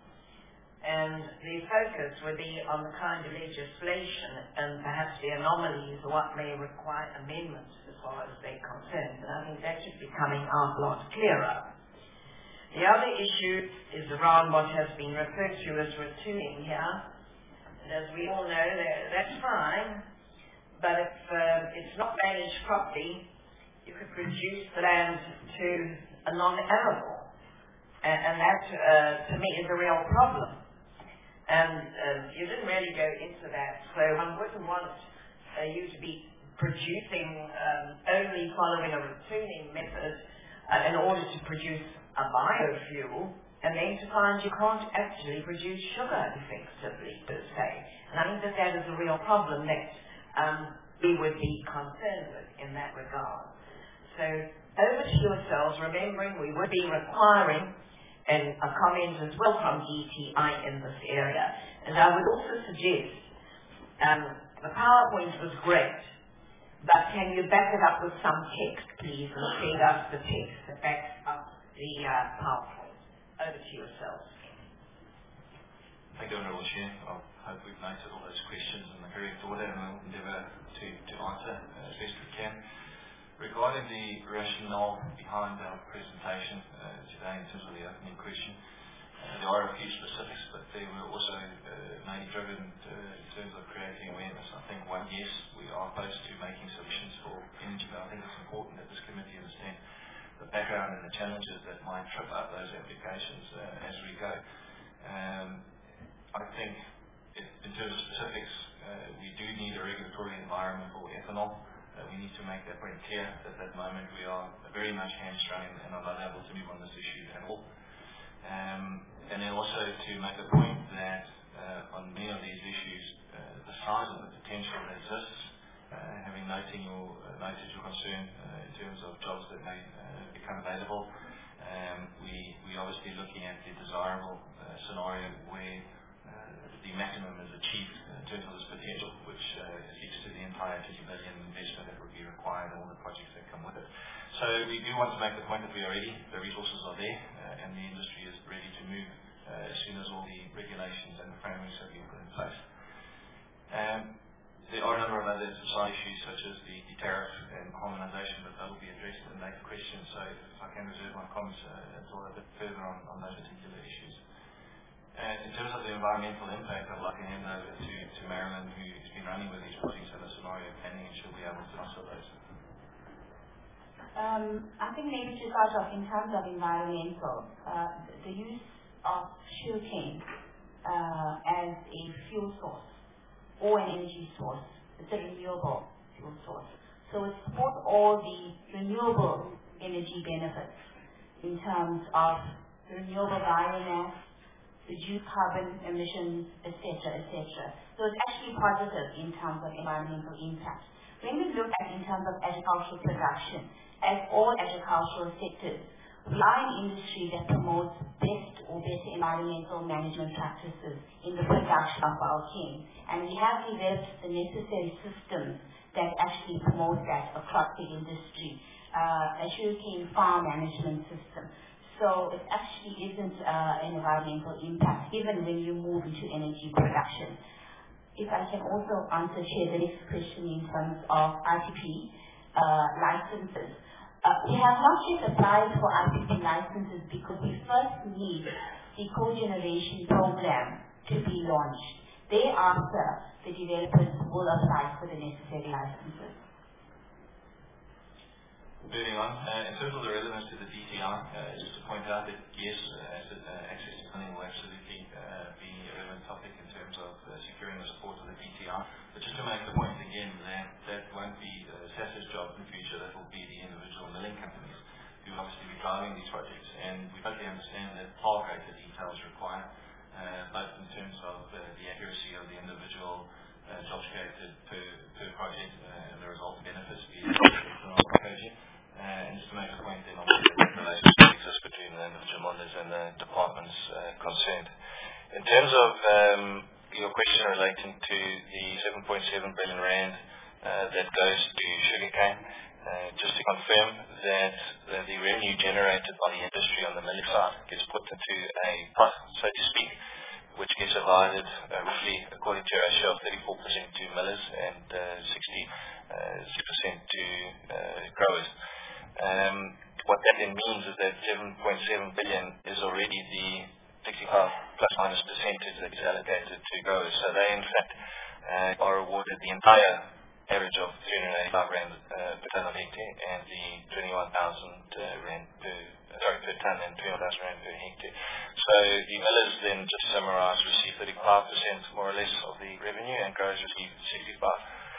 And the focus would be on the kind of legislation and perhaps the anomalies of what may require amendments as far as they're concerned. And I think that should be coming out a lot clearer. The other issue is around what has been referred to as retooling here. And as we all know, that's fine, but if uh, it's not managed properly, you could reduce the land to a non-arable. And, and that, uh, to me, is a real problem. And uh, you didn't really go into that, so one wouldn't want uh, you to be producing um, only following a retooling method uh, in order to produce a biofuel, and then to find you can't actually produce sugar effectively, per se. And I think that that is a real problem that um, we would be concerned with in that regard. So, over to yourselves, remembering we would be requiring and a comment as well from D T I in this area. And I would also suggest, um, the PowerPoint was great, but can you back it up with some text, please, and send us the text that backs up the uh, PowerPoint. Over to yourselves. Thank you, Honourable Chair. I hope we've noted all those questions in the correct order, and we'll endeavour to, to answer uh, as best we can. Regarding the rationale behind our presentation uh, today in terms of the opening question, uh, there are a few specifics, but they were also uh, mainly driven to, in terms of creating awareness. I think, one, yes, we are close to making solutions for energy, but I think it's important that this committee understand the background and the challenges that might trip up those applications uh, as we go. Um, I think if, in terms of specifics, uh, we do need a regulatory environment for ethanol. Uh, we need to make that very clear that at the moment we are very much hamstrung and are not able to move on this issue at all. Um, and then also to make the point that uh, on many of these issues, uh, the size of the potential that exists, uh, having noted your, uh, noted your concern uh, in terms of jobs that may uh, become available, um, we, we obviously looking at the desirable uh, scenario where uh, the maximum is achieved in terms of this potential, which uh, leads to the entire fifty billion investment that would be required and all the projects that come with it. So we do want to make the point that we are ready, the resources are there, uh, and the industry is ready to move uh, as soon as all the regulations and the frameworks have been put in place. Um, there are a number of other society issues such as the, the tariff and harmonisation, but that will be addressed in later questions, so if I can reserve my comments uh, until a bit further on, on those particular issues. And in terms of the environmental impact, I'd like to hand over to, to Marilyn, who's been running with these projects in the scenario planning, and she'll be able to answer those. Um, I think maybe to start off in terms of environmental, uh, the use of sugarcane uh, as a fuel source or an energy source, it's a renewable fuel source. So it supports all the renewable energy benefits in terms of the renewable biomass, reduce carbon emissions, et cetera, et cetera. So it's actually positive in terms of environmental impact. When we look at in terms of agricultural production, as all agricultural sectors, we are an industry that promotes best or better environmental management practices in the production of our cane. And we have developed the necessary systems that actually promote that across the industry, uh, a sugarcane farm management system. So it actually isn't uh, an environmental impact, even when you move into energy production. If I can also answer, Chair, the next question in terms of R T P uh, licenses. Uh, we have not yet applied for R T P licenses because we first need the cogeneration program to be launched. Thereafter, the developers will apply for the necessary licenses. Moving on, uh, in terms of the relevance to the D T I, uh, just to point out that yes, uh, asset, uh, access to funding will absolutely uh, be a relevant topic in terms of uh, securing the support of the D T I. But just to make the point again that that won't be uh, SAS's job in the future, that will be the individual milling companies who will obviously be driving these projects. And we totally understand that far greater details required, uh, both in terms of uh, the accuracy of the individual uh, jobs created per, per project uh, and the result benefits, be it project. Uh, and just to make a point then, obviously, the relationship exists between the individual millers and the departments uh, concerned. In terms of um, your question relating to the seven point seven billion rand uh, that goes to sugarcane, uh, just to confirm that uh, the revenue generated by the industry on the milling side gets put into a pot, so to speak, which gets divided uh, roughly according to a ratio of thirty-four percent to millers and uh, sixty percent to uh, growers. Um, what that then means is that seven point seven billion is already the sixty-five plus minus percentage that is allocated to growers. So they in fact uh, are awarded the entire average of three hundred eighty-five rand uh, per ton of hectare and the twenty-one thousand uh, rand per uh, sorry per ton and twenty-one thousand rand per hectare. So the millers then, just to summarize, receive thirty-five percent more or less of the revenue and growers receive sixty-five.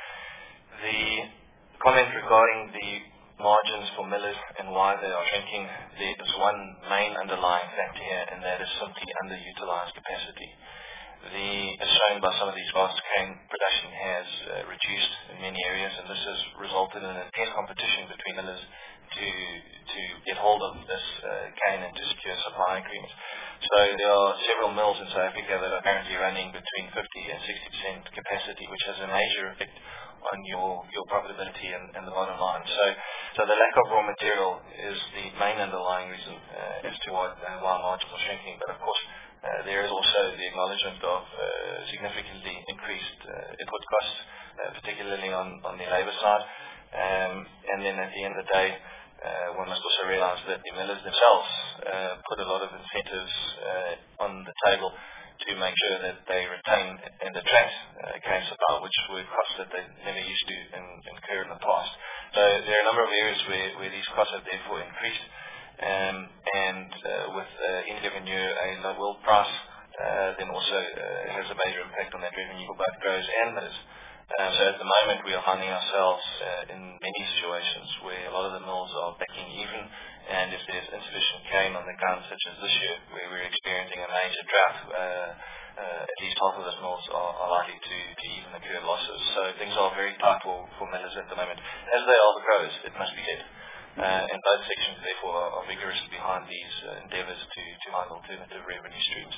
The comment regarding the margins for millers and why they are shrinking, there is one main underlying factor here, and that is simply underutilized capacity. The, as shown by some of these vast cane production has uh, reduced in many areas, and this has resulted in a intense competition between millers to to get hold of this uh, cane and to secure supply agreements. So there are several mills in South Africa that are currently running between fifty and sixty percent capacity, which has a major effect on your, your profitability and, and the bottom line. So, so the lack of raw material is the main underlying reason uh, as to what, uh, why margins are shrinking. But of course, uh, there is also the acknowledgement of uh, significantly increased uh, input costs, uh, particularly on, on the labour side. Um, and then at the end of the day, uh, one must also realise that the millers themselves uh, put a lot of incentives uh, on the table to make sure that they retain and attract uh, cane supply, which were costs that they never used to in, incur in the past. So there are a number of areas where, where these costs have therefore increased. Um, and uh, with uh, any given year a low world price, uh, then also uh, has a major impact on that revenue for both growers and millers. Uh, so at the moment we are finding ourselves uh, in many situations where a lot of the mills are backing even, and if there's insufficient cane on the ground, such as this year, where we're experiencing a major drought, uh, uh, at least half of the mills are, are likely to, to even incur losses. So things are very tight for, for millers at the moment, as they are the growers, it must be said. Uh, and both sections, therefore, are, are vigorously behind these uh, endeavours to, to find alternative revenue streams.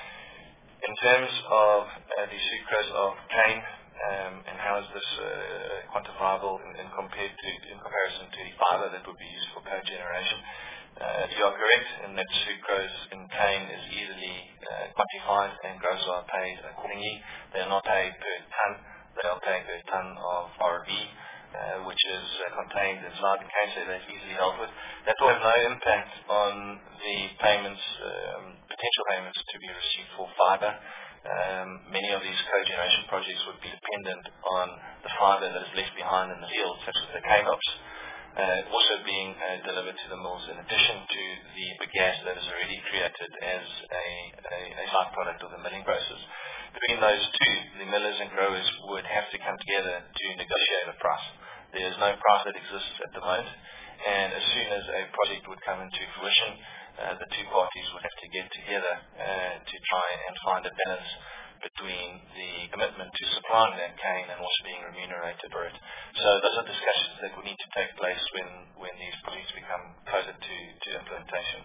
In terms of uh, the sucrose of cane, Um, and how is this uh, quantifiable in, in compared to in comparison to the fibre that would be used for cogeneration? Uh, you are correct in that sucrose in cane is easily uh, quantified, and growers are paid accordingly. They are not paid per tonne; they are paid per tonne of R B, uh, which is uh, contained inside the cane, so that's easily dealt with. That will have no impact on the payments, um, potential payments to be received for fibre. Um, many of these cogeneration projects would be dependent on the fibre that is left behind in the field, such as the cane ops. uh, also being uh, delivered to the mills in addition to the bagasse that is already created as a, a, a side product of the milling process. Between those two, the millers and growers would have to come together to negotiate a price. There is no price that exists at the moment, and as soon as a project would come into fruition, uh, the two parties would have to get together uh, to try and find a balance between the commitment to supplying that cane and also being remunerated for it. So those are discussions that would need to take place when, when these projects become closer to, to implementation.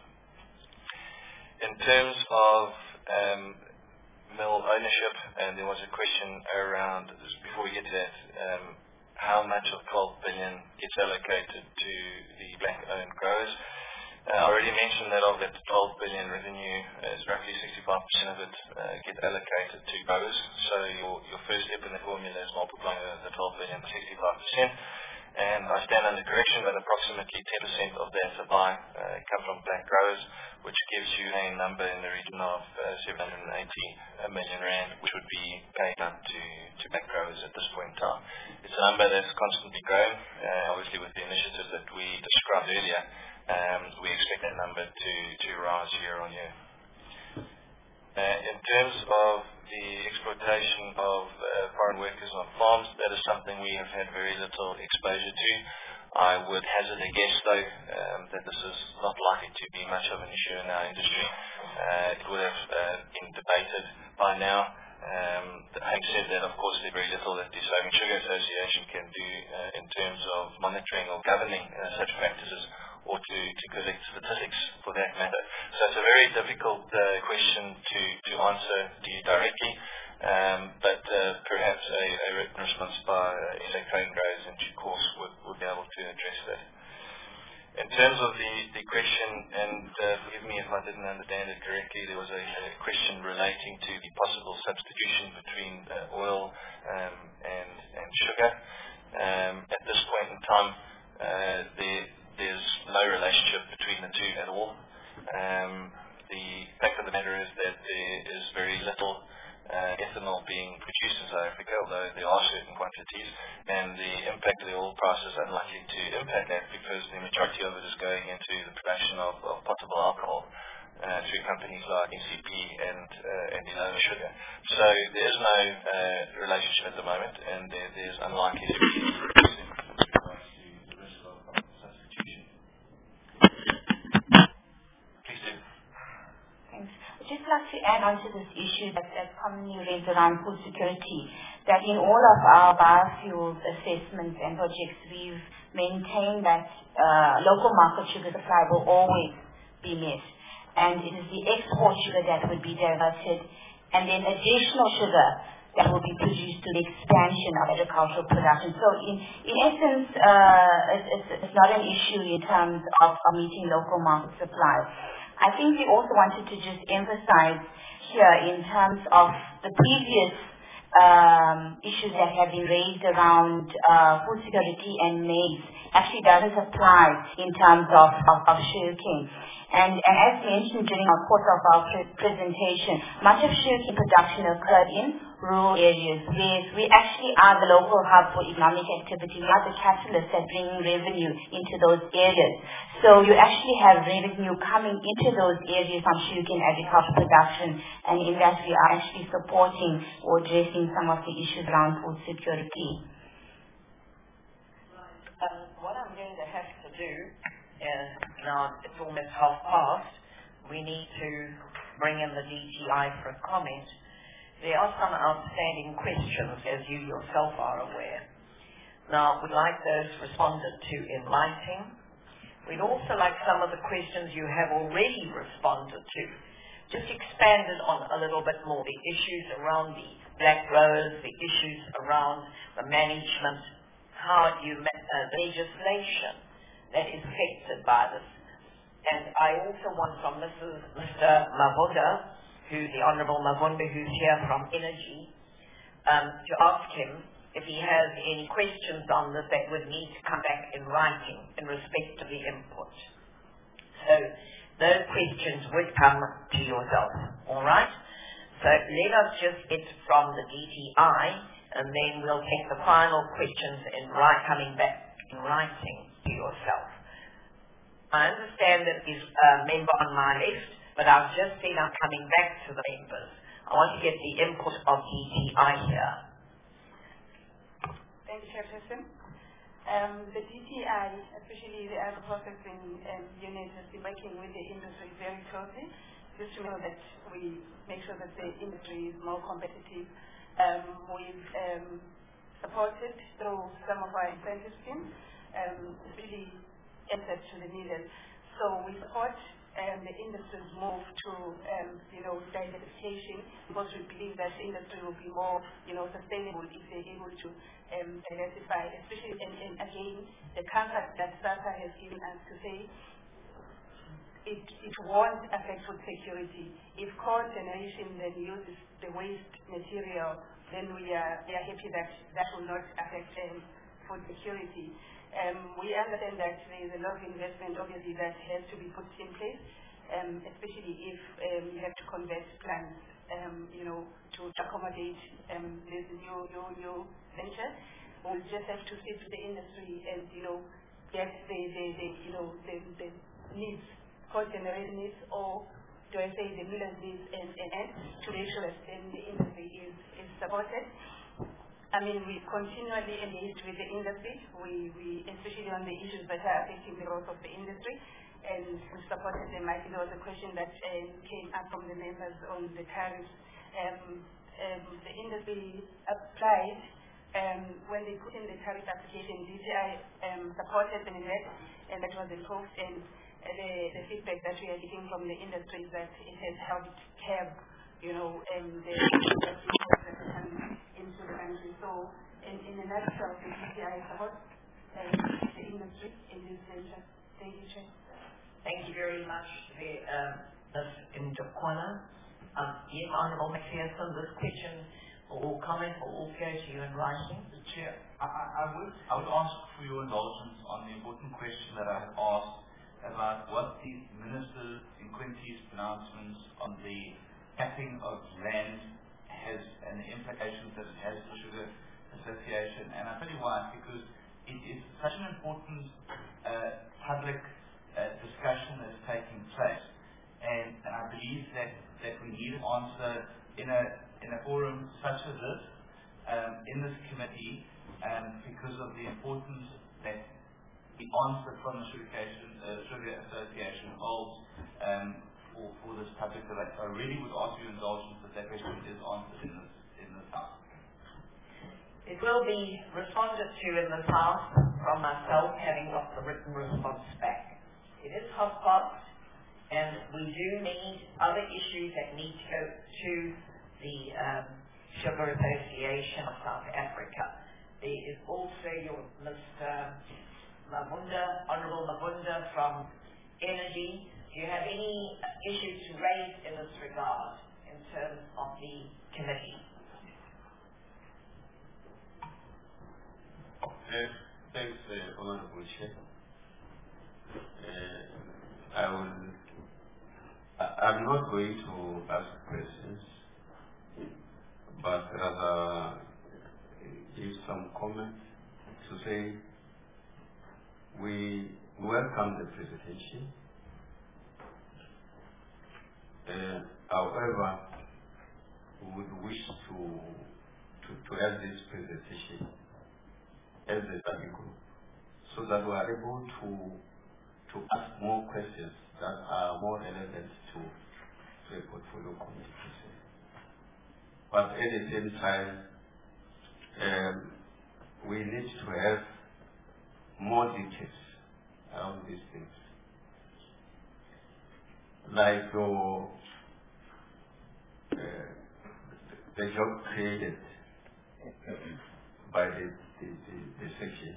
In terms of um, mill ownership, and there was a question around, before we get to that, um, how much of twelve billion gets allocated to the black-owned growers. Uh, I already mentioned that of that twelve billion revenue, uh, is roughly sixty-five percent of it uh, get allocated to growers. So your, your first step in the formula is multiplying the, the twelve billion by sixty-five percent. And I stand under correction that approximately ten percent of that supply uh, come from black growers, which gives you a number in the region of uh, seven hundred eighty million rand, which would be paid out to, to black growers at this point in time. It's a number that's constantly growing, uh, obviously with the initiatives that we described earlier. Um, we expect that number to, to rise year on year. Uh, in terms of the exploitation of uh, foreign workers on farms, that is something we have had very little exposure to. I would hazard a guess, though, um, that this is not likely to be much of an issue in our industry. Uh, it would have uh, been debated by now. Um, having said that, of course, there's very little that the South African Sugar Association can do uh, in terms of monitoring or governing uh, such practices, or to, to collect statistics for that matter. So it's a very difficult uh, question to, to answer to you directly, um, but uh, perhaps a, a written response by uh, S A Cane Growers in due course would, would be able to address that. In terms of the, the question, and uh, forgive me if I didn't understand it correctly, there was a, a question relating to the possible substitution between uh, oil um, and, and sugar. Um, at this point in time, uh, there, there's no relationship between the two at all. Um, the fact of the matter is that there is very little uh, ethanol being produced in South Africa, although there are certain quantities, and the impact of the oil price is unlikely to impact that because the majority of it is going into the production of, of potable alcohol uh, through companies like N C P and uh, and Illovo Sugar. So there is no uh, relationship at the moment, and there, there's unlikely to be just like to add on to this issue that, that commonly raised around food security, that in all of our biofuels assessments and projects, we've maintained that uh, local market sugar supply will always be met. And it is the export sugar that would be diverted, and then additional sugar that will be produced to the expansion of agricultural production. So in, in essence, uh, it's, it's, it's not an issue in terms of, of meeting local market supply. I think we also wanted to just emphasize here in terms of the previous um, issues that have been raised around uh, food security and maize actually doesn't apply in terms of, of, of sugarcane. And, and as mentioned during our course of our pre presentation, much of sugarcane production occurred in rural areas where we actually are the local hub for economic activity. We are the catalyst that bring revenue into those areas. So you actually have revenue coming into those areas from sugarcane agricultural production, and in that we are actually supporting or addressing some of the issues around food security. Um, what I'm going to have to do is, now it's almost half past, we need to bring in the D T I for a comment. There are some outstanding questions, as you yourself are aware. Now, we'd like those responded to in writing. We'd also like some of the questions you have already responded to, just expanded on a little bit more. The issues around the black growers, the issues around the management, how you uh, the legislation that is affected by this. And I also want from Missus Mister Mavunda, who the Honourable Mavunda, who's here from Energy, um, to ask him if he has any questions on this that would need to come back in writing in respect to the input. So those questions would come to yourself, all right? So let us just get from the D T I, and then we'll take the final questions in right, coming back in writing to to yourself. I understand that there's a member on my left, but I've just said I'm coming back to the members. I want to get the input of D T I here. Thank you, Chairperson. Um, the D T I, especially the agro processing um, unit, has been working with the industry very closely, just to know that we make sure that the industry is more competitive. Um, we've um, supported through some of our incentive schemes, um, really answered to the needed. So we support um, the industry's move to, um, you know, diversification, because we believe that the industry will be more, you know, sustainable if they're able to um, diversify, especially, and, and again, the comfort that SASA has given us to say it, it won't affect food security. If coal generation then uses the waste material, then we are, we are happy that that will not affect um, food security. Um, we understand that there is a lot of investment, obviously, that has to be put in place, um, especially if um, you have to convert plants, um, you know, to accommodate um, this new, new, new venture. We'll just have to sit with the industry and, you know, get the, the, the you know, the, the needs, cost generated needs, or do I say the miller's needs, and, and, and to make sure that then the industry is, is supported. I mean, we continually engaged with the industry, we, we, especially on the issues that are affecting the growth of the industry, and we supported them. I think there was a question that uh, came up from the members on the tariffs. Um, um, the industry applied, um, when they put in the tariff application, D T I um, supported them in that, and that was approved, and uh, the, the feedback that we are getting from the industry is that it has helped curb, you know, um, the industry into the country. So, in, in a nutshell, the D T I supports uh, the industry in this venture. Thank you, Chair. Thank you very much, um, Miz Ndukwana. Um, yes, Honourable McPherson, this question or comment will all go to you in writing. Chair, I, I, I, would, I would ask for your indulgence on the important question that I have asked about what the Minister Nkwinti's pronouncements on the capping of land has and the implications that it has for Sugar Association. And I'll tell you why, because it is such an important uh, public uh, discussion that's taking place. And, and I believe that, that we need an answer in a, in a forum such as this, um, in this committee, um, because of the importance that the answer from the Sugar, uh, Sugar Association holds um, for, for this public debate. So I really would ask your indulgence that that question is answered in this, in this House. It will be responded to in this House from myself, having got the written response back. It is hot box, and we do need other issues that need to go to the um, Sugar Association of South Africa. There is also your Mister Mabunda, Honourable Mabunda from Energy. Do you have any issues to raise in this regard in terms of the committee? Uh, thanks, uh, Honourable Chair. Uh, I will. I, I'm not going to ask questions, but rather give some comment to say we welcome the presentation. Uh, however, we would wish to, to, to have this presentation as a study group so that we are able to, to ask more questions that are more relevant to, to a portfolio committee. But at the same time, um, we need to have more details around these things. Like your, uh, the job created by the, the, the, the section.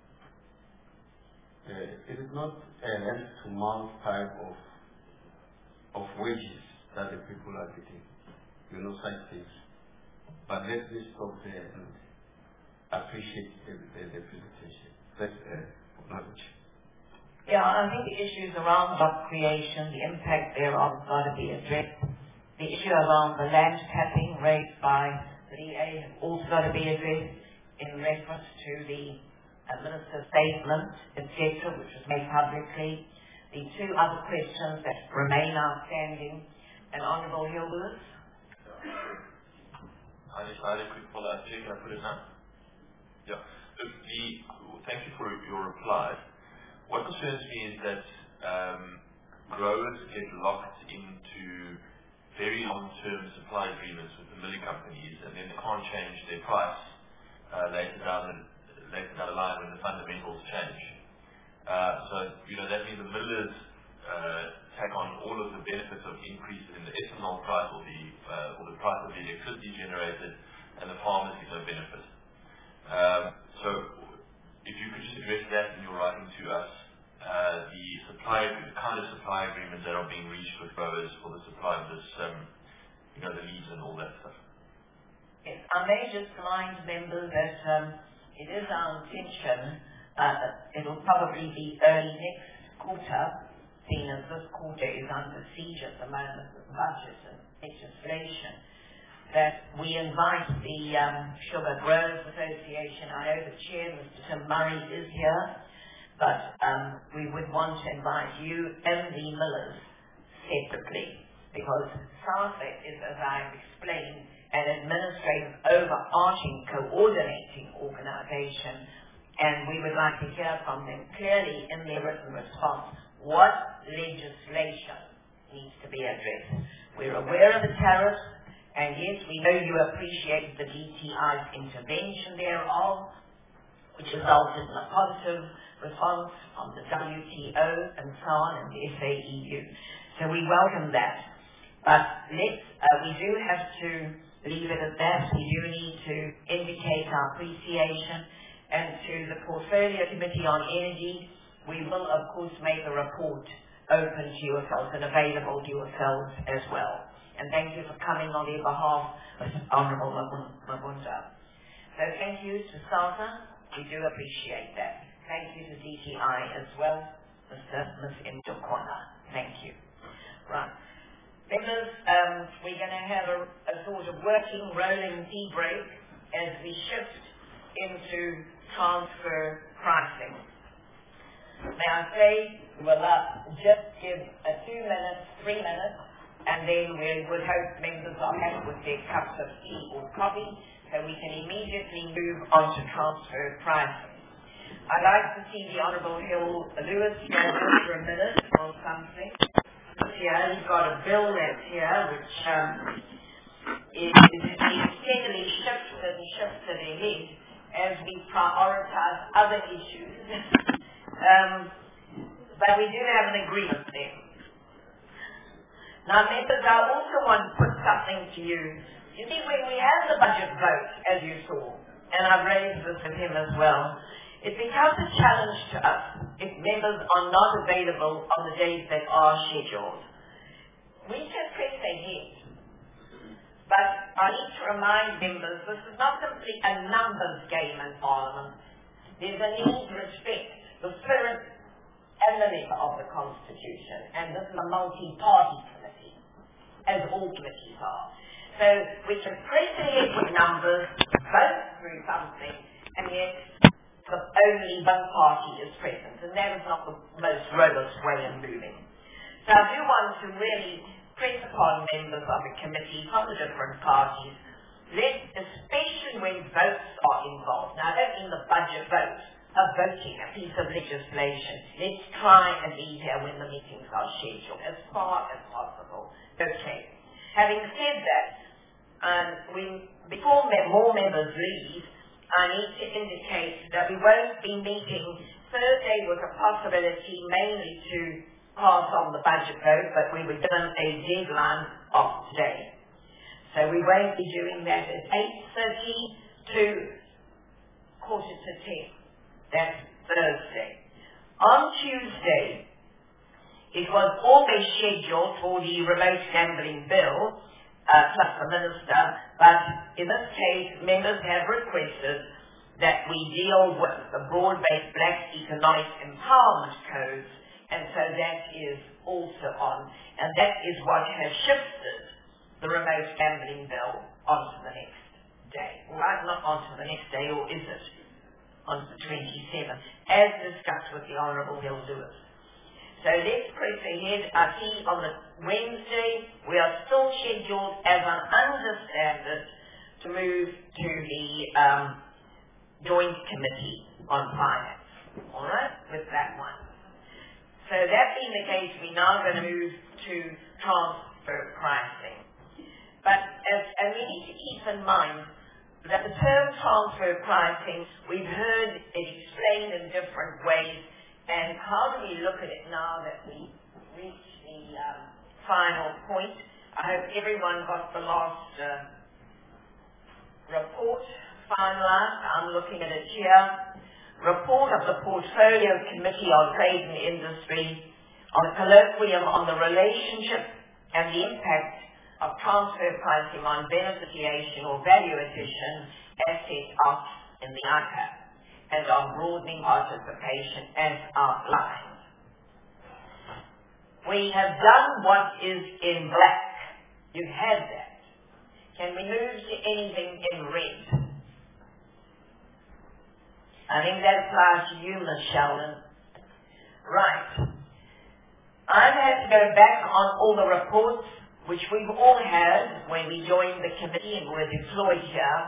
Uh, it is not a hand-to-mouth type of, of wages that the people are getting. You know, such things. But let me stop there and appreciate the, the, the presentation. That's uh, knowledge. Yeah, I think the issues around job creation, the impact thereof, has got to be addressed. The issue around the land capping raised by the D A has also got to be addressed in reference to the a minister's statement, et cetera, which was made publicly. The two other questions that remain outstanding. And Honourable Hill Lewis. I just had a quick follow-up. Can I put it now? Yeah. Look, the, thank you for your reply. What concerns me is that um, growers get locked into very long-term supply agreements with the milling companies, and then they can't change their price uh, later down the later down the line when the fundamentals change. Uh, so, you know, that means the millers uh, take on all of the benefits of increases in the ethanol price or the uh, or the price of the electricity generated, and the farmers get no benefit. Um, so, if you could just address that in your writing to us, uh, the supply, the kind of supply agreements that are being reached with growers for the supply of this, um, you know, the leaves and all that stuff. Yes, I may just remind members that um, it is our intention. Uh, it'll probably be early next quarter, seeing as this quarter is under siege at the moment with budget and legislation, that we invite the um, Sugar Growers Association. I know the chair, Mister Tim Murray, is here, but um, we would want to invite you and the millers separately, because SARSA is, as I've explained, an administrative overarching coordinating organisation, and we would like to hear from them clearly in their written response what legislation needs to be addressed. We're aware of the tariffs, and yes, we know you appreciate the D T I's intervention thereof, which resulted in a positive response from the W T O and so on, and the S A E U. So we welcome that. But let's, uh, we do have to leave it at that. We do need to indicate our appreciation. And to the Portfolio Committee on Energy, we will, of course, make a report open to yourselves and available to yourselves as well. And thank you for coming on their behalf, Honourable Mabunda. So thank you to SARSA. We do appreciate that. Thank you to D T I as well, Mister Miz Ndokwana. Thank you. Right. Members, um, we're going to have a, a sort of working, rolling tea break as we shift into transfer pricing. May I say, we'll uh, just give a two minutes, three minutes, and then we would hope members are happy with their cups of tea or coffee, so we can immediately move on to transfer pricing. I'd like to see the Honourable Hill Lewis here for a minute or something. Here, he's got a bill that's here, which um, is, is, is steadily shifted and shifted ahead as we prioritize other issues. um, but we do have an agreement there. Now, members, I also want to put something to you. You see, when we had the budget vote, as you saw, and I've raised this with him as well, it becomes a challenge to us if members are not available on the days that are scheduled. We can press ahead. But I need to remind members, this is not simply a numbers game in Parliament. There's a need to respect the spirit and the letter of the Constitution. And this is a multi-party committee, as all committees are. So we can press ahead with numbers, vote through something, and yet the only one party is present. And that is not the most robust way of moving. So I do want to really press upon members of the committee from the different parties, let, especially when votes are involved. Now, I don't mean the budget vote of voting a piece of legislation. Let's try and be here when the meetings are scheduled as far as possible. Okay. Having said that, um, we, before more members leave, I need to indicate that we won't be meeting. Thursday was a possibility mainly to pass on the budget vote, but we were given a deadline of today. So we won't be doing that at eight thirty to quarter to ten. That's Thursday. On Tuesday, it was always scheduled for the remote gambling bill, uh, plus the minister, but in this case, members have requested that we deal with the broad-based black economic empowerment codes, and so that is also on. And that is what has shifted the remote gambling bill onto the next day. Right, not onto the next day, or is it? on the twenty-seventh, as discussed with the Honourable Bill Lewis. So let's press ahead. I see on the Wednesday we are still scheduled, as I understand it, to move to the um, Joint Committee on Finance. All right, with that one. So that being the case, we're now going to move to transfer pricing. But as, and we need to keep in mind that the term transfer pricing, we've heard it explained in different ways, and how do we look at it now that we reach the um, final point? I hope everyone got the last uh, report finalized. I'm looking at it here. Report of the Portfolio Committee on Trade and Industry on a colloquium on the relationship and the impact of transfer pricing on beneficiation or value addition as set out in the I C A P, and on broadening participation as outlined. We have done what is in black. You have that. Can we move to anything in red? I think that applies to you, Miz Sheldon. Right. I've had to go back on all the reports, which we've all had when we joined the committee and were deployed here.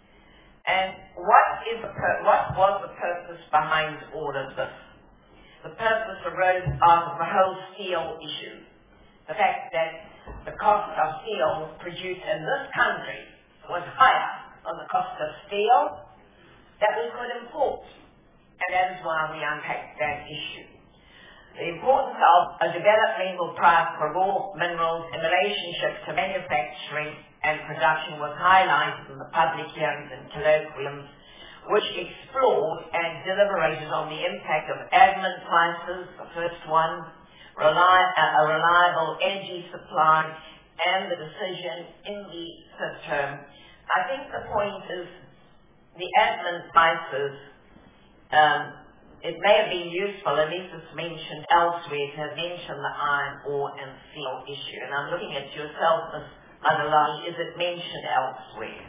And what is the pur- what was the purpose behind all of this? The purpose arose out of the whole steel issue. The fact that the cost of steel produced in this country was higher than the cost of steel that we could import. And that is why we unpacked that issue. The importance of a developmental price for raw minerals in relationship to manufacturing and production was highlighted in the public hearings and colloquiums, which explored and deliberated on the impact of admin prices, the first one, reli- uh, a reliable energy supply, and the decision in the fifth term. I think the point is the admin prices, um, it may have been useful, at least it's mentioned elsewhere, to have mentioned the iron ore and steel issue. And I'm looking at yourself, Miz Adelaide, is it mentioned elsewhere?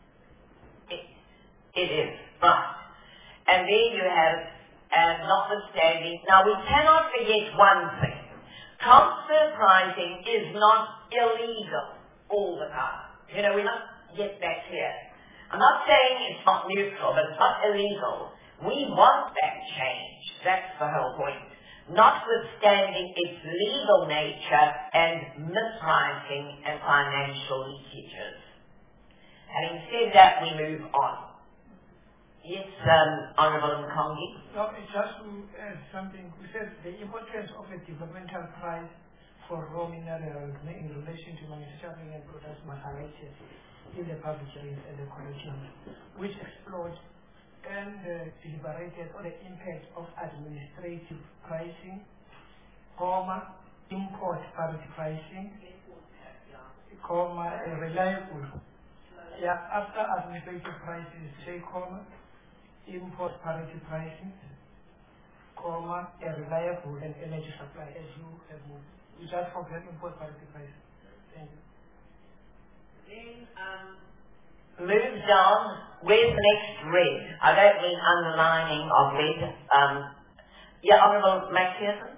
It, it is, right. And there you have, uh, notwithstanding, now we cannot forget one thing. Transfer pricing is not illegal all the time. You know, we must get that clear. I'm not saying it's not neutral, but it's not illegal. We want that change. That's the whole point. Notwithstanding its legal nature and mispricing and financial leakages. Having said that, we move on. Yes, um, Honourable Nkongi. No, it's just to add something. We said the importance of a developmental price for raw minerals in relation to manufacturing and production was highlighted in the public hearings and the colloquium, which explored and uh, deliberated on the impact of administrative pricing, comma, import parity pricing, comma, uh, reliable. Yeah, after administrative prices, say, comma, import parity pricing, comma, a reliable and energy supply, as you have moved. You just forget import parity pricing. Thank you. Then, um, move down. Where's the next red? I don't mean underlining of red. Um, yeah, Honourable McPherson?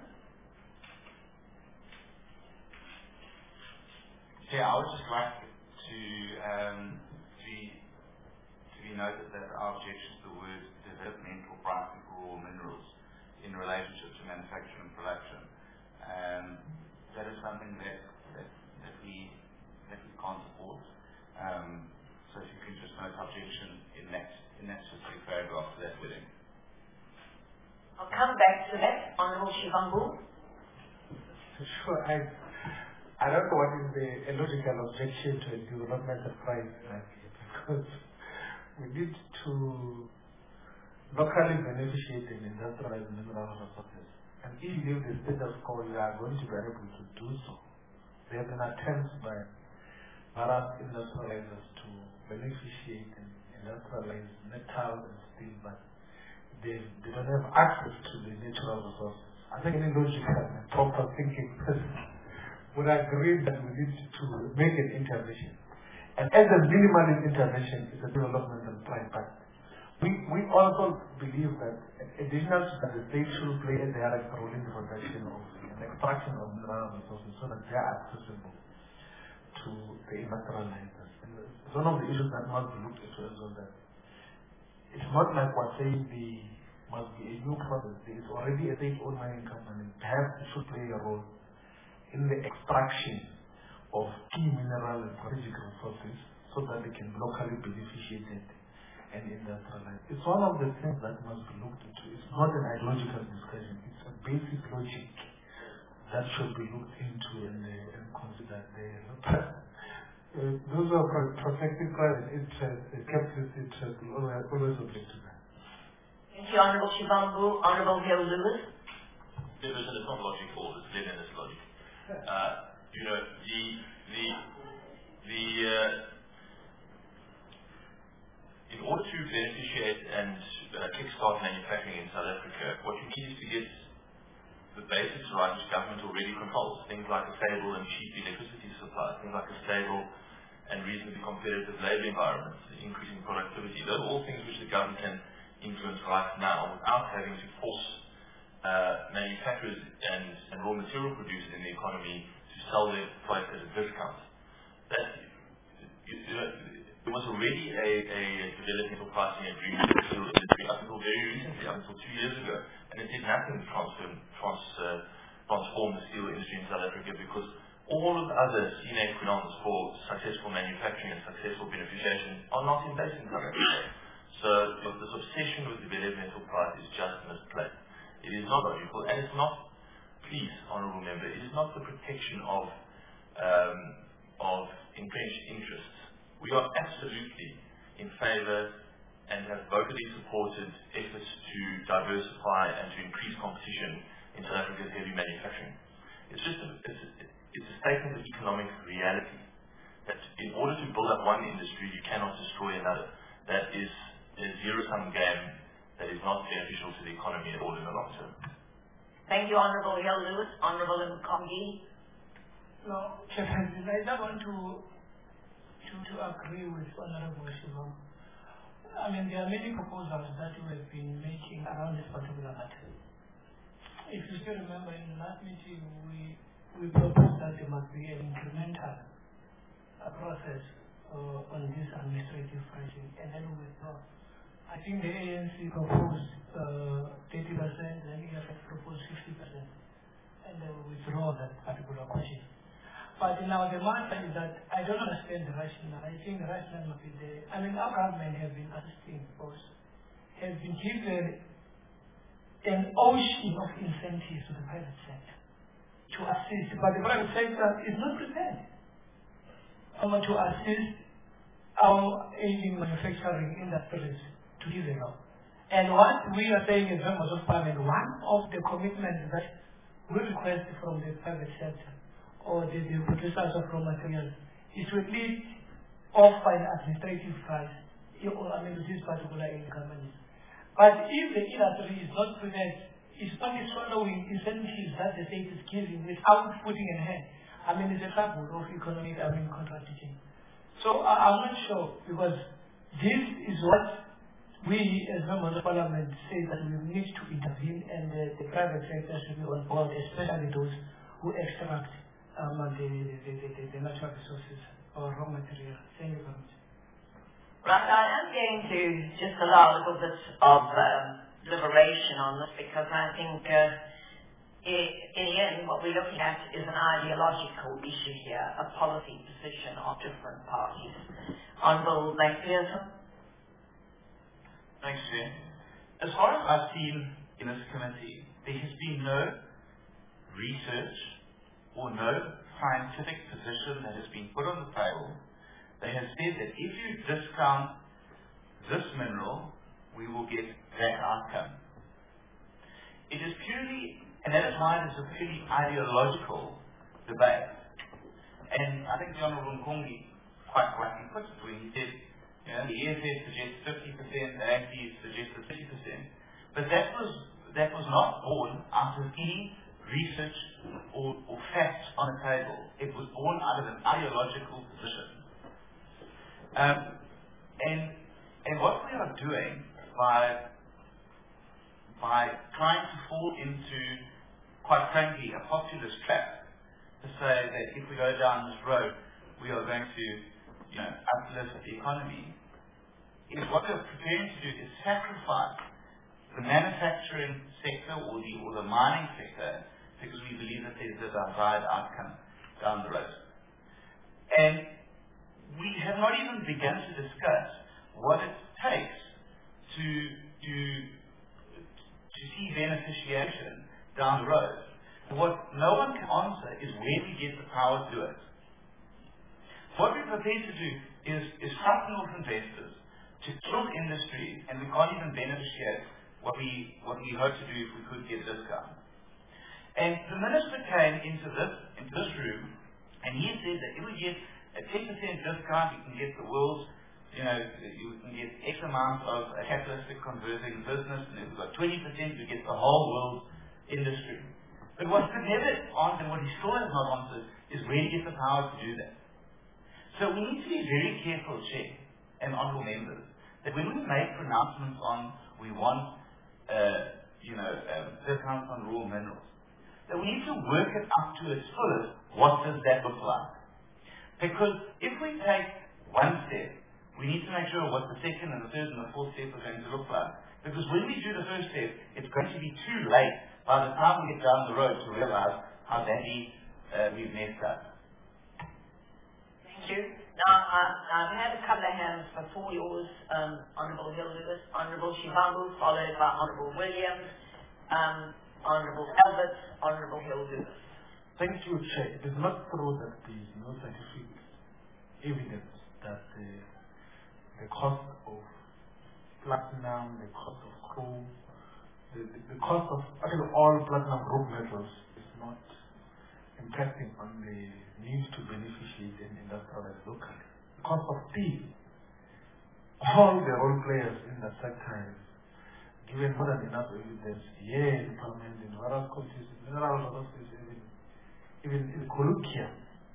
Yeah, I would just like to, um, to, be, to be noted that our objection to the word developmental pricing for raw minerals in relationship to manufacturing and production. Um, that is something that, that, that, we, that we can't support. Um, So if you can just note objection in that, in that specific paragraph to that wording. I'll come back to that, Honourable Shivambu. Sure, I, I don't know what is the a logical objection to a developmental price like it, because we need to locally beneficiate and industrialize mineral resources. And if you leave the status quo, you are going to be able to do so. There have been attempts by various industrializers to beneficiate and industrialize metal and steel, but they, they don't have access to the natural resources. I think any logical and proper thinking person would agree that we need to make an intervention. And as a minimal intervention is a developmental plan, but We, we also believe that additional to that, the state should play a direct role in the production of and extraction of mineral resources so that they are accessible to the industrializers. And it's one of the issues that must be looked into as well. That it's not like we're saying the must be a new process. There is already a state-owned mining company. Perhaps it should play a role in the extraction of key mineral and strategic resources so that they can locally beneficiate it and industrialize. It's one of the things that must be looked into. It's not an ideological discussion. It's a basic logic that should be looked into and, uh, and considered there. Uh, those are pro protecting private interests, uh, capitalist interests, will always, always object to that. Thank you, Honourable Shivambu. Honourable Hill Lewis. Division is not logical, it's Leninist logic. Uh, you know, the, the, the, uh, in order to beneficiate and uh, kickstart manufacturing in South Africa, what you need is to get the basics right, which government already controls. Things like a stable and cheap electricity supply, things like a stable and reasonably competitive labour environment, increasing productivity. Those are all things which the government can influence right now without having to force uh, manufacturers and, and raw material producers in the economy to sell their products at a discount. That, you, you know, there was already a, a developmental pricing agreement in the steel industry up until very recently, up until two years ago, and it did nothing to transform, trans, uh, transform the steel industry in South Africa because all of the other sine qua non for successful manufacturing and successful beneficiation are not in place in South Africa. So this obsession with developmental price is just misplaced. It is not logical, and it's not, please, honourable member, it is not the protection of um, of entrenched interests. We are absolutely in favour and have vocally supported efforts to diversify and to increase competition in South Africa's heavy manufacturing. It's just a, it's, a, it's a statement of economic reality that in order to build up one industry, you cannot destroy another. That is a zero-sum game that is not beneficial to the economy at all in the long term. Thank you, Honourable Hill Lewis. Honourable Nkongi. No, Chair President, I just want to, to, to agree with Honourable Shivambu. I mean, there are many proposals that we have been making around this particular matter. If you still remember, in the last meeting, we, we proposed that there must be an incremental uh, process uh, on this administrative pricing, and then we withdraw. I think the A N C proposed uh, thirty percent, then E F F proposed fifty percent, and they will withdraw that particular question. But now the matter is that I don't understand the rationale. I think the rationale must be there. I mean, our government has been assisting us, has been given an ocean of incentives to the private sector to assist, but the private sector is not prepared um, to assist our aging manufacturing industries to give it up. And what we are saying as members of parliament, one of the commitments that we request from the private sector or the, the producers of raw materials is to at least offer an administrative price, I mean, to this particular companies. But if the industry is not prepared, it's only following incentives that the state is giving without putting in hand. I mean, it's a trouble of economic, I mean, contradiction. So uh, I'm not sure, because this is what we as members of parliament say that we need to intervene, and uh, the private sector should be on board, especially those who extract um, the, the, the, the, the natural resources or raw material. Thank you very much. Right, I am going to just allow a little bit of um, liberation on this, because I think uh, in the end what we're looking at is an ideological issue here, a policy position of different parties. Honourable McPherson. Thanks, Chair. As far as I've seen in this committee, there has been no research or no scientific position that has been put on the table that has said that if you discount this mineral, we will get that outcome. It is purely, and that is why it is a purely ideological debate. And I think the Honourable Nkongi quite rightly put it when he said, you know, the E F F suggests fifty percent, the A N C suggested fifty percent. But that was that was not born out of any research or, or facts on the table. It was born out of an ideological position. Um, and and what we are doing by, by trying to fall into, quite frankly, a populist trap to say that if we go down this road, we are going to, you know, uplift the economy. Is what we're preparing to do is sacrifice the manufacturing sector or the, or the mining sector because we believe that there's a desired outcome down the road. And we have not even begun to discuss what it takes to, to, to see beneficiation down the road. What no one can answer is where we get the power to do it. What we're prepared to do is, is frighten off investors, to kill industry, and we can't even beneficiate what we, what we hope to do if we could get discount. And the minister came into this, into this room, and he said that if we get a ten percent discount, you can get the world's, you know, you can get X amount of a capitalistic converting business, and if we've got twenty percent, you get the whole world's industry. But what could never answer, what he still has not answered, is where to get the power to do that. So we need to be very careful, Chair and honourable members, that when we make pronouncements on we want, uh, you know, uh, discounts on raw minerals, that we need to work it up to its fullest. What does that look like? Because if we take one step, we need to make sure what the second and the third and the fourth step are going to look like. Because when we do the first step, it's going to be too late by the time we get down the road to realize how badly uh, we've messed up. Thank you. Now, uh, I've had a couple of hands before yours, um, Honourable Hill Lewis, Honourable Shivambu, followed by Honourable Williams, um, Honourable Albert, Honourable Hill Lewis. Thank you, Chair. It is not true that there is no scientific evidence that the, the cost of platinum, the cost of chrome, the, the, the cost of actually all platinum group metals is not impacting on the need to beneficiate and industrialize locally. The cost of steel, all the role players in that sector have given more than enough evidence here in Parliament, in various countries, in mineral resources, even, even in colloquium.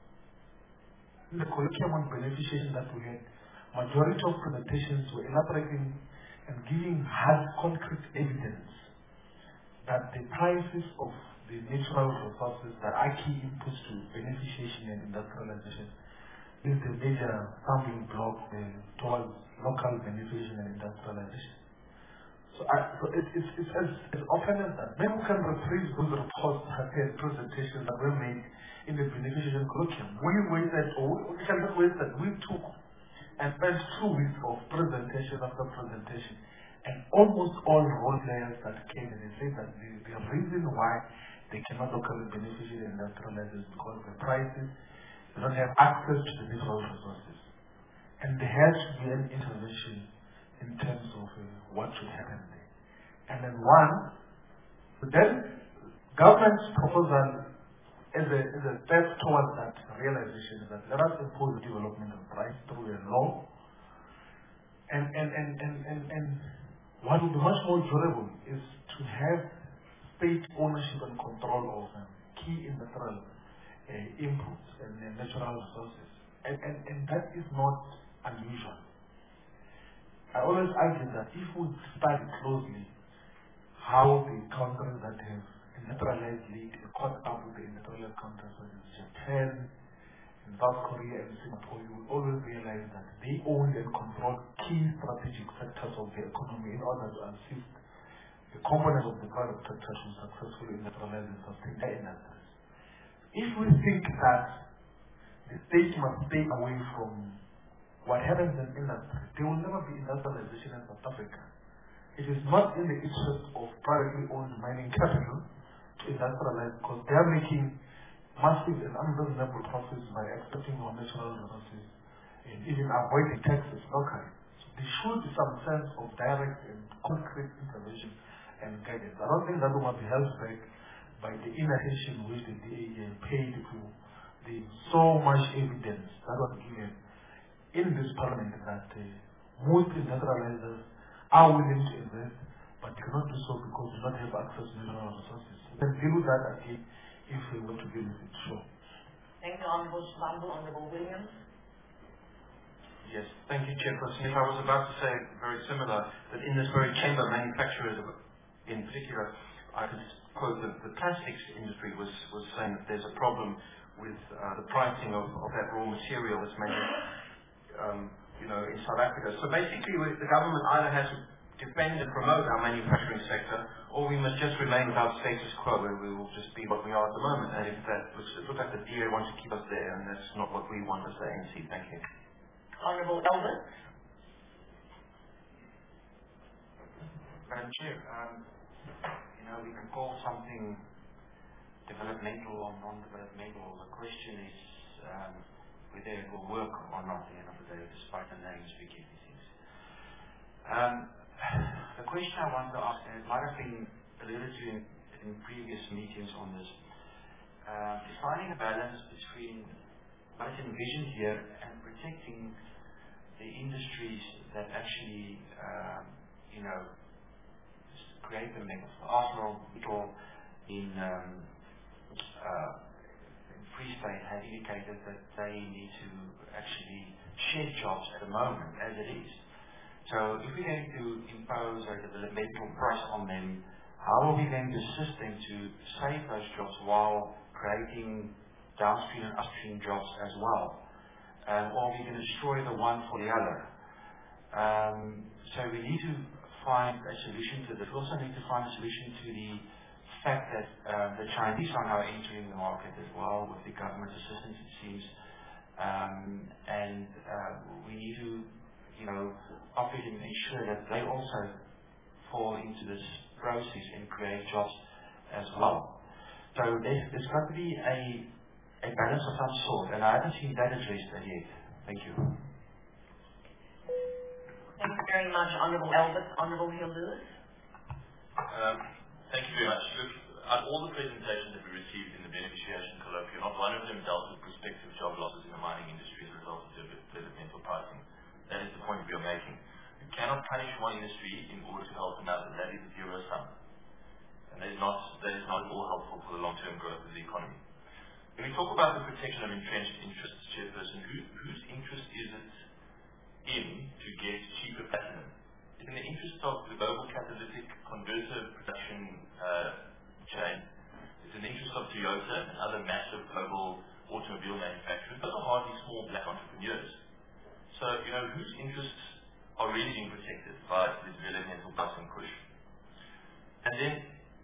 In the colloquium on beneficiation that we had, majority of presentations were elaborating and giving hard, concrete evidence that the prices of the natural resources that are key inputs to beneficiation and industrialization is the major stumbling block uh, towards local beneficiation and industrialization. So, I, so it, it's, it's as, as often as that. Maybe we can reprise those reports and presentations that were made in the beneficiation colloquium. We waited, or we, we can just wait that we took and spent two weeks of presentation after presentation, and almost all role players that came and they said that the, the reason why they cannot locally beneficiate and industrialize is because the prices, they don't have access to the natural resources. And there has to be an intervention in terms of uh, what should happen there. And then one, then government's proposal as a, as a step towards that realization is that let us impose development of price through a law. And, and, and, and, and, and what would be much more durable is to have state ownership and control of um, key industrial uh, inputs and uh, natural resources. And, and, and that is not unusual. I always argue that if we study closely how the countries that have industrialized lead caught up with the industrialized countries, such as Japan, and South Korea, and Singapore, you will always realize that they own and control key strategic sectors of the economy in order to assist the components of the private sector to successfully industrialize and sustain their industries. If we think that the state must stay away from what happens in industry, there will never be industrialization in South Africa. It is not in the interest of privately owned mining capital to industrialize because they are making massive and unreasonable profits by exploiting our natural resources and even avoiding taxes locally. So there should be some sense of direct and concrete intervention and guidance. I don't think that will be held back by the inattention which the D A paid to the so much evidence that was given in this parliament that uh, most industrializers are willing to invest but cannot do so because they do not have access to mineral resources. We can deal with that again if we want to deal with it. Sure. Thank you, Honourable Shivambu. Honourable Williams. Yes, thank you, Chairperson. If I was about to say very similar, that in this very chamber, manufacturers in particular, I could quote that the plastics industry was, was saying that there's a problem with uh, the pricing of, of that raw material that's made, um, you know, in South Africa. So basically, we, the government either has to defend and promote our manufacturing sector, or we must just remain with our status quo, where we will just be what we are at the moment. And if that looks, it looks like the D A wants to keep us there, and that's not what we want as the A N C. Thank you. Honourable Elvis. Madam Chair, um, you know, we can call something developmental or non-developmental. The question is um, whether it will work or not at the end of the day, despite the names we give these things. Um, the question I want to ask, and it might have been alluded to in, in previous meetings on this, uh, is finding a balance between what is envisioned here and protecting the industries that actually, um, you know, create the metals. Arsenal Metal in, um, uh, in Free State have indicated that they need to actually shed jobs at the moment, as it is. So if we're going to impose a developmental price on them, how are we going to assist them to save those jobs while creating downstream and upstream jobs as well? Um, or are we going to destroy the one for the other? Um, so we need to find a solution to this. We also need to find a solution to the fact that uh, the Chinese are now entering the market as well with the government assistance, it seems. Um, and uh, we need to, you know, obviously ensure that they also fall into this process and create jobs as well. So there's, there's got to be a a balance of some sort, and I haven't seen that addressed yet. Thank you. Thank you very much, Honourable Elvis. Honourable Hill Lewis. Um, thank you very much. Look, out of all the presentations that we received in the beneficiation colloquium, not one of them dealt with prospective job losses in the mining industry as a result of developmental pricing. That is the point we are making. You cannot punish one industry in order to help another. That is a zero sum. And that is not, that is not at all helpful for the long-term growth of the economy. When we talk about the protection of entrenched interests, Chairperson, who, whose interest is it in to get cheaper platinum? It's in the interest of the global catalytic converter production uh, chain. It's in the interest of Toyota and other massive global automobile manufacturers. Those are hardly small black entrepreneurs. So, you know, whose interests are really being protected by the developmental pricing push? And then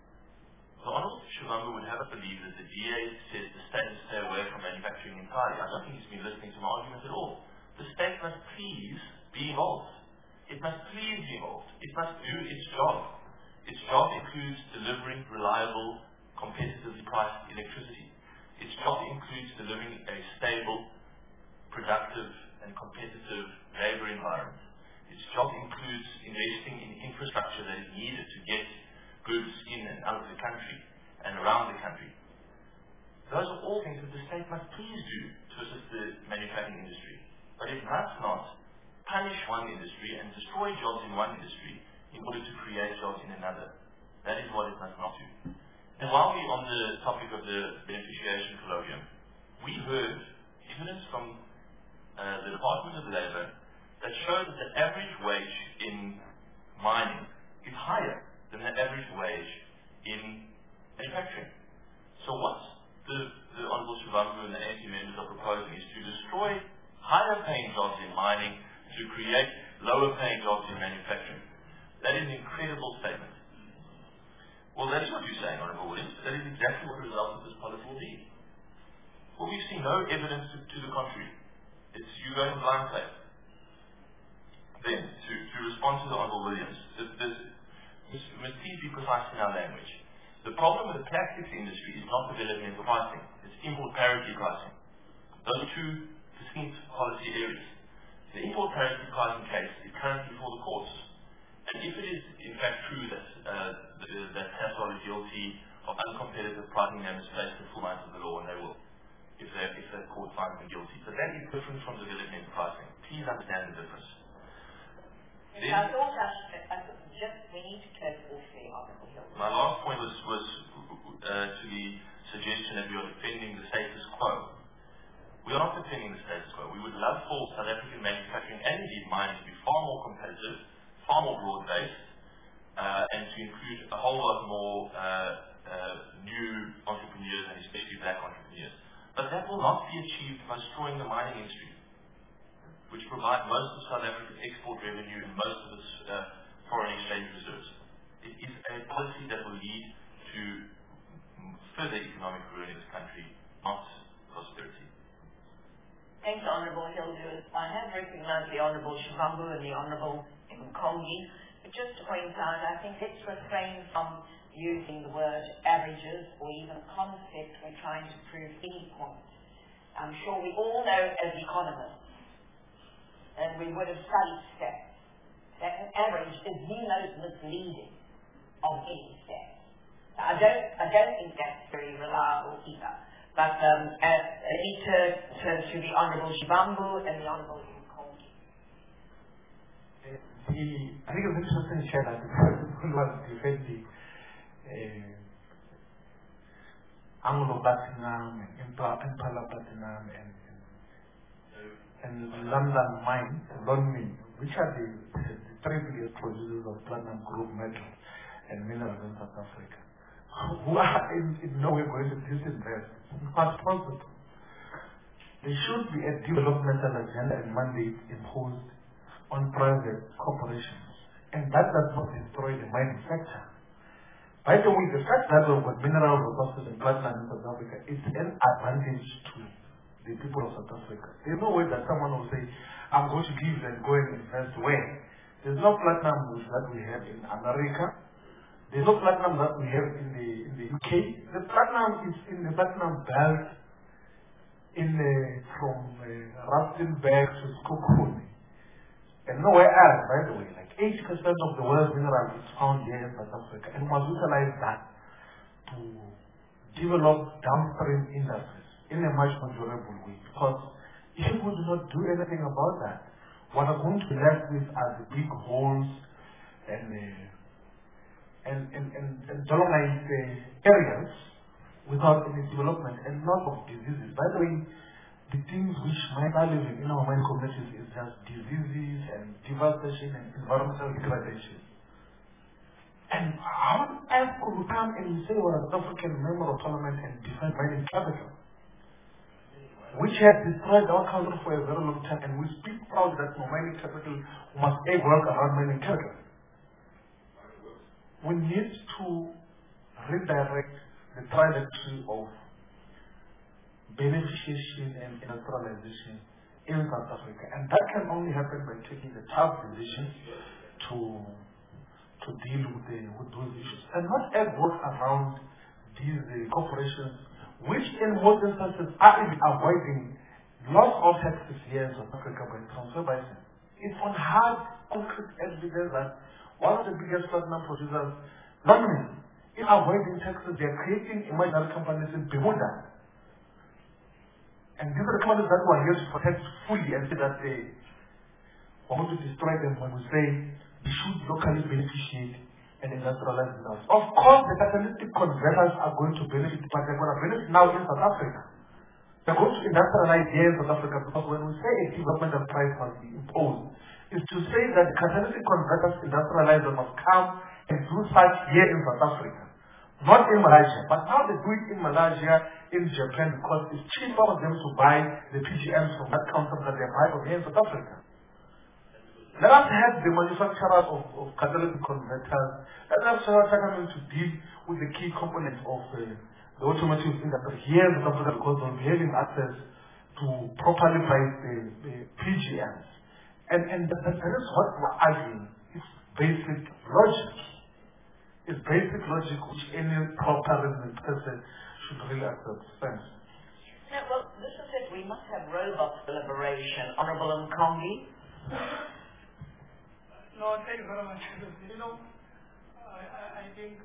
the Honourable Shivambu would have us believe that the D A says the state must stay away from manufacturing entirely. I don't think he's been listening to my argument at all. The state must please be involved. It must please be involved. It must do its job. Its job includes delivering reliable, competitively priced electricity. Its job includes delivering a stable, productive, and competitive labour environment. Its job includes investing in infrastructure that is needed to get goods in and out of the country and around the country. Those are all things that the state must please do to assist the manufacturing industry. But it must not punish one industry and destroy jobs in one industry in order to create jobs in another. That is what it must not do. And while we're on the topic of the beneficiation colloquium, we heard evidence from uh, the Department of Labour that showed that the average wage in mining is higher than the average wage in manufacturing. So what the, the Honourable Shivambu and the A N C members are proposing is to destroy higher paying jobs in mining to create lower paying jobs in manufacturing. That is an incredible statement. Well, that is what you're saying, Honourable Williams. That is exactly what the result of this policy will be. Well, we've seen no evidence to, to the contrary. It's you going blind faith. Then, to, to respond to the Honourable Williams, this, this we must please be precise in our language. The problem with the plastics industry is not developmental pricing, it's import parity pricing. Those are two distinct policy areas. The import parity pricing case is currently before the courts. And if it is in fact true that uh, that Sasol is guilty of uncompetitive pricing, they must face the full amount of the law, and they will, if they if the court finds them guilty. But that is different from developmental pricing. Please understand the difference. Yes, I thought I should, I thought just we need to close off the article here. My last point was was uh, to the suggestion that we are defending the status quo. We are not defending the status quo. We would love for South African manufacturing recruit a whole lot more uh, uh, new entrepreneurs, and especially black entrepreneurs. But that will not be achieved by destroying the mining industry, which provides most of South Africa's export revenue and most of its uh, foreign exchange reserves. It is a policy that will lead to further economic ruin in this country, not prosperity. Thanks, Honourable Hilders. I have recognized the Honourable Shivambu and the Honourable Mkongi, but just to point out, I think let's refrain from using the word averages or even concept when trying to prove any point. I'm sure we all know as economists, and we would have studied stats, that an average is the most misleading of any stats. I don't, I don't think that's very reliable either. But um, uh, let me turn, turn to the Honourable Shivambu and the Honourable Mkongi. Uh, I think it's interesting to share that people was defending uh, Anglo-Platinum and Impala Platinum and, and, and London Mine, London, which are the, the three biggest producers of platinum group metal and minerals in South Africa, who are in, in no way going to disinvest. Not possible. There should be a developmental agenda and mandate imposed on private corporations, and that does not destroy the mining sector. By the way, the fact that we've got mineral resources and platinum in South Africa is an advantage to the people of South Africa. There's no way that someone will say, I'm going to give and go and invest where? There's no platinum that we have in America. There's no platinum that we have in the in the U K. The platinum is in the platinum belt in the, from uh, Rustenburg to Skokune. And nowhere else, by the way. Like eighty percent of the world's mineral is found here in South Africa. And we must utilize that to develop downstream industries in a much more durable way. Because if we do not do anything about that, what we're going to be left with are the big holes and uh, and, and, and, and dolomite uh, areas without any development and lot of diseases. By the way, the things which might are living in our mining communities is just diseases and devastation and environmental degradation. And how on earth could we come and say we're an African member of parliament and defend mining capital, which has destroyed our country for a very long time, and we speak proud that for mining capital must a work around mining capital. We need to redirect the trajectory of beneficiation and industrialization in South Africa. And that can only happen by taking the tough decisions to to deal with, the, with those issues. And not add work around these uh, corporations, which in most instances are even avoiding lots of taxes here in South Africa by transfer pricing. It's on hard, concrete evidence that one of the biggest platinum producers, London, is avoiding taxes. They are creating imaginary companies in Bermuda. And these are the companies that were here to protect fully and say that they want to destroy them when we say we should locally beneficiate and industrialize themselves. Of course, the catalytic converters are going to benefit, but they're going to benefit now in South Africa. They're going to industrialize here in South Africa because when we say a developmental price must be imposed, is to say that the catalytic converters industrializers must come and do such here in South Africa. Not in Malaysia, but now they do it in Malaysia, in Japan, because it's cheaper for them to buy the P G Ms from that counter than they buy from here in South Africa. Let us have the manufacturers of, of catalytic converters, let us have them to deal with the key components of uh, the automotive industry here in South Africa, because they'll be having access to properly price the, the P G Ms. And, and that, that is what we're arguing. It's basic logic. It's basic logic which any proper reasoned person should really accept. Thanks. Yeah, well, this is it. We must have robust deliberation. Honourable Mkongi. No, thank you very much. You know, I, I, I think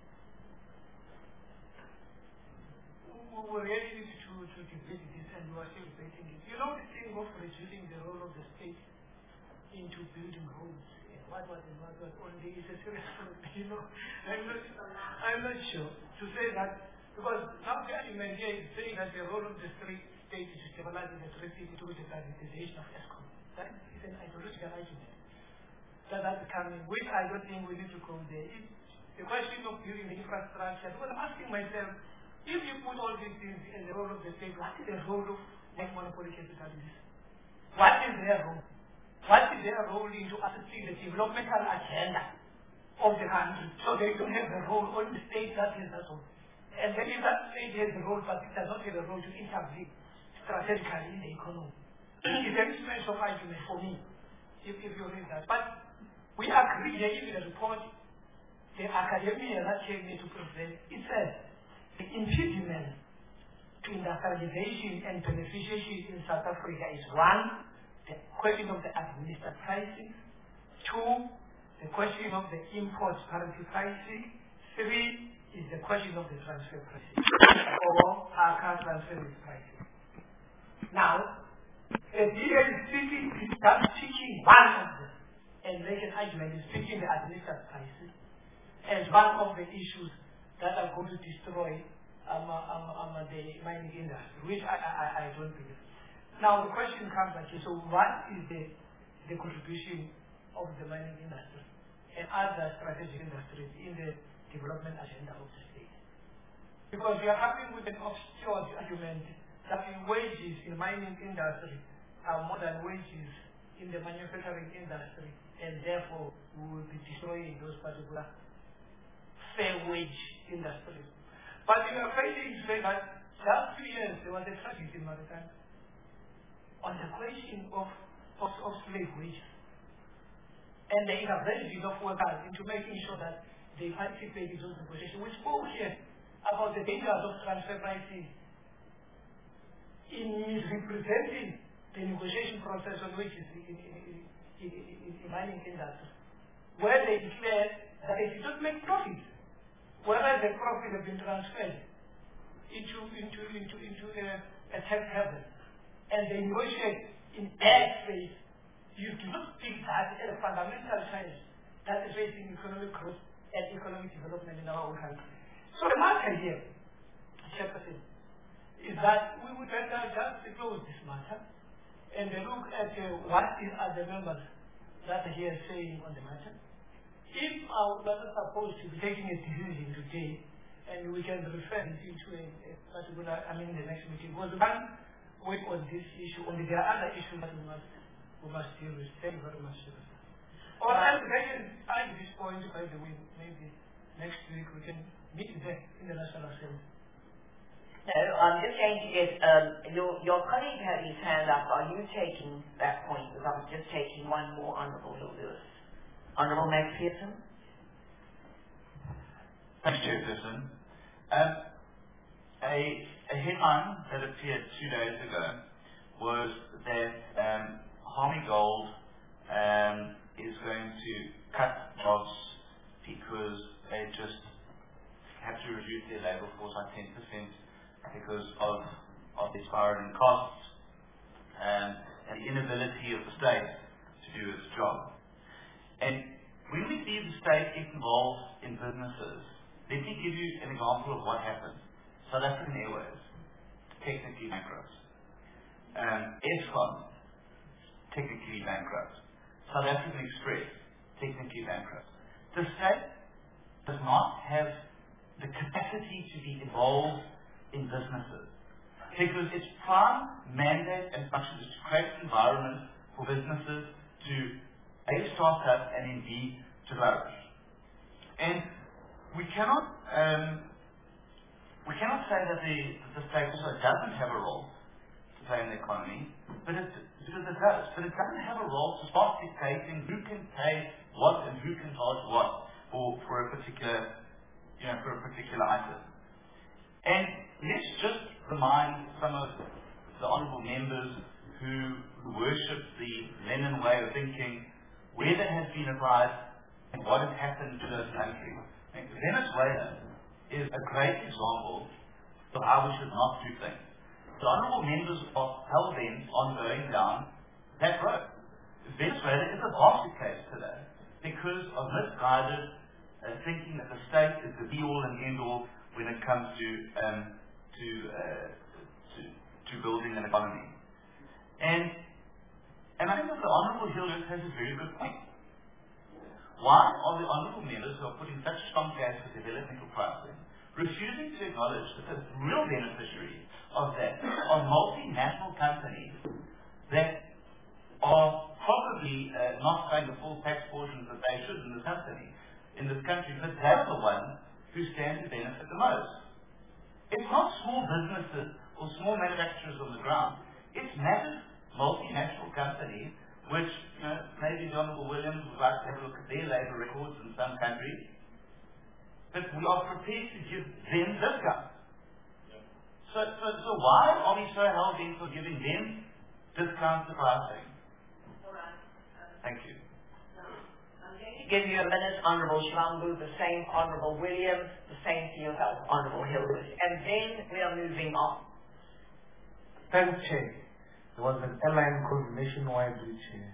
we really need to, to debate this, and we are still debating it. You know, the thing of reducing the role of the state into building roads, and what was and what was only is a serious problem. You know, I'm not, I'm not sure to say that, because now the argument here is saying that the role of the state is to stabilize the electricity through the privatization of ESCOM. That is an ideological argument that that's coming, which I don't think we need to go there. It, the question of building the infrastructure, because I'm asking myself, if you put all these things in the role of the state, what is the role of net monopoly capitalists? What is their role? What is their role into assisting the developmental agenda of the country? So they don't have a role, only the state that has that role. And then if that state has a role, but it does not have a role to intervene strategically in the economy. It's a mismatch of argument for me, if, if you read that. But we agree here in the report, the academia that came to present, it says the impediment to industrialization and beneficiation in South Africa is one, the question of the administered pricing, two, the question of the import parity pricing, three is the question of the transfer pricing, or A C A transfer pricing. Now, the D A is speaking, is just picking one of them and make an argument, is picking the administered pricing as one of the issues that are going to destroy um, um, um, the mining industry, which I, I, I don't believe. Now the question comes at you, so what is the, the contribution of the mining industry and other strategic industries in the development agenda of the state? Because we are coming with an obscure argument that in wages in mining industry are more than wages in the manufacturing industry, and therefore we will be destroying those particular fair wage industries. But we are failing to say that last two years there was a tragedy in Maritime on the question of, of, of slave wages and the intervention of workers into making sure that they participate in those negotiations. We spoke here about the dangers of transfer pricing in misrepresenting the negotiation process on wages in, in, in, in, in, in mining industry, where they declared that they did not make profits, whereas the profit has been transferred into into into into a, a tax haven, and they negotiate in bad faith. You do not think that as a fundamental challenge that is facing economic growth and economic development in our own country. So the matter here, Chairperson, is that we would better just close this matter and look at uh, what is other members that are here saying on the matter. If our are supposed to be taking a decision today, and we can refer it into a, a particular, I mean, the next meeting, because we can't wait on this issue, only there are other issues that we must, we must deal with. Thank you very much. Or else they can add this point, by the way, maybe next week we can meet there in the National Assembly. No, I'm just going to get, um, your, your colleague had his hand up. Are you taking that point? Because I was just taking one more, Honourable Lewis. Honourable Max Pearson. Thanks, Chairperson. Um, a, a headline that appeared two days ago was that um, Harmony Gold um, is going to cut jobs because they just have to reduce their labour force by ten percent because of, of the spiralling costs um, and the inability of the state to do its job. And when we see the state get involved in businesses, let me give you an example of what happened. South African Airways, technically bankrupt. Um, Eskom, technically bankrupt. South African Express, technically bankrupt. The state does not have the capacity to be involved in businesses because its prime mandate and function is to create an environment for businesses to A, start up, and then B, to flourish. And we cannot um, we cannot say that the, that the state also doesn't have a role to play in the economy, but it, because it does. But it doesn't have a role to start dictating who can pay what and who can charge what for, for a particular you know for a particular item. And let's just remind some of the honourable members who, who worship the Lenin way of thinking where that has been applied and what has happened to those countries. Venezuela is a great example of how we should not do things. The honourable members are hell-bent on going down that road. Venezuela is a basket case today because of misguided uh, thinking that the state is the be-all and end-all when it comes to um, to, uh, to to building an economy. And and I think that the Honourable Hilders has a very good point. why are the honourable members who are putting such strong case for developmental pricing refusing to acknowledge that the real beneficiaries of that are multinational companies that are probably uh, not paying the full tax portions that they should in this company, in this country, but they're the ones who stand to benefit the most. It's not small businesses or small manufacturers on the ground. It's massive multinational companies, which, you know, maybe the Honourable Williams would like to have a look at their labour records in some countries, but we are prepared to give them discounts. So, so, so why are we so hell-bent for giving them discounts to pricing? Thank you. Give you a minute, Honourable Shivambu, the same Honourable Williams, the same to yourself, Honourable Hildreth, and then we are moving on. Thanks, Chair. There was an airline called Nationwide which uh,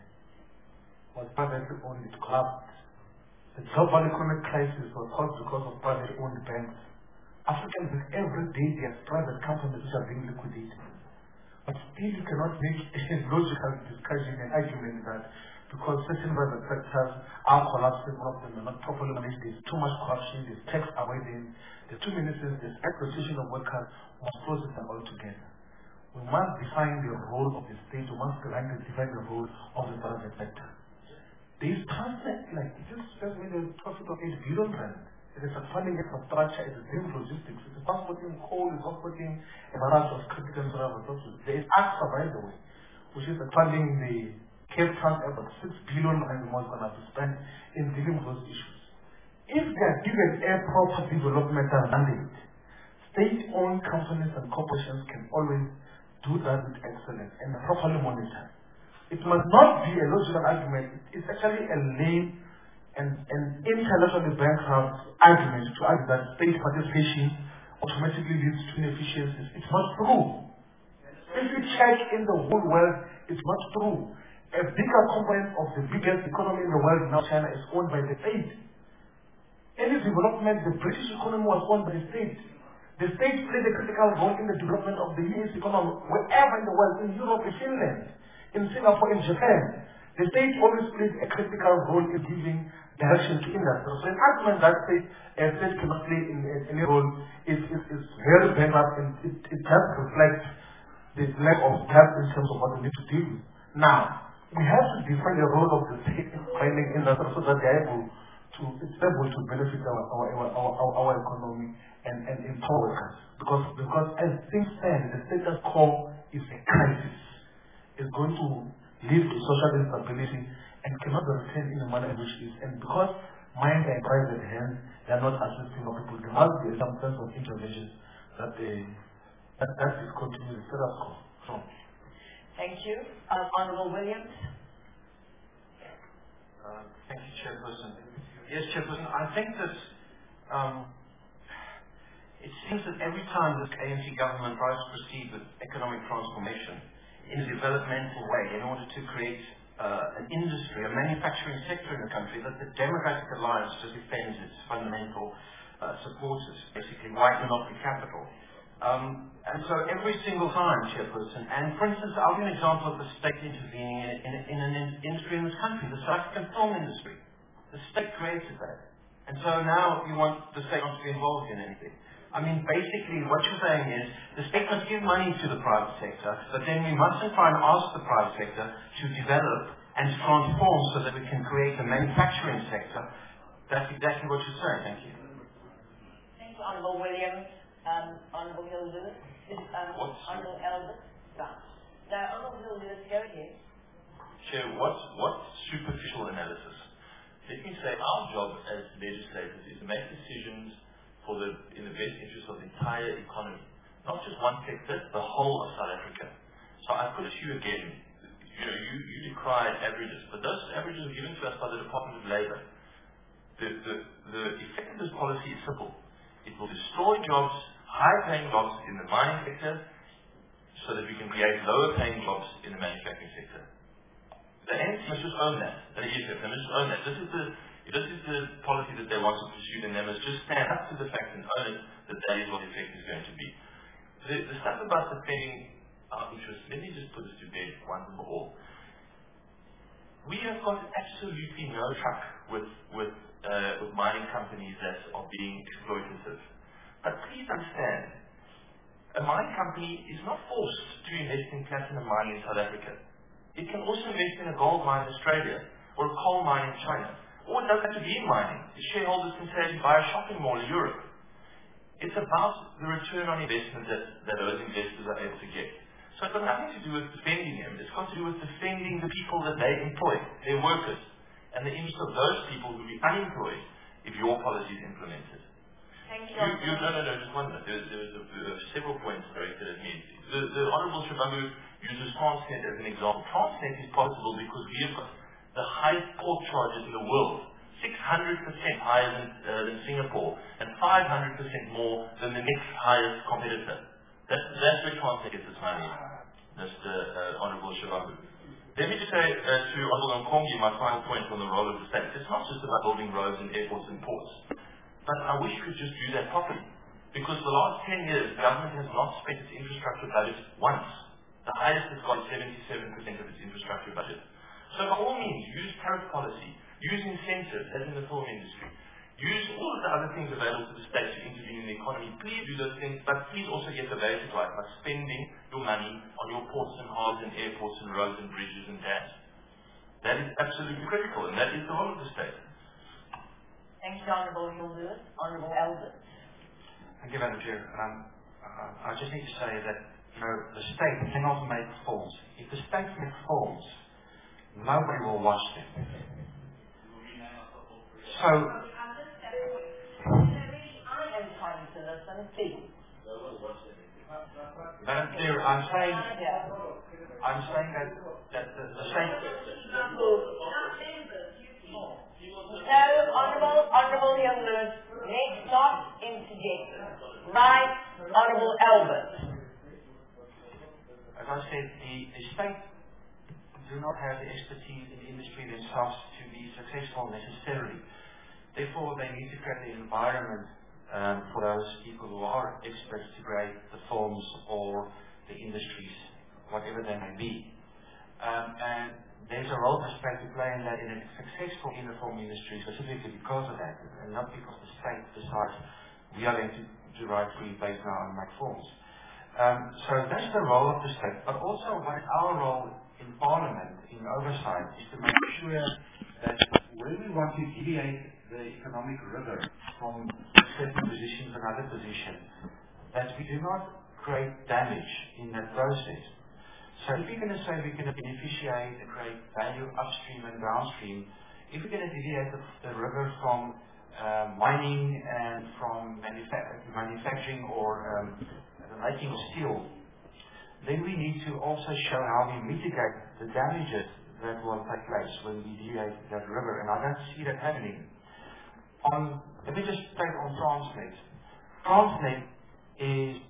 was privately owned. It collapsed. The global economic crisis was caused because of privately owned banks. Africans, every day, there are private companies which are being liquidated. But still, you cannot make a logical discussion and argument that because certain private sectors are collapsing, one of them are not properly managed, there's too much corruption, there's tax avoidance, there's too many things, there's exploitation of workers, we must close them all together. We must define the role of the state, we must define the role of the private sector. There is transport, like, this just made a profit of eight billion rand. It is a funding infrastructure, it is doing logistics, it is transporting coal, it is transporting a variety of critical infrastructure. There is AXA, by the way, which is funding the Cape Town Airport, six billion rand more going to spend in dealing with those issues. If they are given a proper developmental mandate, state-owned companies and corporations can always do that with excellence and properly monitor. It must not be a logical argument. It's actually a lame and an intellectually bankrupt argument to argue that state participation automatically leads to inefficiencies. It's not true. If you check in the whole world, it's not true. A bigger component of the biggest economy in the world now, China, is owned by the state. Any development, the British economy was owned by the state. The state played a critical role in the development of the U S economy wherever in the world, in Europe, in Finland, in Singapore, in Japan. The state always plays a critical role in giving direction to industry. So an argument that says a state cannot play in, in any role is, is, is very bankrupt, and it, it just reflects the lack of depth in terms of what we need to do. Now, we have to define the role of the state in mining industry so that they are able to, it's able to benefit our, our, our, our, our economy and, and empower us. Because, because as things stand, the status quo is a crisis. It's going to lead to social instability and cannot be retained in the manner in which it is. And because mines are in private hands, they are not assisting our people. There must be some sense of intervention that they, that, that is continuing the status quo. So, thank you. Um, Honourable Williams. Uh, thank you, Chairperson. Yes, Chairperson, I think that um, it seems that every time this A N C government tries to proceed with economic transformation in a developmental way in order to create uh, an industry, a manufacturing sector in the country, that the Democratic Alliance just defends its fundamental uh, supporters, basically white monopoly capital. Um, and so every single time, Chairperson, and for instance, I'll give an example of the state intervening in, in, in an in industry in this country, the South African film industry. The state created that. And so now you want the state not to be involved in anything. I mean, basically what you're saying is the state must give money to the private sector, but then we mustn't try and ask the private sector to develop and transform so that we can create a manufacturing sector. That's exactly what you're saying. Thank you. Thank you, Honourable Williams. Um, Honourable Hildreth, is um, Honourable Elvis? Right. Now, Honourable Hildreth, go ahead. Chair, what, what superficial analysis? Let me say our job as legislators is to make decisions for the, in the best interest of the entire economy. Not just one sector, the whole of South Africa. So I put it to you again, you know, you, you decry averages, but those averages are given to us by the Department of Labour. The, the, the effect of this policy is simple. It will destroy jobs, high-paying jobs in the mining sector, so that we can create lower-paying jobs in the manufacturing sector. The A N C must just own that. The E F F, they must just own that. This is the this is the policy that they want to pursue, and they must just stand up to the fact and own it that that is what the effect is going to be. The, the stuff about defending our interests, let me just put this to bed once and for all. We have got absolutely no truck with with uh, with mining companies that are being exploitative. But please understand, a mining company is not forced to invest in platinum mining in South Africa. It can also invest in a gold mine in Australia or a coal mine in China. Or it doesn't have to be in mining. The shareholders can say buy a shopping mall in Europe. It's about the return on investment that, that those investors are able to get. So it's got nothing to do with defending them. It's got to do with defending the people that they employ, their workers, and the interest of those people who will be unemployed if your policy is implemented. Thank you. You, you, no, no, no, just one minute. There, there, was a, there were several points directed at me. The, the Honourable Shivambu uses Transnet as an example. Transnet is possible because we have got the highest port charges in the world, six hundred percent higher than, uh, than Singapore, and five hundred percent more than the next highest competitor. That's, that's where Transnet gets its money, Mister Uh, Honourable Shivambu. Let me just say uh, to Honourable Nkongi, my final point on the role of the state. It's not just about building roads and airports and ports. But I wish we could just do that properly. Because the last ten years, government has not spent its infrastructure budget once. The highest has got seventy-seven percent of its infrastructure budget. So by all means, use tariff policy, use incentives, as in the film industry. Use all of the other things available to the state to intervene in the economy. Please do those things, but please also get the basic right by spending your money on your ports and harbors and airports and roads and bridges and dams. That is absolutely critical, and that is the role of the state. Thank you, Honourable Lewis. Honourable Albert. Thank you, Madam Chair. Um, uh, I just need to say that you know the state cannot make reforms. If the state makes reforms, nobody will watch them. So, Madam Chair, I'm saying, I'm saying that that the, the state. No, Honourable, Honourable Young Lewis, let's not interject. Right, Honourable Albert. As I said, the, the state do not have the expertise in the industry themselves to be successful necessarily. Therefore, they need to create the environment um, for those people who are experts to create the forms or the industries, whatever they may be. Um, and there's a role for state to play in that in a successful uniform industry, specifically because of that, and not because the state decides we are going to, to write free base now and make forms. Um, so that's the role of the state. But also what is our role in Parliament, in oversight, is to make sure that when we want to deviate the economic river from certain position to another position, that we do not create damage in that process. So if we're going to say we're going to beneficiate and create value upstream and downstream, if we're going to deviate the, the river from uh, mining and from manufa manufacturing or um, the making of steel, then we need to also show how we mitigate the damages that will take place when we deviate that river, and I don't see that happening. On, let me just take on Transnet. Transnet is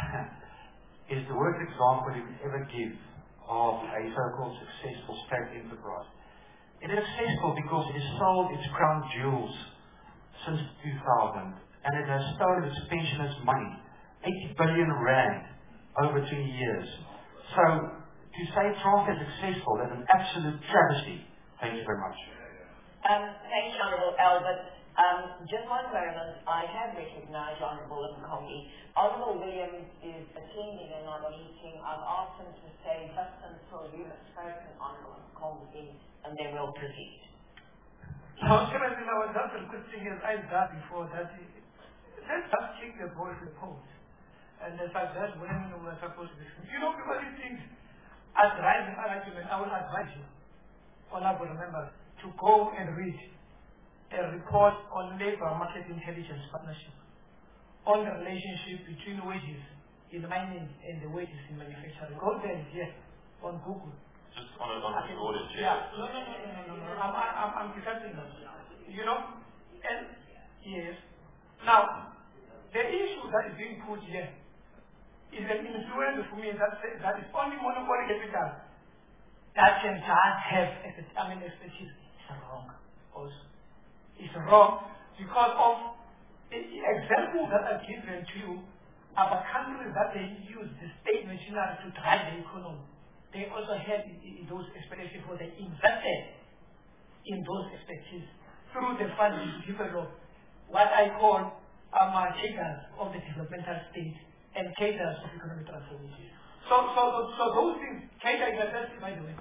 is the worst example you could ever give of a so-called successful state enterprise. It is successful because it has sold its crown jewels since two thousand, and it has stolen its pensioners' money, eighty billion rand over twenty years. So, to say Transnet is successful is an absolute travesty. Thank you very much. Um, thank you, Honourable Albert. Um, just one moment, I have recognised Honourable Nkongi. Honourable Williams is attending another meeting. I've asked him to stay just until you have spoken, Honourable Nkongi, and then we'll proceed. No, Chairman, I was just requesting, as I've done before, that let's just kick the ball to the post. And as I said, when we're supposed to be, you know, because these things, as rising argument, I will advise you, honourable members, to go and read a report on Labour Market Intelligence Partnership on the relationship between wages in mining and the wages in manufacturing. Go there, yes, on Google. Just on a, on a audit, yeah. No, no, no, no, no, no, no. I'm, I'm, I'm discussing that. You know, and yes. Now, the issue that is being put here is an influence for me that says that is only monopoly capital that can just have, I mean, expertise. It's wrong also. It's wrong because of the examples that are given to you about countries that they use the state machinery to drive the economy. They also have those expectations for they invested in those expertise through the funding to develop what I call um, uh, cadres of the developmental state and cadres of economic transformation. So, so, so, so those things, cadres are just by the way.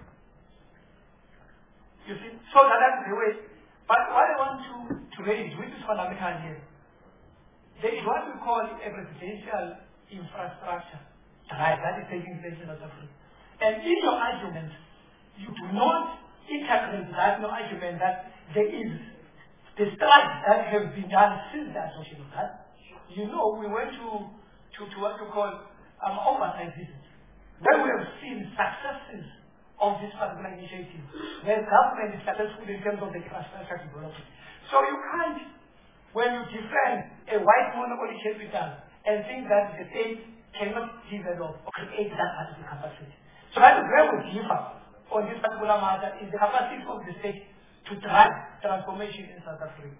You see, so that that's the way. But what I want to, to raise, which is fundamental here, there is what we call a residential infrastructure drive that is taking place in South Africa. And in your argument, you do not integrate that no argument that there is the studies that have been done since the adoption of that. You know, we went to, to, to what we call um, oversight visits, where we have seen successes of this particular initiative, where government is successful in terms of the infrastructure development. So you can't, when you defend a white monopoly capital and think that the state cannot develop or create that particular capacity. So that is where we differ on this particular matter, is the capacity of the state to drive transformation in South Africa.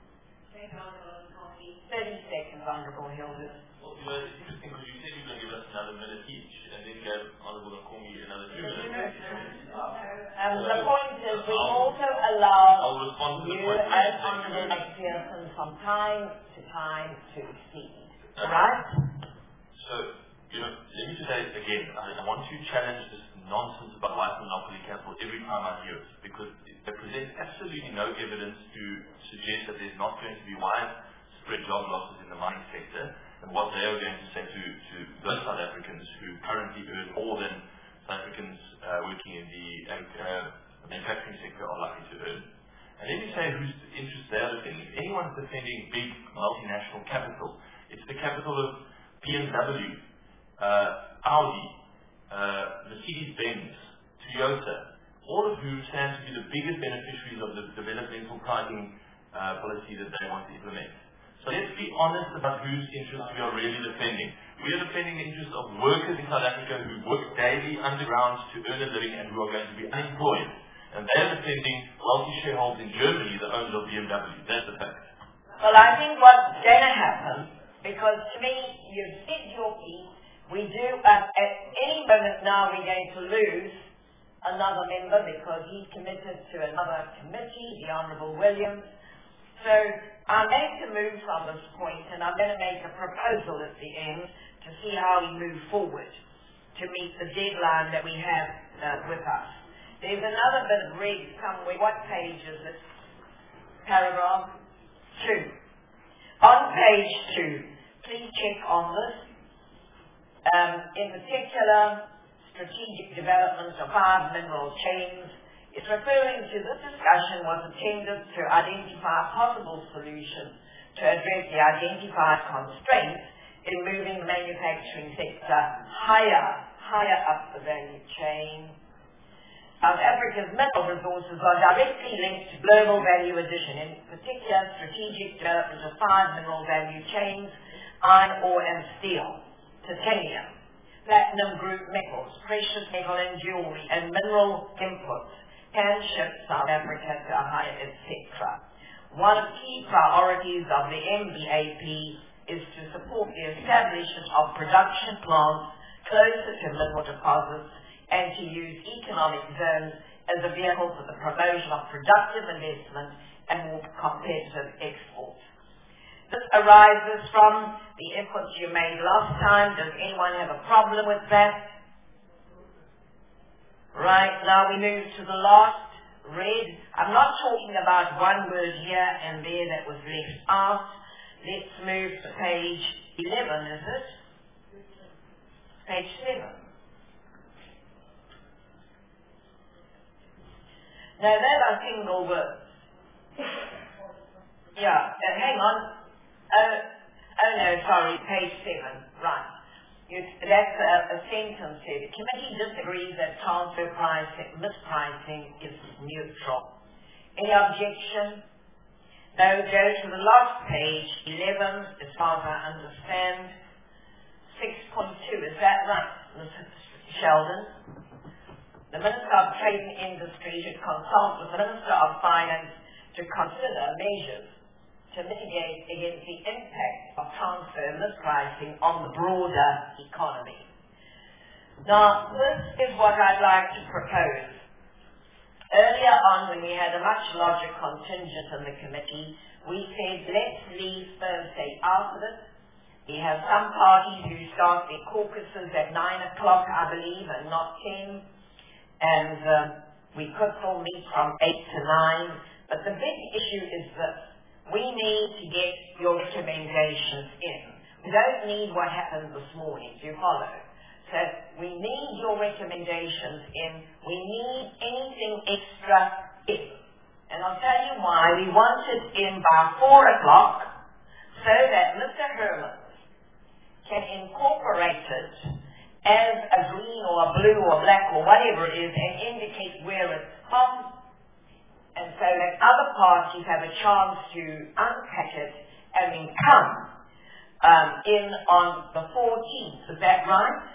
thirty seconds, Honourable Hilda. Well, you know, it's interesting because you said you were going to give us another minute each, and then gave Honourable Nkomi another two minutes. Um, so the point is, we also allow you as Honourable McPherson from time to time to speak. Okay. Right? So, you know, let me just say again, I, I want to challenge this nonsense about white monopoly capital every time I hear it, because they present absolutely no evidence to suggest that there's not going to be widespread job losses in the mining sector, and what they are going to say to, to those South Africans who currently earn more than South Africans uh, working in the uh, manufacturing sector are likely to earn. And let me say whose interests they are defending. If anyone's defending big multinational capital, it's the capital of B M W, uh, Audi, uh, Mercedes-Benz, Toyota, all of whom stand to be the biggest beneficiaries of the developmental pricing uh, policy that they want to implement. So let's be honest about whose interests we are really defending. We are defending the interests of workers in South Africa who work daily underground to earn a living and who are going to be unemployed. And they are defending wealthy shareholders in Germany, the owners of B M W. That's the fact. Well, I think what's going to happen, because to me, you've said your piece, we do, uh, at any moment now we're going to lose another member because he's committed to another committee, the Honourable Williams. So I'm going to move from this point, and I'm going to make a proposal at the end to see how we move forward to meet the deadline that we have uh, with us. There's another bit of red somewhere. What page is it? Paragraph two. On page two, please check on this. Um, in particular, strategic development of five mineral chains. It's referring to this discussion was intended to identify possible solutions to address the identified constraints in moving the manufacturing sector higher, higher up the value chain. South Africa's mineral resources are directly linked to global value addition, in particular strategic development of five mineral value chains, iron ore and steel, titanium, platinum group metals, precious metal and jewelry, and mineral inputs can shift South Africa to a higher, et cetera. One of the key priorities of the M B A P is to support the establishment of production plants closer to mineral deposits and to use economic zones as a vehicle for the promotion of productive investment and more competitive exports. This arises from the inputs you made last time. Does anyone have a problem with that? Right, now we move to the last red. I'm not talking about one word here and there that was left out. Let's move to page eleven, is it? Page seven. Now that are single words. Yeah, uh, hang on. Uh, oh no, sorry, page seven. Right. You, that's a, a sentence here. The committee disagrees that transfer pricing, mispricing is neutral. Any objection? No, go to the last page, eleven, as far as I understand. six point two, is that right, Missus Sheldon? The Minister of Trade and Industry should consult with the Minister of Finance to consider measures to mitigate against the impact of transfer mispricing on the broader economy. Now, this is what I'd like to propose. Earlier on, when we had a much larger contingent in the committee, we said, let's leave Thursday out of it. We have some parties who start their caucuses at nine o'clock, I believe, and not ten. And uh, we could still meet from eight to nine. But the big issue is this. We need to get your recommendations in. We don't need what happened this morning. Do you follow? So we need your recommendations in. We need anything extra in. And I'll tell you why. We want it in by four o'clock so that Mister Herman can incorporate it as a green or a blue or black or whatever it is and indicate where it's from. And so that other parties have a chance to unpack it and then come um, in on the fourteenth. Is that right?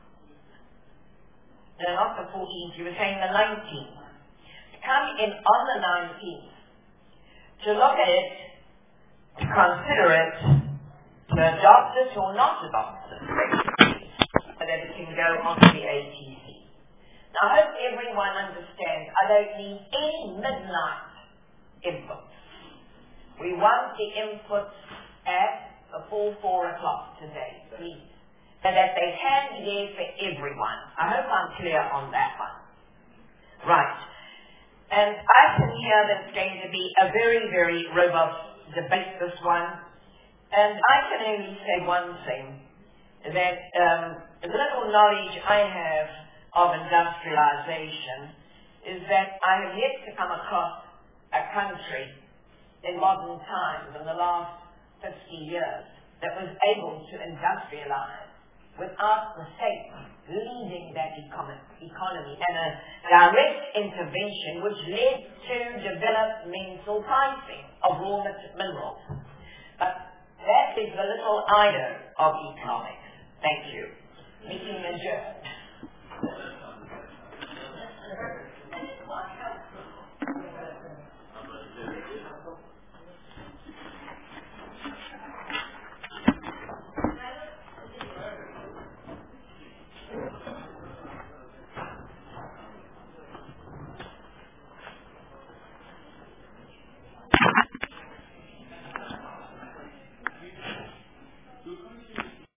No, not the fourteenth. You were saying the nineteenth. Come in on the nineteenth to look at it, to consider it, to adopt it or not adopt it, so that it can go onto the A T C. Now, I hope everyone understands I don't need any midnight inputs. We want the inputs at before four o'clock today, please, so that they can be there for everyone. I hope I'm clear on that one. Right. And I can hear that it's going to be a very, very robust debate, this one. And I can only say one thing, that um, the little knowledge I have of industrialization is that I have yet to come across a country in modern times, in the last fifty years, that was able to industrialize without the state leading that econ- economy and a direct intervention which led to developmental pricing of raw minerals. But that is the little I know of economics. Thank you. Meeting adjourned.